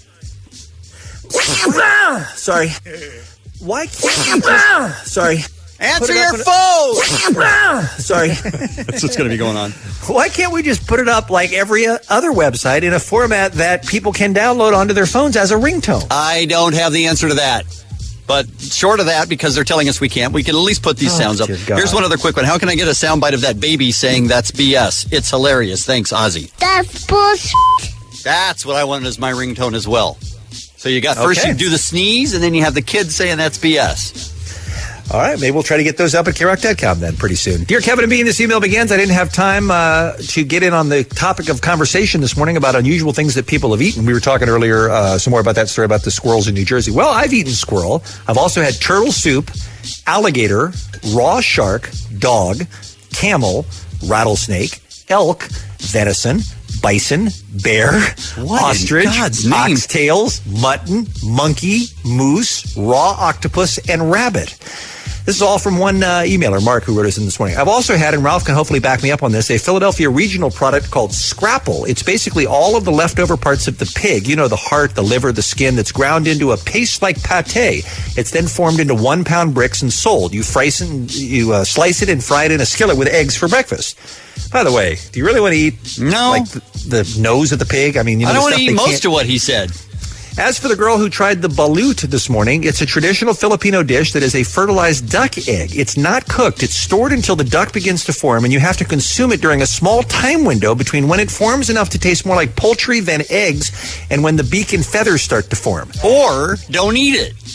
Sorry. Why can't you just... Sorry. Answer Put it your up phone! Sorry. That's what's going to be going on. Why can't we just put it up like every uh, other website in a format that people can download onto their phones as a ringtone? I don't have the answer to that. But short of that, because they're telling us we can't, we can at least put these Oh, sounds up. dear God. Here's one other quick one. How can I get a soundbite of that baby saying that's B S? It's hilarious. Thanks, Ozzy. That's bullshit. That's what I wanted as my ringtone as well. So you got first Okay. you do the sneeze, and then you have the kid saying that's B S. All right, maybe we'll try to get those up at K rock dot com then pretty soon. Dear Kevin and Bean, this email begins. I didn't have time uh, to get in on the topic of conversation this morning about unusual things that people have eaten. We were talking earlier uh, some more about that story about the squirrels in New Jersey. Well, I've eaten squirrel. I've also had turtle soup, alligator, raw shark, dog, camel, rattlesnake, elk, venison, bison, bear, What in ostrich, God's name? oxtails, mutton, monkey, moose, raw octopus, and rabbit. This is all from one uh, emailer, Mark, who wrote us in this morning. I've also had, and Ralph can hopefully back me up on this, a Philadelphia regional product called Scrapple. It's basically all of the leftover parts of the pig, you know, the heart, the liver, the skin, that's ground into a paste like pate. It's then formed into one-pound bricks and sold. You, frice it, you uh, slice it and fry it in a skillet with eggs for breakfast. By the way, do you really want to eat No. like the, the nose of the pig? I mean, you know, I don't the want to stuff eat they most can't- of what he said. As for the girl who tried the balut this morning, it's a traditional Filipino dish that is a fertilized duck egg. It's not cooked. It's stored until the duck begins to form, and you have to consume it during a small time window between when it forms enough to taste more like poultry than eggs and when the beak and feathers start to form. Or don't eat it.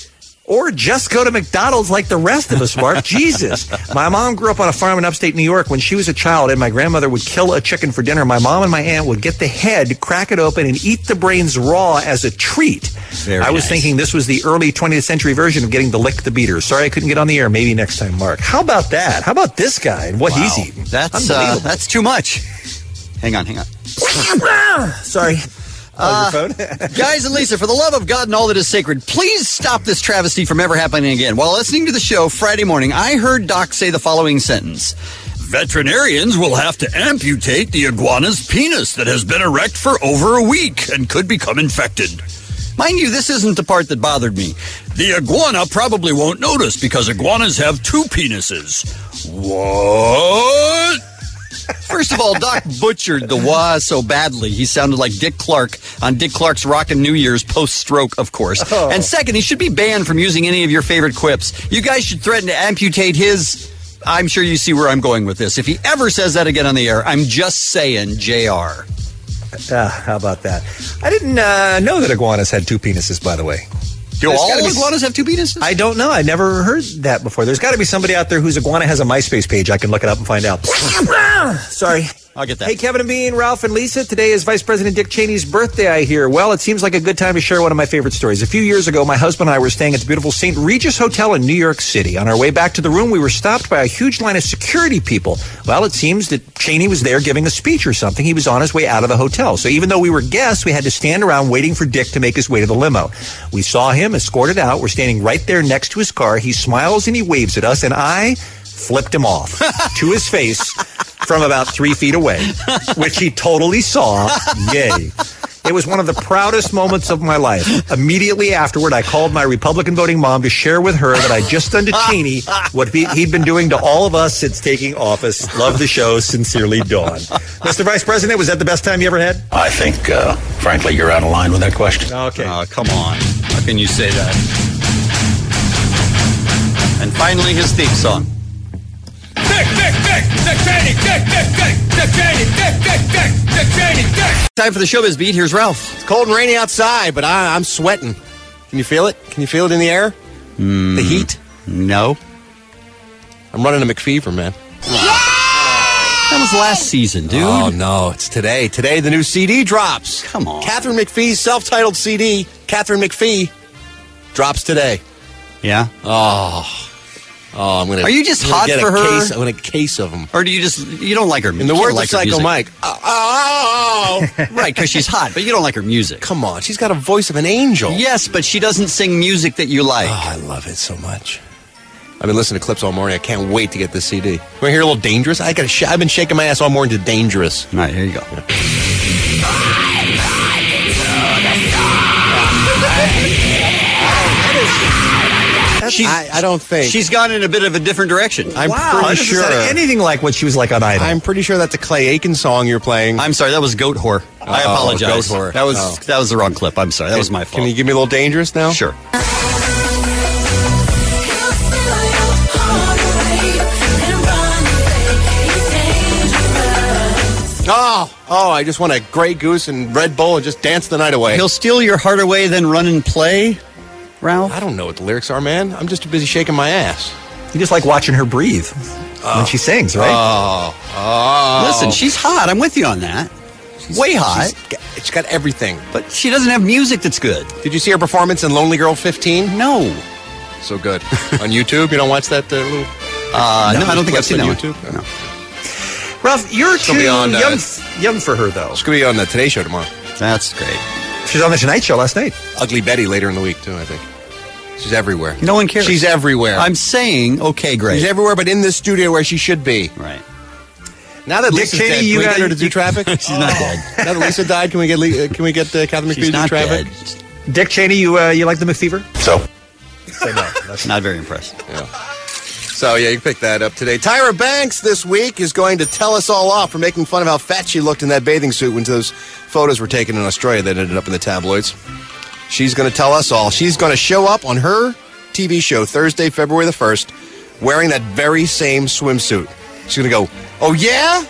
Or just go to McDonald's like the rest of us, Mark. Jesus. My mom grew up on a farm in upstate New York. When she was a child and my grandmother would kill a chicken for dinner, my mom and my aunt would get the head, crack it open, and eat the brains raw as a treat. Very I was nice. thinking this was the early twentieth century version of getting to lick the beater. Sorry I couldn't get on the air. Maybe next time, Mark. How about that? How about this guy and what Wow. he's eating? That's uh, that's too much. Hang on, hang on. Sorry. Uh, guys and Lisa, for the love of God and all that is sacred, please stop this travesty from ever happening again. While listening to the show Friday morning, I heard Doc say the following sentence. Veterinarians will have to amputate the iguana's penis that has been erect for over a week and could become infected. Mind you, this isn't the part that bothered me. The iguana probably won't notice because iguanas have two penises. What? First of all, Doc butchered the wah so badly, he sounded like Dick Clark on Dick Clark's Rockin' New Year's post-stroke, of course. Oh. And second, he should be banned from using any of your favorite quips. You guys should threaten to amputate his... I'm sure you see where I'm going with this. If he ever says that again on the air, I'm just saying J R. Uh, how about that? I didn't uh, know that iguanas had two penises, by the way. Do There's all gotta be- iguanas have two penises? I don't know. I never heard that before. There's got to be somebody out there whose iguana has a MySpace page. I can look it up and find out. Sorry. I'll get that. Hey, Kevin and Bean, Ralph and Lisa. Today is Vice President Dick Cheney's birthday, I hear. Well, it seems like a good time to share one of my favorite stories. A few years ago, my husband and I were staying at the beautiful Saint Regis Hotel in New York City. On our way back to the room, we were stopped by a huge line of security people. Well, it seems that Cheney was there giving a speech or something. He was on his way out of the hotel. So even though we were guests, we had to stand around waiting for Dick to make his way to the limo. We saw him escorted out. We're standing right there next to his car. He smiles and he waves at us, and I flipped him off to his face from about three feet away, which he totally saw. Yay. It was one of the proudest moments of my life. Immediately afterward, I called my Republican voting mom to share with her that I'd just done to Cheney what he- he'd been doing to all of us since taking office. Love the show. Sincerely, Dawn. Mister Vice President, was that the best time you ever had? I think, uh, frankly, you're out of line with that question. Okay. Oh, come on. How can you say that? And finally, his theme song. Dick, Dick, Dick, Dick Cheney, Dick, Dick, Dick, Dick Cheney, Dick, Dick, Dick, Dick Cheney, Dick. Time for the Showbiz Beat. Here's Ralph. It's cold and rainy outside, but I, I'm sweating. Can you feel it? Can you feel it in the air? Mm, the heat? No. I'm running a McFever, man. That was last season, dude. Oh, no. It's today. Today, the new C D drops. Come on. Catherine McPhee's self-titled C D, Catherine McPhee, drops today. Yeah? Oh. Oh, I'm gonna. Are you just I'm gonna hot get for a her? Case, I'm gonna get a case of them. Or do you just, you don't like her music? In the words like of Psycho Mike. Oh, oh, oh. Right, because she's hot, but you don't like her music. Come on, she's got a voice of an angel. Yes, but she doesn't sing music that you like. Oh, I love it so much. I've been listening to clips all morning. I can't wait to get this C D. Want to hear a little Dangerous? I got. Sh- I've been shaking my ass all morning to Dangerous. All right, here you go. She's, I, I don't think she's gone in a bit of a different direction. I'm wow, pretty that doesn't sure sound anything like what she was like on Idol. I'm pretty sure that's a Clay Aiken song you're playing. I'm sorry, that was Goat Whore. I Oh, apologize. Goat Whore. That was Oh. that was the wrong clip. I'm sorry. That was my fault. Can you give me a little Dangerous now? Sure. Oh, oh! I just want a Grey Goose and Red Bull and just dance the night away. He'll steal your heart away, then run and play, Ralph? I don't know what the lyrics are, man. I'm just too busy shaking my ass. You just like watching her breathe when she sings, right? Oh, oh! Listen, she's hot. I'm with you on that. Way hot. She's got, she's got everything. But she doesn't have music that's good. Did you see her performance in Lonely Girl fifteen? No. So good. On YouTube? You don't watch that uh, little... Uh, no, I don't think I've clips seen on that YouTube? one. No. Ralph, you're She'll too be on, uh, young, young for her, though. She's going to be on the Today Show tomorrow. That's great. She's on the Tonight Show last night. Ugly Betty later in the week, too, I think. She's everywhere. No one cares. She's everywhere. I'm saying, okay, great. She's everywhere, but in the studio where she should be. Right. Now that Dick Lisa's Cheney, dead, you can we got- get her to do traffic? She's not dead. Now that Lisa died, can we get Le- uh, can we get uh, Catherine McPhee She's to do not traffic? dead. Dick Cheney, you uh, you like the McFever? So, Say no. That's Not very impressed. Yeah. So, yeah, you can pick that up today. Tyra Banks this week is going to tell us all off for making fun of how fat she looked in that bathing suit when those photos were taken in Australia that ended up in the tabloids. She's going to tell us all. She's going to show up on her T V show Thursday, February the first, wearing that very same swimsuit. She's going to go, oh, yeah?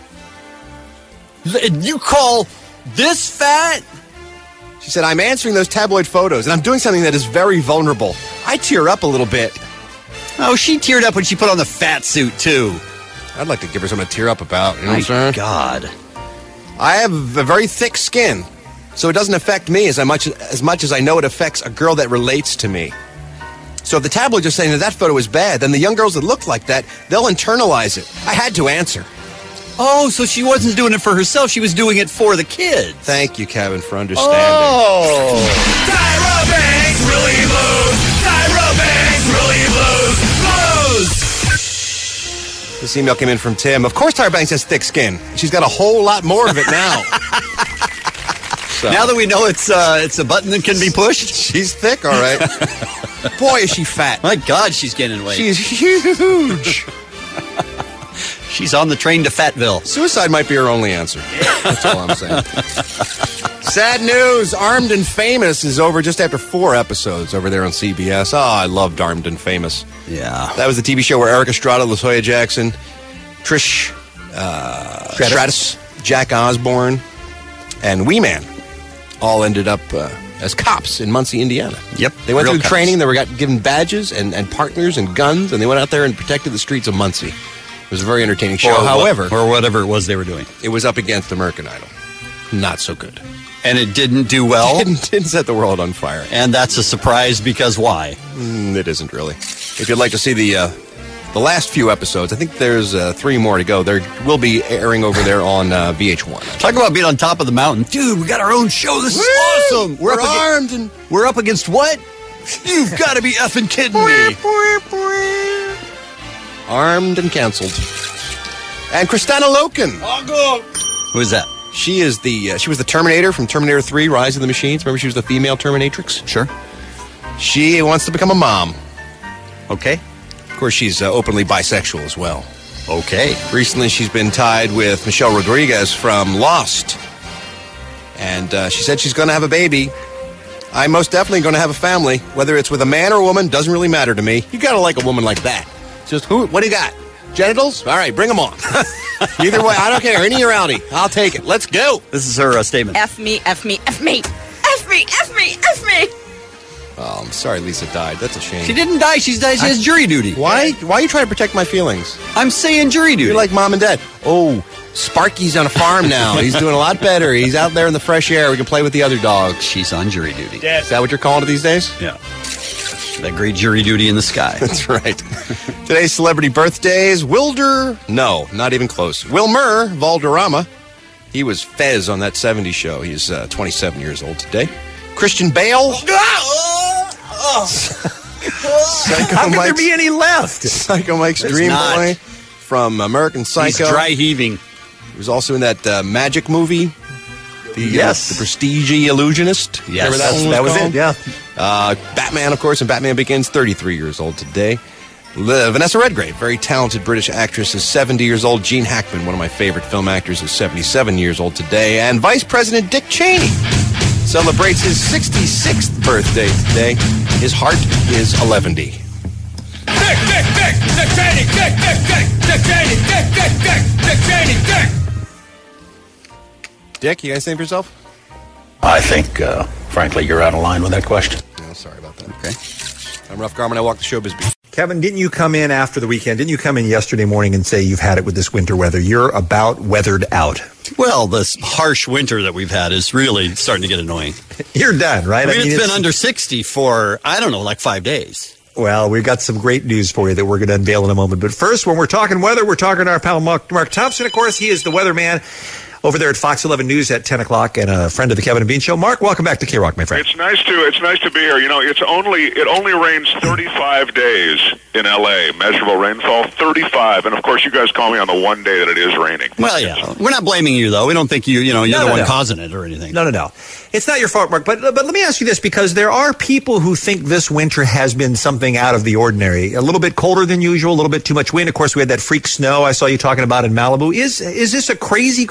You call this fat? She said, I'm answering those tabloid photos, and I'm doing something that is very vulnerable. I tear up a little bit. Oh, she teared up when she put on the fat suit, too. I'd like to give her something to tear up about. You know My what I'm saying? God. I have a very thick skin, so it doesn't affect me as much as much as I know it affects a girl that relates to me. So if the tabloids are saying that that photo is bad, then the young girls that look like that, they'll internalize it. I had to answer. Oh, so she wasn't doing it for herself. She was doing it for the kids. Thank you, Kevin, for understanding. Oh. Tyra Banks really blows. Tyra Banks really blows. Blows. This email came in from Tim. Of course Tyra Banks has thick skin. She's got a whole lot more of it now. So. Now that we know it's uh, it's a button that can be pushed. She's thick, all right. Boy, is she fat. My God, she's gaining weight. She's huge. She's on the train to Fatville. Suicide might be her only answer. That's all I'm saying. Sad news. Armed and Famous is over just after four episodes over there on C B S. Oh, I loved Armed and Famous. Yeah. That was the T V show where Eric Estrada, LaToya Jackson, Trish uh, Stratus. Stratus, Jack Osborne, and Wee Man all ended up uh, as cops in Muncie, Indiana. Yep. They went Real through cops. training. They were got given badges and, and partners and guns, and they went out there and protected the streets of Muncie. It was a very entertaining show. Or what- However, or whatever it was they were doing. it was up against American Idol. Not so good. And it didn't do well. Didn't, didn't set the world on fire. And that's a surprise because why? Mm, it isn't really. If you'd like to see the uh, the last few episodes, I think there's uh, three more to go. There will be airing over there on uh, V H one. Talk about being on top of the mountain. Dude, we got our own show. This is Woo! awesome. We're, up aga- armed and We're up against what? You've got to be effing kidding me. armed and canceled. And Kristanna Loken. Who is that? She is the uh, she was the Terminator from Terminator three: Rise of the Machines. Remember, she was the female Terminatrix. Sure. She wants to become a mom. Okay. Of course, she's uh, openly bisexual as well. Okay. Recently, she's been tied with Michelle Rodriguez from Lost. And uh, she said she's going to have a baby. I'm most definitely going to have a family. Whether it's with a man or a woman, doesn't really matter to me. You got to like a woman like that. Just, who? What do you got? Genitals? All right, bring them on. Either way, I don't care. Any or outie. I'll take it. Let's go. This is her uh, statement. F me, F me, F me. F me, F me, F me. Oh, I'm sorry Lisa died. That's a shame. She didn't die. She's died. She has jury duty. Why? Why are you trying to protect my feelings? I'm saying jury duty. You're like mom and dad. Oh, Sparky's on a farm now. He's doing a lot better. He's out there in the fresh air. We can play with the other dogs. She's on jury duty. Is that what you're calling it these days? Yeah. That great jury duty in the sky. That's right. Today's celebrity birthdays. Wilder. No, not even close. Wilmer Valderrama. He was Fez on that seventies show. He's uh, twenty-seven years old today. Christian Bale. Psycho How could there Mike's- be any left? Psycho Mike's It's Dream not. Boy from American Psycho. He's dry heaving. He was also in that uh, Magic movie. The, Yes. uh, the Prestige Illusionist. Yes, Remember that That's- one that was called? it, yeah. Uh, Batman, of course, and Batman Begins, thirty-three years old today. Le- Vanessa Redgrave, very talented British actress, is seventy years old. Gene Hackman, one of my favorite film actors, is seventy-seven years old today. And Vice President Dick Cheney celebrates his sixty-sixth birthday today. His heart is eleven. Dick, Dick, Dick, Dick Cheney, Dick, Dick, Dick, Dick Cheney, Dick, Dick, Dick, Dick Cheney, Dick. Dick, you got anything for yourself? I think, uh, frankly, you're out of line with that question. No, sorry about that. Okay. I'm Ruff Garman. I walk the showbiz beat. Kevin, didn't you come in after the weekend? Didn't you come in yesterday morning and say you've had it with this winter weather? You're about weathered out. Well, this harsh winter that we've had is really starting to get annoying. You're done, right? I mean, it's been under sixty for, I don't know, like five days. Well, we've got some great news for you that we're going to unveil in a moment. But first, when we're talking weather, we're talking to our pal Mark, Mark Thompson. Of course, he is the weatherman over there at Fox eleven News at ten o'clock and a friend of the Kevin and Bean Show. Mark, welcome back to K-Rock, my friend. It's nice to it's nice to be here. You know, it's only it only rains thirty-five days in L A. Measurable rainfall thirty-five, and of course, you guys call me on the one day that it is raining. Well, yeah. We're not blaming you, though. We don't think you, you know, you're No, the no, one no. causing it or anything. No, no, no. It's not your fault, Mark. But but let me ask you this, because there are people who think this winter has been something out of the ordinary. A little bit colder than usual, a little bit too much wind. Of course, we had that freak snow I saw you talking about in Malibu. Is is this a crazy, crazy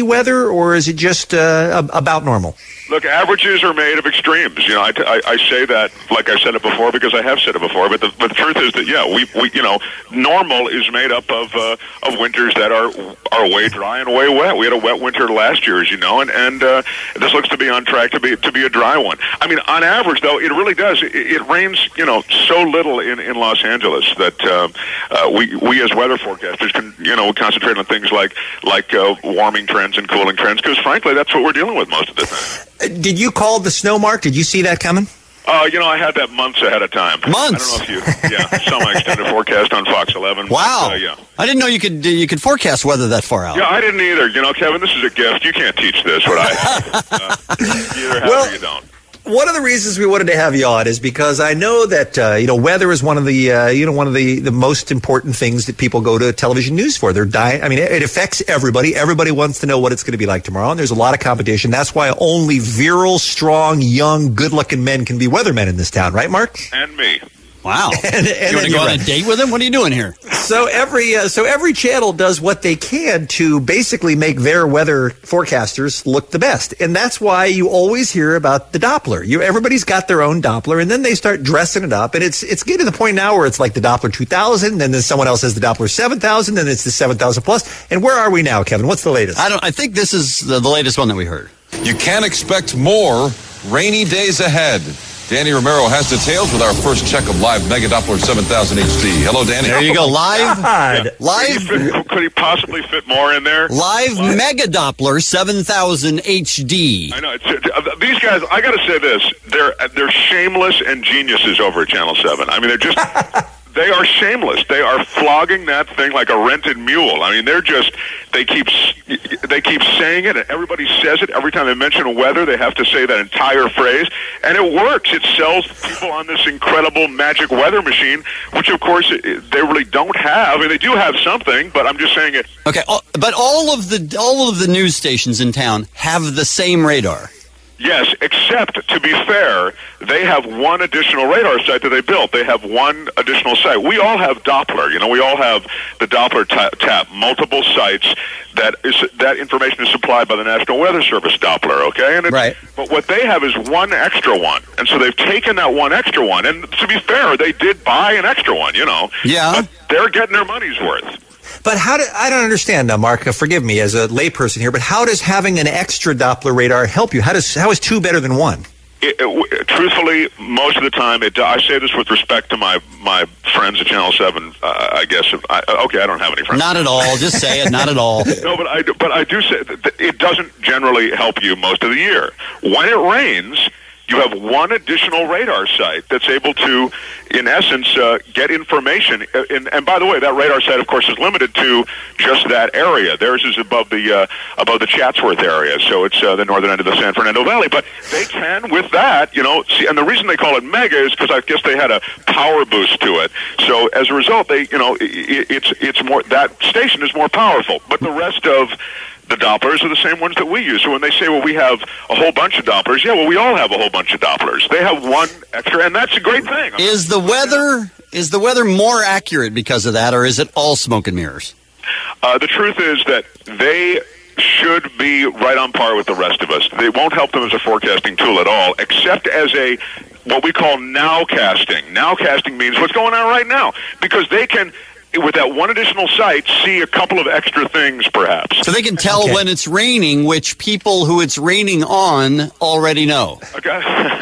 weather, or is it just uh, ab- about normal? Look, averages are made of extremes. You know, I, I, I say that like I said it before because I have said it before. But the, but the truth is that yeah, we, we you know, normal is made up of uh, of winters that are are way dry and way wet. We had a wet winter last year, as you know, and and uh, this looks to be on track to be to be a dry one. I mean, on average, though, it really does. It, it rains, you know, so little in, in Los Angeles that uh, uh, we we as weather forecasters can you know concentrate on things like like uh, warming trends and cooling trends because frankly, that's what we're dealing with most of the time. Did you call the snow, Mark? Did you see that coming? Uh, you know, I had that months ahead of time. Months? I don't know if you, yeah, saw my extended forecast on Fox eleven. Wow. But, uh, yeah. I didn't know you could you could forecast weather that far out. Yeah, I didn't either. You know, Kevin, this is a gift. You can't teach this, what I have. Uh, you either have Well- or you don't. One of the reasons we wanted to have you on is because I know that uh, you know weather is one of the uh, you know one of the, the most important things that people go to television news for. They're dying. I mean, it, it affects everybody. Everybody wants to know what it's going to be like tomorrow, and there's a lot of competition. That's why only virile, strong, young, good-looking men can be weathermen in this town, right, Mark? And me. Wow. and, and you want to go on a date with him? What are you doing here? So every uh, so every channel does what they can to basically make their weather forecasters look the best, and that's why you always hear about the Doppler. You everybody's got their own Doppler, and then they start dressing it up, and it's it's getting to the point now where it's like the Doppler two thousand, and then someone else has the Doppler seven thousand, and it's the seven thousand plus. And where are we now, Kevin? What's the latest? I don't. I think this is the, the latest one that we heard. You can expect more rainy days ahead. Danny Romero has details with our first check of live Mega Doppler seven thousand H D. Hello, Danny. There you go. Live. God. Live. Could he, fit, could he possibly fit more in there? Live Mega Doppler seven thousand H D. I know. It's, uh, these guys, I got to say this. They're, they're shameless and geniuses over at Channel seven. I mean, they're just... They are shameless. They are flogging that thing like a rented mule. I mean, they're just, they keep they keep saying it, and everybody says it. Every time they mention weather, they have to say that entire phrase, and it works. It sells people on this incredible magic weather machine, which, of course, they really don't have. I mean, they do have something, but I'm just saying it. Okay, but all of the all of the news stations in town have the same radar. Yes, except, to be fair, they have one additional radar site that they built. They have one additional site. We all have Doppler. You know, we all have the Doppler ta- tap, multiple sites that is that information is supplied by the National Weather Service Doppler, okay? And it, right. But what they have is one extra one. And so they've taken that one extra one. And to be fair, they did buy an extra one, you know. Yeah. But they're getting their money's worth. But how do I don't understand now, Mark? Uh, forgive me as a layperson here, but how does having an extra Doppler radar help you? How does how is two better than one? It, it, truthfully, most of the time, it, I say this with respect to my, my friends at Channel seven. Uh, I guess I, okay, I don't have any friends. Not at all. Just say it. Not at all. No, but I do, but I do say that it doesn't generally help you most of the year. When it rains, you have one additional radar site that's able to, in essence, uh, get information. And, and by the way, that radar site, of course, is limited to just that area. Theirs is above the uh, above the Chatsworth area, so it's uh, the northern end of the San Fernando Valley. But they can, with that, you know, see, and the reason they call it mega is because I guess they had a power boost to it. So as a result, they, you know, it, it's it's more that station is more powerful. But the rest of the Dopplers are the same ones that we use. So when they say, well, we have a whole bunch of Dopplers, yeah, well, we all have a whole bunch of Dopplers. They have one extra, and that's a great thing. Is the weather is the weather more accurate because of that, or is it all smoke and mirrors? Uh, the truth is that they should be right on par with the rest of us. They won't help them as a forecasting tool at all, except as a what we call nowcasting. Nowcasting means what's going on right now, because they can, with that one additional site, see a couple of extra things, perhaps. So they can tell Okay. when it's raining, which people who it's raining on already know. Okay.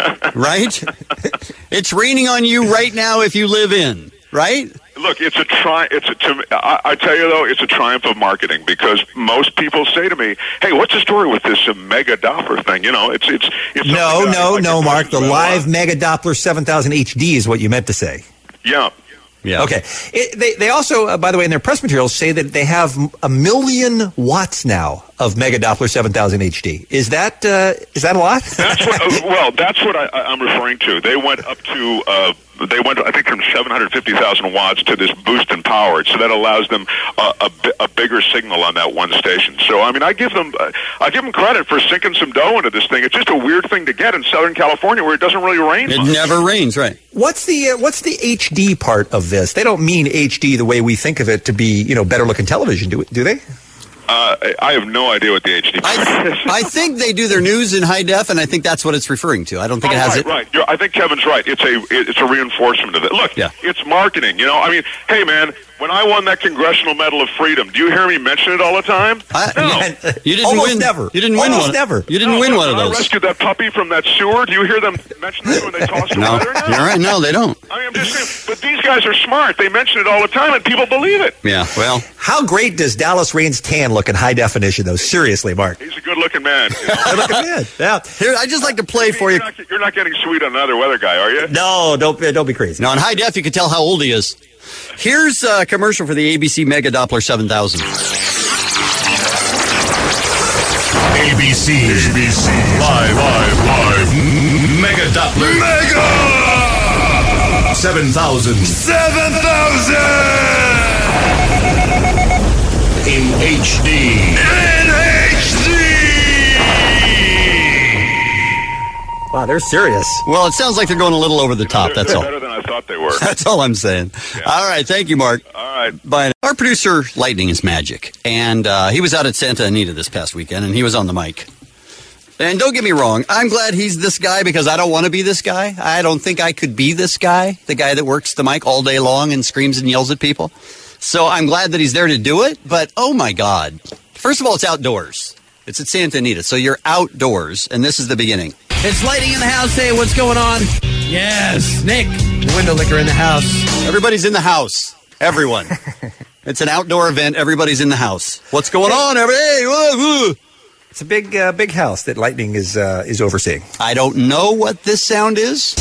Right? It's raining on you right now if you live in, right? Look, it's a tri- It's a. To, I, I tell you though, it's a triumph of marketing, because most people say to me, "Hey, what's the story with this uh, mega Doppler thing?" You know, it's it's. it's No, something that I- no, I no, can Mark. talk The about a live lot. Mega Doppler seven thousand H D is what you meant to say. Yeah. Yeah. Okay. It, they they also, uh, by the way, in their press materials say that they have a million watts now of Mega Doppler seven thousand H D. Is that uh, is that a lot? That's what. Uh, well, that's what I, I- I'm referring to. They went up to. Uh, they went, I think, from seven hundred fifty thousand watts to this boost in power. So that allows them a, a, bi- a bigger signal on that one station. So I mean, I give them, uh, I give them credit for sinking some dough into this thing. It's just a weird thing to get in Southern California, where it doesn't really rain It much. never rains, right? What's the uh, what's the H D part of this? They don't mean H D the way we think of it to be, you know, better looking television, do do they? Uh, I have no idea what the H D part is. I think they do their news in high def, and I think that's what it's referring to. I don't think oh, it has right, it. Right, You're, I think Kevin's right. It's a it's a reinforcement of it. Look, Yeah. it's marketing. You know, I mean, hey man, when I won that Congressional Medal of Freedom, do you hear me mention it all the time? I, no, You didn't Almost win. never. You didn't win Almost one. never. You didn't No, win look, one of when those. I rescued that puppy from that sewer. Do you hear them mention that when they tossed him No, over there? you're right. No, they don't. I mean, I'm just saying. But these guys are smart. They mention it all the time, and people believe it. Yeah. Well, How great does Dallas Rain's tan look in high definition, though? Seriously, Mark. He's a good-looking man. You know? Good looking man. Yeah. here I just like to play for you. You're not, you're not getting sweet on another weather guy, are you? No, don't don't be crazy. Now, in high def, you can tell how old he is. Here's a commercial for the A B C Mega Doppler seven thousand. A B C. A B C. Live, live, live. Mega Doppler. Mega! seven thousand. seven thousand! In H D. In H D! Wow, they're serious. Well, it sounds like they're going a little over the top. They're, That's they're all. better than I thought they were. That's all I'm saying. All right. Thank you, Mark. All right. Bye. Our producer, Lightning is Magic. And uh, he was out at Santa Anita this past weekend, and he was on the mic. And don't get me wrong, I'm glad he's this guy because I don't want to be this guy. I don't think I could be this guy, the guy that works the mic all day long and screams and yells at people. So I'm glad that he's there to do it. But, oh, my God. First of all, it's outdoors. It's at Santa Anita, so you're outdoors, and this is the beginning. It's Lightning in the house. Hey, what's going on? Yes, Nick, the window licker in the house. Everybody's in the house. Everyone. It's an outdoor event. Everybody's in the house. What's going on? Every- hey, whoa, whoa. It's a big, uh, big house that Lightning is uh, is overseeing. I don't know what this sound is.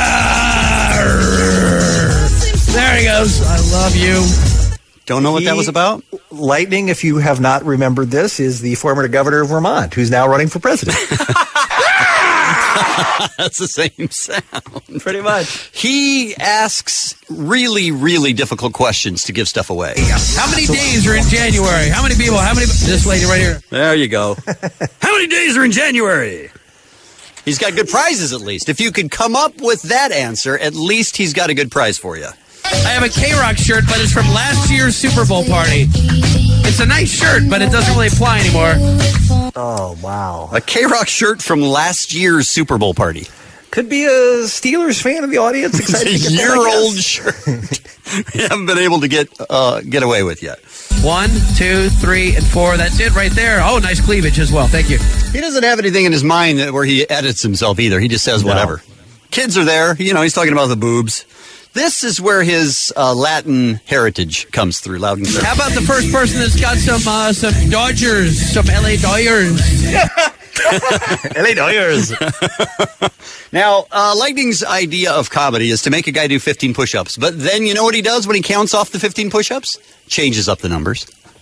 There he goes. I love you. Don't know what that He- was about? Lightning, if you have not remembered this, is the former governor of Vermont, who's now running for president. That's the same sound. Pretty much. He asks really, really difficult questions to give stuff away. How many days are in January? How many people? How many? This lady right here. There you go. How many days are in January? He's got good prizes, at least. If you could come up with that answer, at least he's got a good prize for you. I have a K-Rock shirt, but it's from last year's Super Bowl party. It's a nice shirt, but it doesn't really apply anymore. Oh, wow. A K-Rock shirt from last year's Super Bowl party. Could be a Steelers fan in the audience. Excited It's to a get that, I year-old guess. shirt. We haven't been able to get uh, get away with yet. One, two, three, and four. That's it right there. Oh, nice cleavage as well. Thank you. He doesn't have anything in his mind that, where he edits himself either. He just says No. whatever. Kids are there. You know, he's talking about the boobs. This is where his uh, Latin heritage comes through, loud and clear. How about the first person that's got some uh, some Dodgers, some L A Dodgers? L A Dodgers. Now, uh, Lightning's idea of comedy is to make a guy do fifteen push-ups. But then you know what he does when he counts off the fifteen push-ups? Changes up the numbers.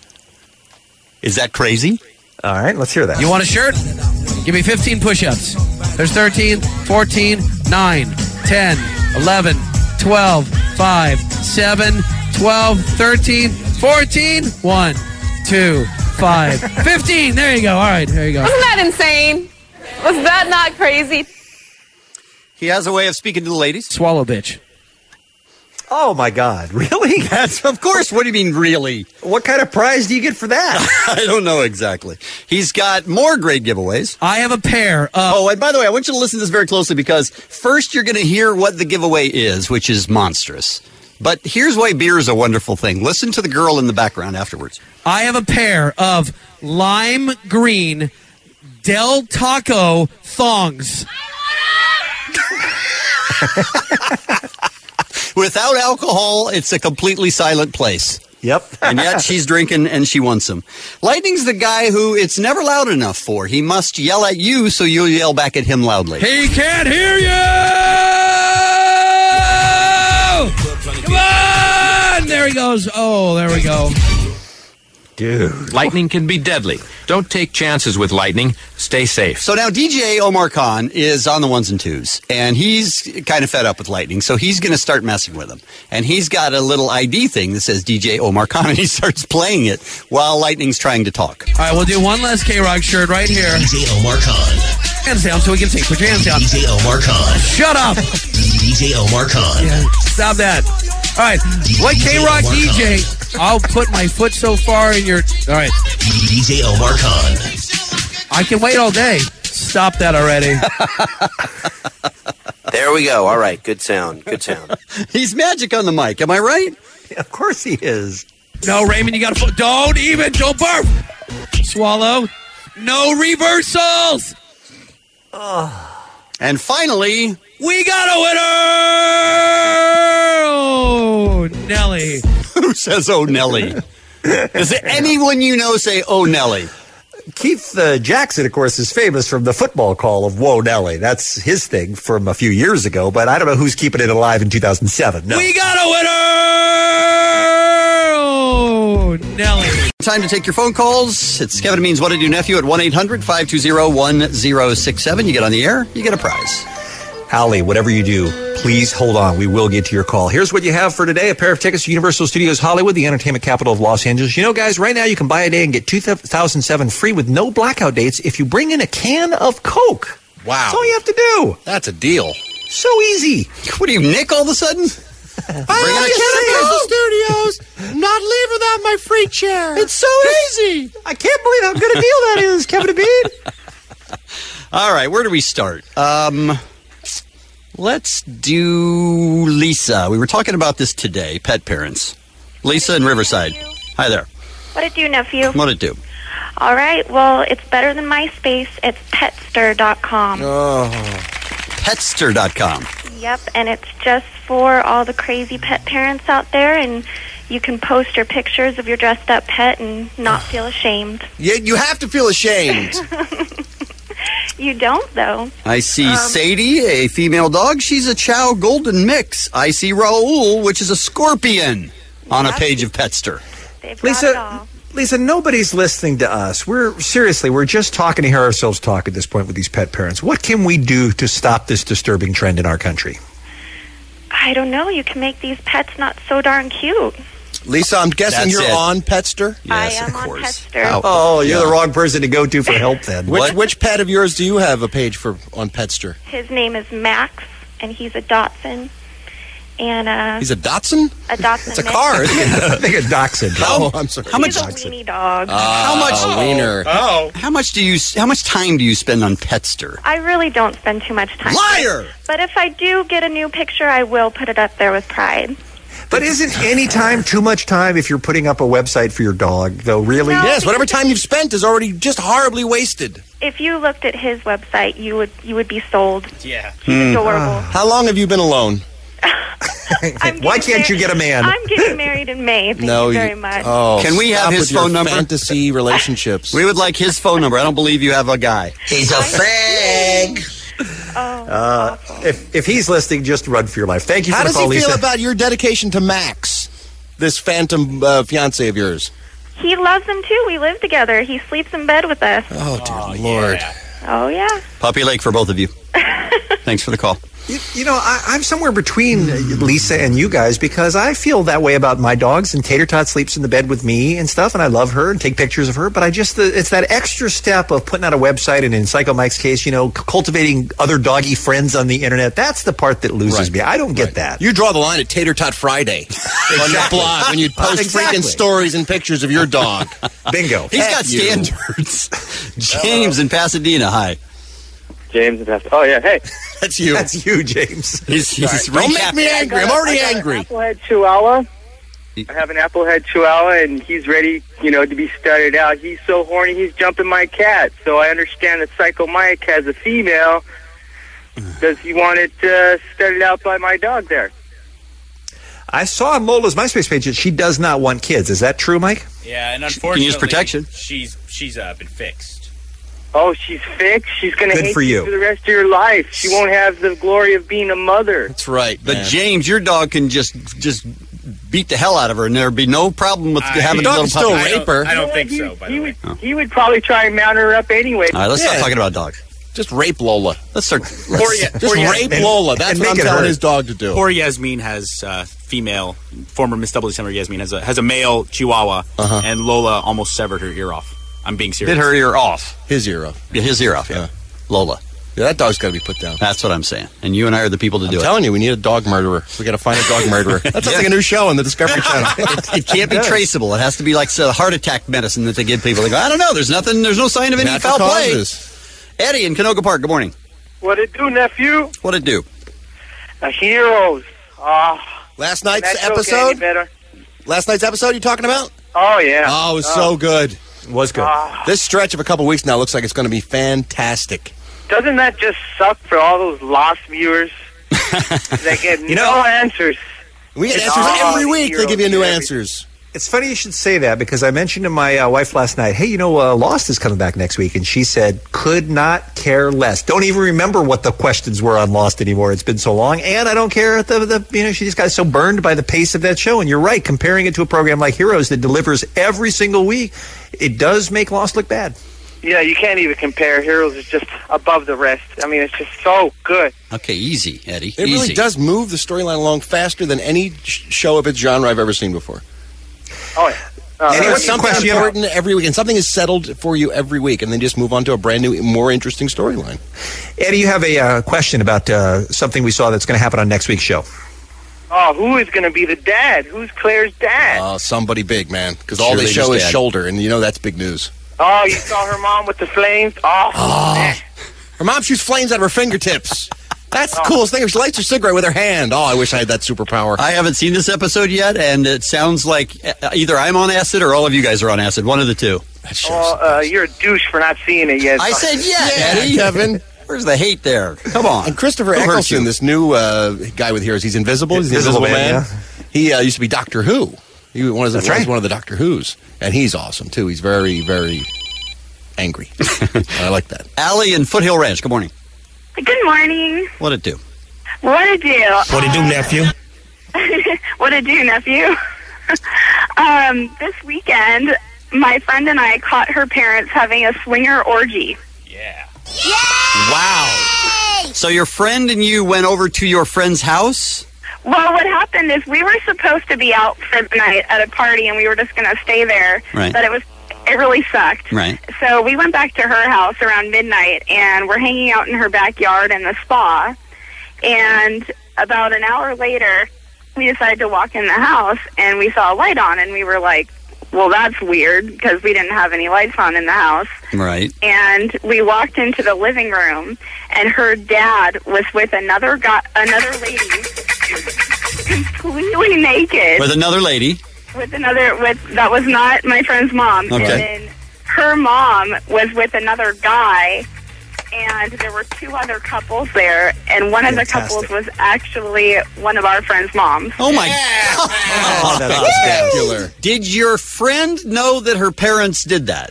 Is that crazy? All right, let's hear that. You want a shirt? Give me fifteen push-ups. There's thirteen, fourteen, nine, ten, eleven, twelve, five, seven, twelve, thirteen, fourteen, one, two, five, fifteen. There you go. All right, there you go. Wasn't that insane? Was that not crazy? He has a way of speaking to the ladies. Swallow bitch. Oh, my God. Really? That's, of course. What do you mean, really? What kind of prize do you get for that? I don't know exactly. He's got more great giveaways. I have a pair of... Oh, and by the way, I want you to listen to this very closely because first you're going to hear what the giveaway is, which is monstrous. But here's why beer is a wonderful thing. Listen to the girl in the background afterwards. I have a pair of lime green Del Taco thongs. Without alcohol, it's a completely silent place. Yep. And yet she's drinking and she wants them. Lightning's the guy who it's never loud enough for. He must yell at you so you'll yell back at him loudly. He can't hear you! Come on! There he goes. Oh, there we go. Dude. Lightning can be deadly. Don't take chances with lightning. Stay safe. So now D J Omar Khan is on the ones and twos, and he's kind of fed up with lightning, so he's going to start messing with him. And he's got a little I D thing that says D J Omar Khan, and he starts playing it while lightning's trying to talk. All right, we'll do one last K-Rock shirt right here. D J Omar Khan. Hands down so we can see. Put your hands down. D J Omar Khan. Shut up. D J Omar Khan. Yeah, stop that. All right, what K-Rock D J I'll put my foot so far in your... All right. D J Omar Khan. I can wait all day. Stop that already. There we go. All right. Good sound. Good sound. He's magic on the mic. Am I right? Of course he is. No, Raymond, you got to... Don't even. Don't barf. Swallow. No reversals. Oh. And finally... We got a winner! Oh, Nelly. Who says, oh, Nelly? Does anyone you know say, oh, Nelly? Keith uh, Jackson, of course, is famous from the football call of Whoa, Nelly. That's his thing from a few years ago, but I don't know who's keeping it alive in two thousand seven. No. We got a winner! Oh, Nelly. Time to take your phone calls. It's Kevin Means What I Do Nephew at one eight hundred five two zero one zero six seven. You get on the air, you get a prize. Allie, whatever you do, please hold on. We will get to your call. Here's what you have for today. A pair of tickets to Universal Studios Hollywood, the entertainment capital of Los Angeles. You know, guys, right now you can buy a day and get two thousand seven free with no blackout dates if you bring in a can of Coke. Wow. That's all you have to do. That's a deal. So easy. What are you, Nick, all of a sudden? I have to get Universal Studios. Not leave without my free chair. It's so easy. I can't believe how good a deal that is, Kevin Abid. All right, where do we start? Um... Let's do Lisa. We were talking about this today, pet parents. Lisa in Riverside. Hi there. What it do, nephew? What it do? All right, well, it's better than MySpace. It's petster dot com. Oh. Petster dot com. Yep, and it's just for all the crazy pet parents out there, and you can post your pictures of your dressed up pet and not feel ashamed. Yeah, you have to feel ashamed. You don't, though. I see Um, Sadie, a female dog. She's a Chow Golden Mix. I see Raoul, which is a scorpion, on a page of Petster. They've got it Lisa, all. Lisa, nobody's listening to us. We're seriously, we're just talking to hear ourselves talk at this point with these pet parents. What can we do to stop this disturbing trend in our country? I don't know. You can make these pets not so darn cute. Lisa, I'm guessing That's you're it. on Petster? I am on Petster. Oh, you're the wrong person to go to for help then. Which, which pet of yours do you have a page for on Petster? His name is Max, and he's a Dachshund. And uh, He's a Dachshund? a Dachshund. It's a car, isn't it? I think a dachshund. Oh, I'm sorry. How much? He's a weenie dog. How much? Oh, wiener. Oh. How much do you? How much time do you spend on Petster? I really don't spend too much time. Liar! But if I do get a new picture, I will put it up there with pride. But isn't any time too much time if you're putting up a website for your dog, though, really? No, Yes, whatever time you've spent is already just horribly wasted. If you looked at his website, you would you would be sold. Yeah. He's adorable. How long have you been alone? Why can't you get a man? I'm getting married in May. Thank no, you very you, much. Oh, Can we have stop his with your phone number? Fantasy relationships. We would like his phone number. I don't believe you have a guy. He's a fag. Uh, if, if he's listening, just run for your life. Thank you How for the does call, he feel Lisa. about your dedication to Max, this phantom uh, fiance of yours? He loves him too. We live together. He sleeps in bed with us. Oh, dear Lord. Oh yeah. Puppy Lake for both of you. Thanks for the call. You, you know, I, I'm somewhere between uh, Lisa and you guys because I feel that way about my dogs, and Tater Tot sleeps in the bed with me and stuff, and I love her and take pictures of her, but I just, uh, it's that extra step of putting out a website, and in Psycho Mike's case, you know, c- cultivating other doggy friends on the internet. That's the part that loses Right. me. I don't get that. You draw the line at Tater Tot Friday on your blog when you post Exactly. freaking stories and pictures of your dog. Bingo. He's got Heck you. standards. James in Pasadena. Hi. James and Pastor. Oh yeah, hey. That's you. That's you, James. He's, he's Don't make me angry. I'm already I got angry. An Applehead Chihuahua. I have an Applehead Chihuahua, and he's ready, you know, to be started out. He's so horny, he's jumping my cat. So I understand that Psycho Mike has a female. Does he want it uh, started out by my dog there? I saw on Lola's MySpace page that she does not want kids. Is that true, Mike? Yeah, and can unfortunately, use protection. She's she's uh, been fixed. Oh, she's fixed. She's going to Good hate for you you. for the rest of your life. She won't have the glory of being a mother. That's right. But man. James, your dog can just just beat the hell out of her, and there'd be no problem with I- having a Your dog little can still puppy. rape her. I don't think he, so, by he the way. would, he would probably try and mount her up anyway. All right, let's Yeah. stop talking about dogs. Just rape Lola. Let's start. Or, yeah, Just or, yeah, rape and- Lola. That's and what I'm make it telling hurt. his dog to do. Poor Yasmin has uh, female, former Miss Double December Yasmin has a has a male Chihuahua, Uh-huh. and Lola almost severed her ear off. I'm being serious. Did her ear off. His ear off. Yeah, his ear off, yeah. Yeah. Lola. Yeah, that dog's got to be put down. That's what I'm saying. And you and I are the people to I'm do it. I'm telling you, we need a dog murderer. We got to find a dog murderer. That sounds Yeah. like a new show on the Discovery Channel. it, it can't be It does. traceable. It has to be like a heart attack medicine that they give people. They go, I don't know. There's nothing. There's no sign of any Natural foul causes. play. Eddie in Canoga Park. Good morning. What it do, nephew? What it do? Uh, heroes. Ah, Last can night's that show get episode? any better? Last night's episode you talking about? Oh, yeah. Oh, it was Oh. so good. It was good. Ah. This stretch of a couple weeks now looks like it's going to be fantastic. Doesn't that just suck for all those lost viewers? They get You no know- answers. We get It's answers all every week. They heroes give you new every- answers. It's funny you should say that because I mentioned to my uh, wife last night, hey, you know, uh, Lost is coming back next week. And she said, could not care less. Don't even remember what the questions were on Lost anymore. It's been so long. And I don't care. The, the you know, she just got so burned by the pace of that show. And you're right. Comparing it to a program like Heroes that delivers every single week, it does make Lost look bad. Yeah, you can't even compare. Heroes is just above the rest. I mean, it's just so good. Okay, easy, Eddie. It easy. really does move the storyline along faster than any sh- show of its genre I've ever seen before. Oh, yeah. Uh, And Eddie, it's what's the something question? important every week, and something is settled for you every week, and then just move on to a brand new, more interesting storyline. Eddie, you have a uh, question about uh, something we saw that's going to happen on next week's show. Oh, who is going to be the dad? Who's Claire's dad? Uh, somebody big, man, because all they Cheerleader's show is dad. shoulder, and you know that's big news. Oh, you saw her mom with the flames? Oh, man. Her mom shoots flames out of her fingertips. That's the Oh. coolest thing. She lights her cigarette with her hand. Oh, I wish I had that superpower. I haven't seen this episode yet, and it sounds like uh, either I'm on acid or all of you guys are on acid. One of the two. That shows. Oh, uh, you're a douche for not seeing it yet. I said yeah, Yeah, Eddie. Kevin. Where's the hate there? Come on. And Christopher Who hurt Eccleston, you? this new uh, guy with Heroes, he's invisible. He's the Invisible Invisible Man. Man, He uh, used to be Doctor Who. He was one of the, That's was right. one of the Doctor Who's, and he's awesome too. He's very, very angry. I like that. Allie in Foothill Ranch. Good morning. Good morning. What it do? What to do? What do you do, nephew? What to do, nephew? um, this weekend, my friend and I caught her parents having a swinger orgy. Wow. So your friend and you went over to your friend's house? Well, what happened is we were supposed to be out for the night at a party, and we were just going to stay there. Right. But it was it really sucked. Right. So we went back to her house around midnight, and we're hanging out in her backyard in the spa. And about an hour later, we decided to walk in the house, and we saw a light on, and we were like, well, that's weird, because we didn't have any lights on in the house. Right. And we walked into the living room, and her dad was with another guy, another lady, completely naked. With another lady. With another, with that was not my friend's mom. Okay. And then her mom was with another guy, and there were two other couples there, and one of the couples was actually one of our friend's moms. Oh my Oh, God. that's Spectacular. Did your friend know that her parents did that?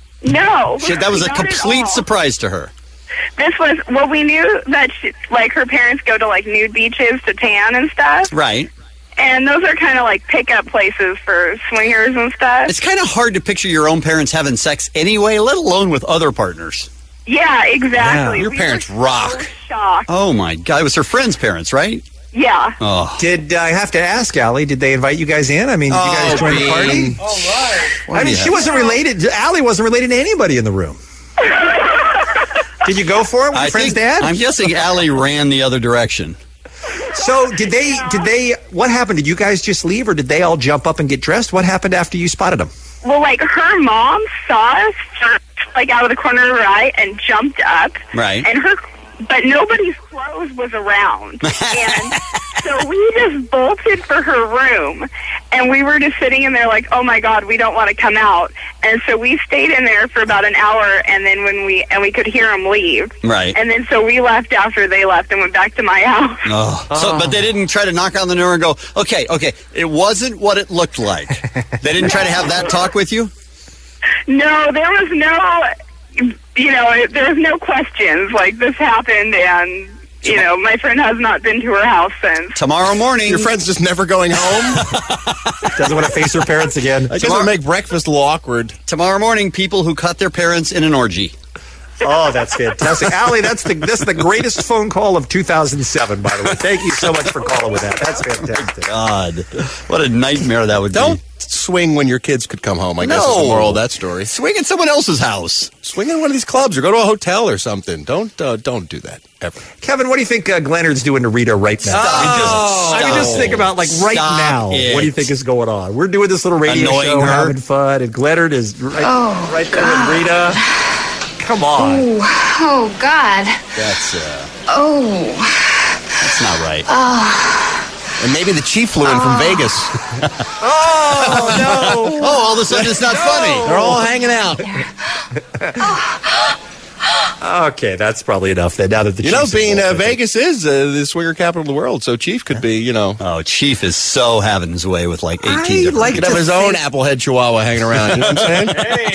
No, She- that was a not at complete all. surprise to her. This was, well, we knew that, she, like, her parents go to, like, nude beaches to tan and stuff. Right. And those are kind of, like, pickup places for swingers and stuff. It's kind of hard to picture your own parents having sex anyway, let alone with other partners. Yeah, exactly. Your We parents were rock. So shocked. Oh my God. It was her friend's parents, right? Yeah. Oh. Did uh, I have to ask, Allie, did they invite you guys in? I mean, did you guys Oh, join the party? Bean. All right. I mean, she wasn't related. Allie wasn't related to anybody in the room. Did you go for it with I your friend's think- dad? I'm guessing Allie ran the other direction. So did they? Did they? What happened? Did you guys just leave, or did they all jump up and get dressed? What happened after you spotted them? Well, like, her mom saw us, like, out of the corner of her eye and jumped up. Right. And her, but nobody's clothes was around. And so we just bolted for her room. And we were just sitting in there like, oh, my God, we don't want to come out. And so we stayed in there for about an hour, and then when we, and we could hear them leave. Right. And then so we left after they left and went back to my house. Oh. So, but they didn't try to knock on the door and go, okay, okay, it wasn't what it looked like. They didn't try to have that talk with you? No, there was no, you know, there was no questions. Like, this happened, and, you know, my friend has not been to her house since. Tomorrow morning. Your friend's just never going home? Doesn't want to face her parents again. I guess it'll make breakfast a little awkward. Tomorrow morning, people who caught their parents in an orgy. Oh, that's fantastic. Allie, that's the that's the greatest phone call of two thousand seven, by the way. Thank you so much for calling with that. That's fantastic. God, what a nightmare that would Don't be. swing when your kids could come home, I guess No. is the moral of that story. Swing at someone else's house. Swing in one of these clubs or go to a hotel or something. Don't uh, don't do that, ever. Kevin, what do you think uh, Glennard's doing to Rita right now? Stop. I mean, just think about, like, right Stop now, it. what do you think is going on? We're doing this little radio Annoying show, her. having fun, and Glennard is right, Oh, right there with Rita. Come on. Ooh. Oh, God. That's uh, Oh. That's not right. Oh. and maybe the chief flew in from Vegas. Oh no! Oh, all of a sudden it's not funny. They're all hanging out. Okay, that's probably enough then. Now that the You know, Chiefs being involved, uh, I think. Vegas is uh, the swinger capital of the world, so Chief could be, you know. Oh, Chief is so having his way with like eighteen I different like He people. could have his to own think- Applehead Chihuahua hanging around. You know what I'm saying?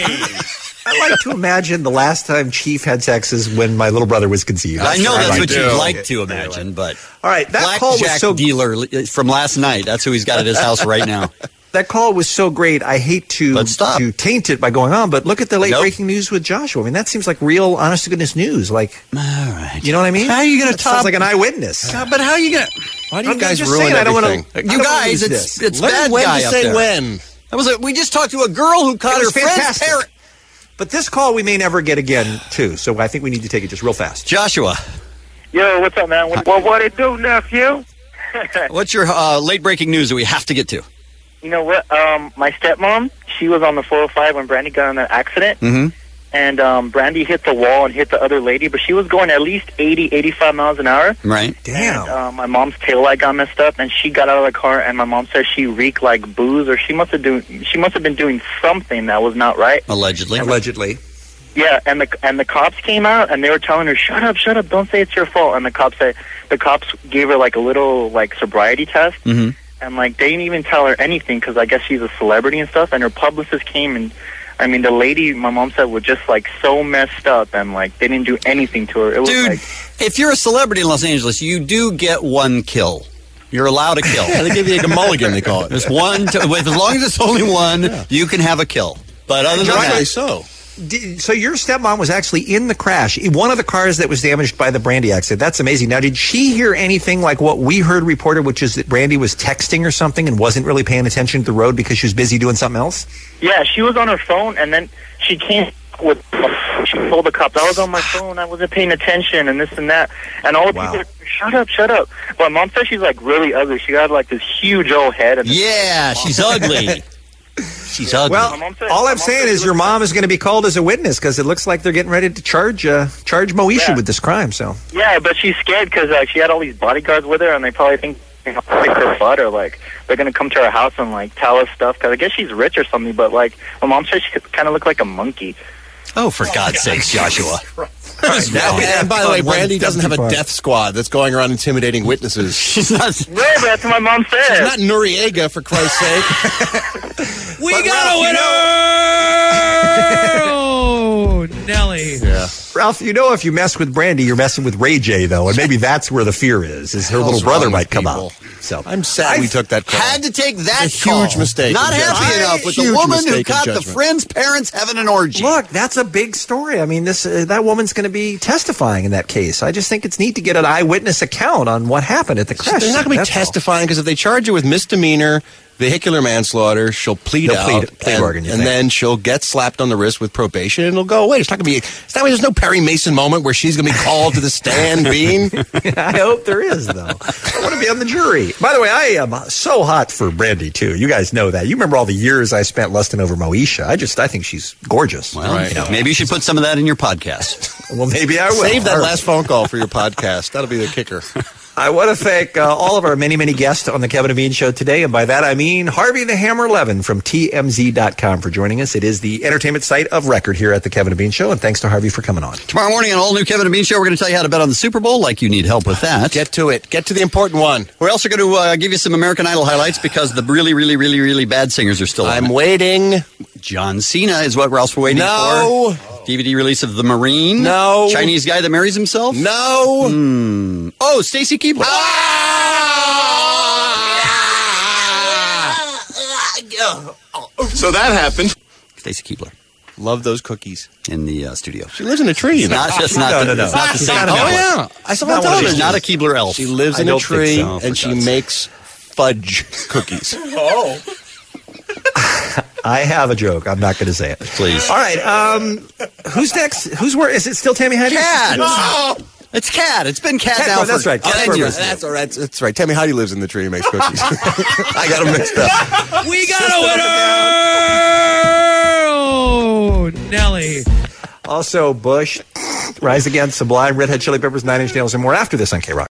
I like to imagine the last time Chief had sex is when my little brother was conceived. I know what that's like what to you'd do. like to imagine, but All right, that call was blackjack so dealer from last night. That's who he's got at his house right now. that call was so great. I hate to Let's stop. to taint it by going on, but look at the late Nope. breaking news with Joshua. I mean, that seems like real, honest to goodness news. Like, All right. you know what I mean? How are you going That to sounds top? like an eyewitness. God, but how are you going to? Why do you I'm guys just ruin saying, I don't wanna- everything? I You don't wanna guys, lose it's this. it's Let bad when guy to up say there. when. That was a, we just talked to a girl who caught It her was friend's fantastic. parent. But this call we may never get again, too. So I think we need to take it just real fast. Joshua, Yo, what's up, man? What, well, what it do, nephew? what's your uh, late breaking news that we have to get to? You know what? Um, my stepmom, she was on the four oh five when Brandy got in that accident. Mm-hmm. And um, Brandy hit the wall and hit the other lady, but she was going at least eighty, eighty-five miles an hour. Right. Damn. And, uh, my mom's taillight got messed up, and she got out of the car, and my mom said she reeked like booze, or she must have doing, she must have been doing something that was not right. Allegedly. Allegedly. Yeah, and the and the cops came out, and they were telling her, "Shut up, shut up! Don't say it's your fault." And the cops said, the cops gave her like a little like sobriety test, Mm-hmm. and like they didn't even tell her anything because I guess she's a celebrity and stuff. And her publicist came, and I mean, the lady, my mom said, was just like so messed up, and like they didn't do anything to her. It was Dude, like, if you're a celebrity in Los Angeles, you do get one kill. You're allowed a kill. Yeah, they give you a mulligan, they call it. There's one. To, with, as long as it's only one, you can have a kill. But other than Rightly that, so. Did, so your stepmom was actually in the crash, in one of the cars that was damaged by the Brandy accident. That's amazing. Now, did she hear anything like what we heard reported, which is that Brandy was texting or something and wasn't really paying attention to the road because she was busy doing something else? yeah, she was on her phone, and then she came with. She told the cops, "I was on my phone. I wasn't paying attention, and this and that." And all the Wow. people, were, shut up, shut up. But mom said she's like really ugly. She got like this huge old head. And yeah, she's ugly. She's ugly. Well, My mom said- all my I'm mom saying said is she your was- mom is going to be called as a witness because it looks like they're getting ready to charge uh, charge Moesha Yeah. with this crime. So Yeah, but she's scared because like she had all these bodyguards with her, and they probably think you know, like her butt, or like they're gonna come to her house and like tell us stuff. Because I guess she's rich or something. But like my mom said, she kind of looked like a monkey. oh, for God's sakes, Joshua. Now, and by the way, One Brandy step doesn't too have a far. death squad that's going around intimidating witnesses. She's not. No, but that's what my mom said. She's not Noriega, for Christ's sake. We But got Ralph, a you winner! Oh, Nelly. Yeah. Ralph, you know, if you mess with Brandy, you're messing with Ray J, though, and maybe that's where the fear is. Is her Hell's little brother wrong might with come people? out. So I'm sad we took that call. Had to take that It's a call. huge mistake Not in happy judgment. enough with the Huge woman who mistake in caught the judgment. friend's parents having an orgy. Look, that's a big story. I mean, this uh, that woman's going to be testifying in that case. I just think it's neat to get an eyewitness account on what happened at the crash. They're not going to be That's all. testifying because if they charge her with misdemeanor vehicular manslaughter, she'll plead They'll out, plead- plea and, bargain, you and think? then she'll get slapped on the wrist with probation, and it'll go away. It's not going to be. It's not. There's no Perry Mason moment where she's going to be called to the stand. Bean. I hope there is, though. I want to be on the jury. By the way, I am so hot for Brandy, too. You guys know that. You remember all the years I spent lusting over Moesha. I just, I think she's gorgeous. Well, Right. you know, maybe you should put some of that in your podcast. Well, maybe I will. Save that All right. last phone call for your podcast. That'll be the kicker. I want to thank uh, all of our many, many guests on the Kevin and Bean Show today. And by that, I mean Harvey the Hammer Levin from T M Z dot com for joining us. It is the entertainment site of record here at the Kevin and Bean Show. And thanks to Harvey for coming on. Tomorrow morning on all new Kevin and Bean Show, we're going to tell you how to bet on the Super Bowl like you need help with that. Get to it. Get to the important one. We're also going to uh, give you some American Idol highlights because the really, really, really, really bad singers are still on I'm it. waiting. John Cena is what we're also waiting No. for. D V D release of The Marine. No. Chinese guy that marries himself. No. Hmm. Oh, Stacy Keibler. So that happened. Stacy Keibler Love those cookies. in the uh, studio. She lives in a tree. It's not just not No, the, no, no. It's not the She's same. not a Oh Keibler. yeah, I saw Not on one of television. She's not a Keibler elf. She lives I in a don't think tree so, for and she God's makes fudge cookies. Oh. I have a joke. I'm not going to say it. Please. All right. Um, who's next? Who's where? Is it still Tammy Heidi? Cat. Oh! It's Cat. It's been Cat, Cat, now oh, that's for right. Cat ten Burger. years. That's all right. That's right. Tammy Heidi lives in the tree and makes cookies. I got them mixed up. We got a winner! Oh, Nelly. Also, Bush, Rise Against, Sublime, Red Hot Chili Peppers, Nine Inch Nails, and more after this on K-Rock.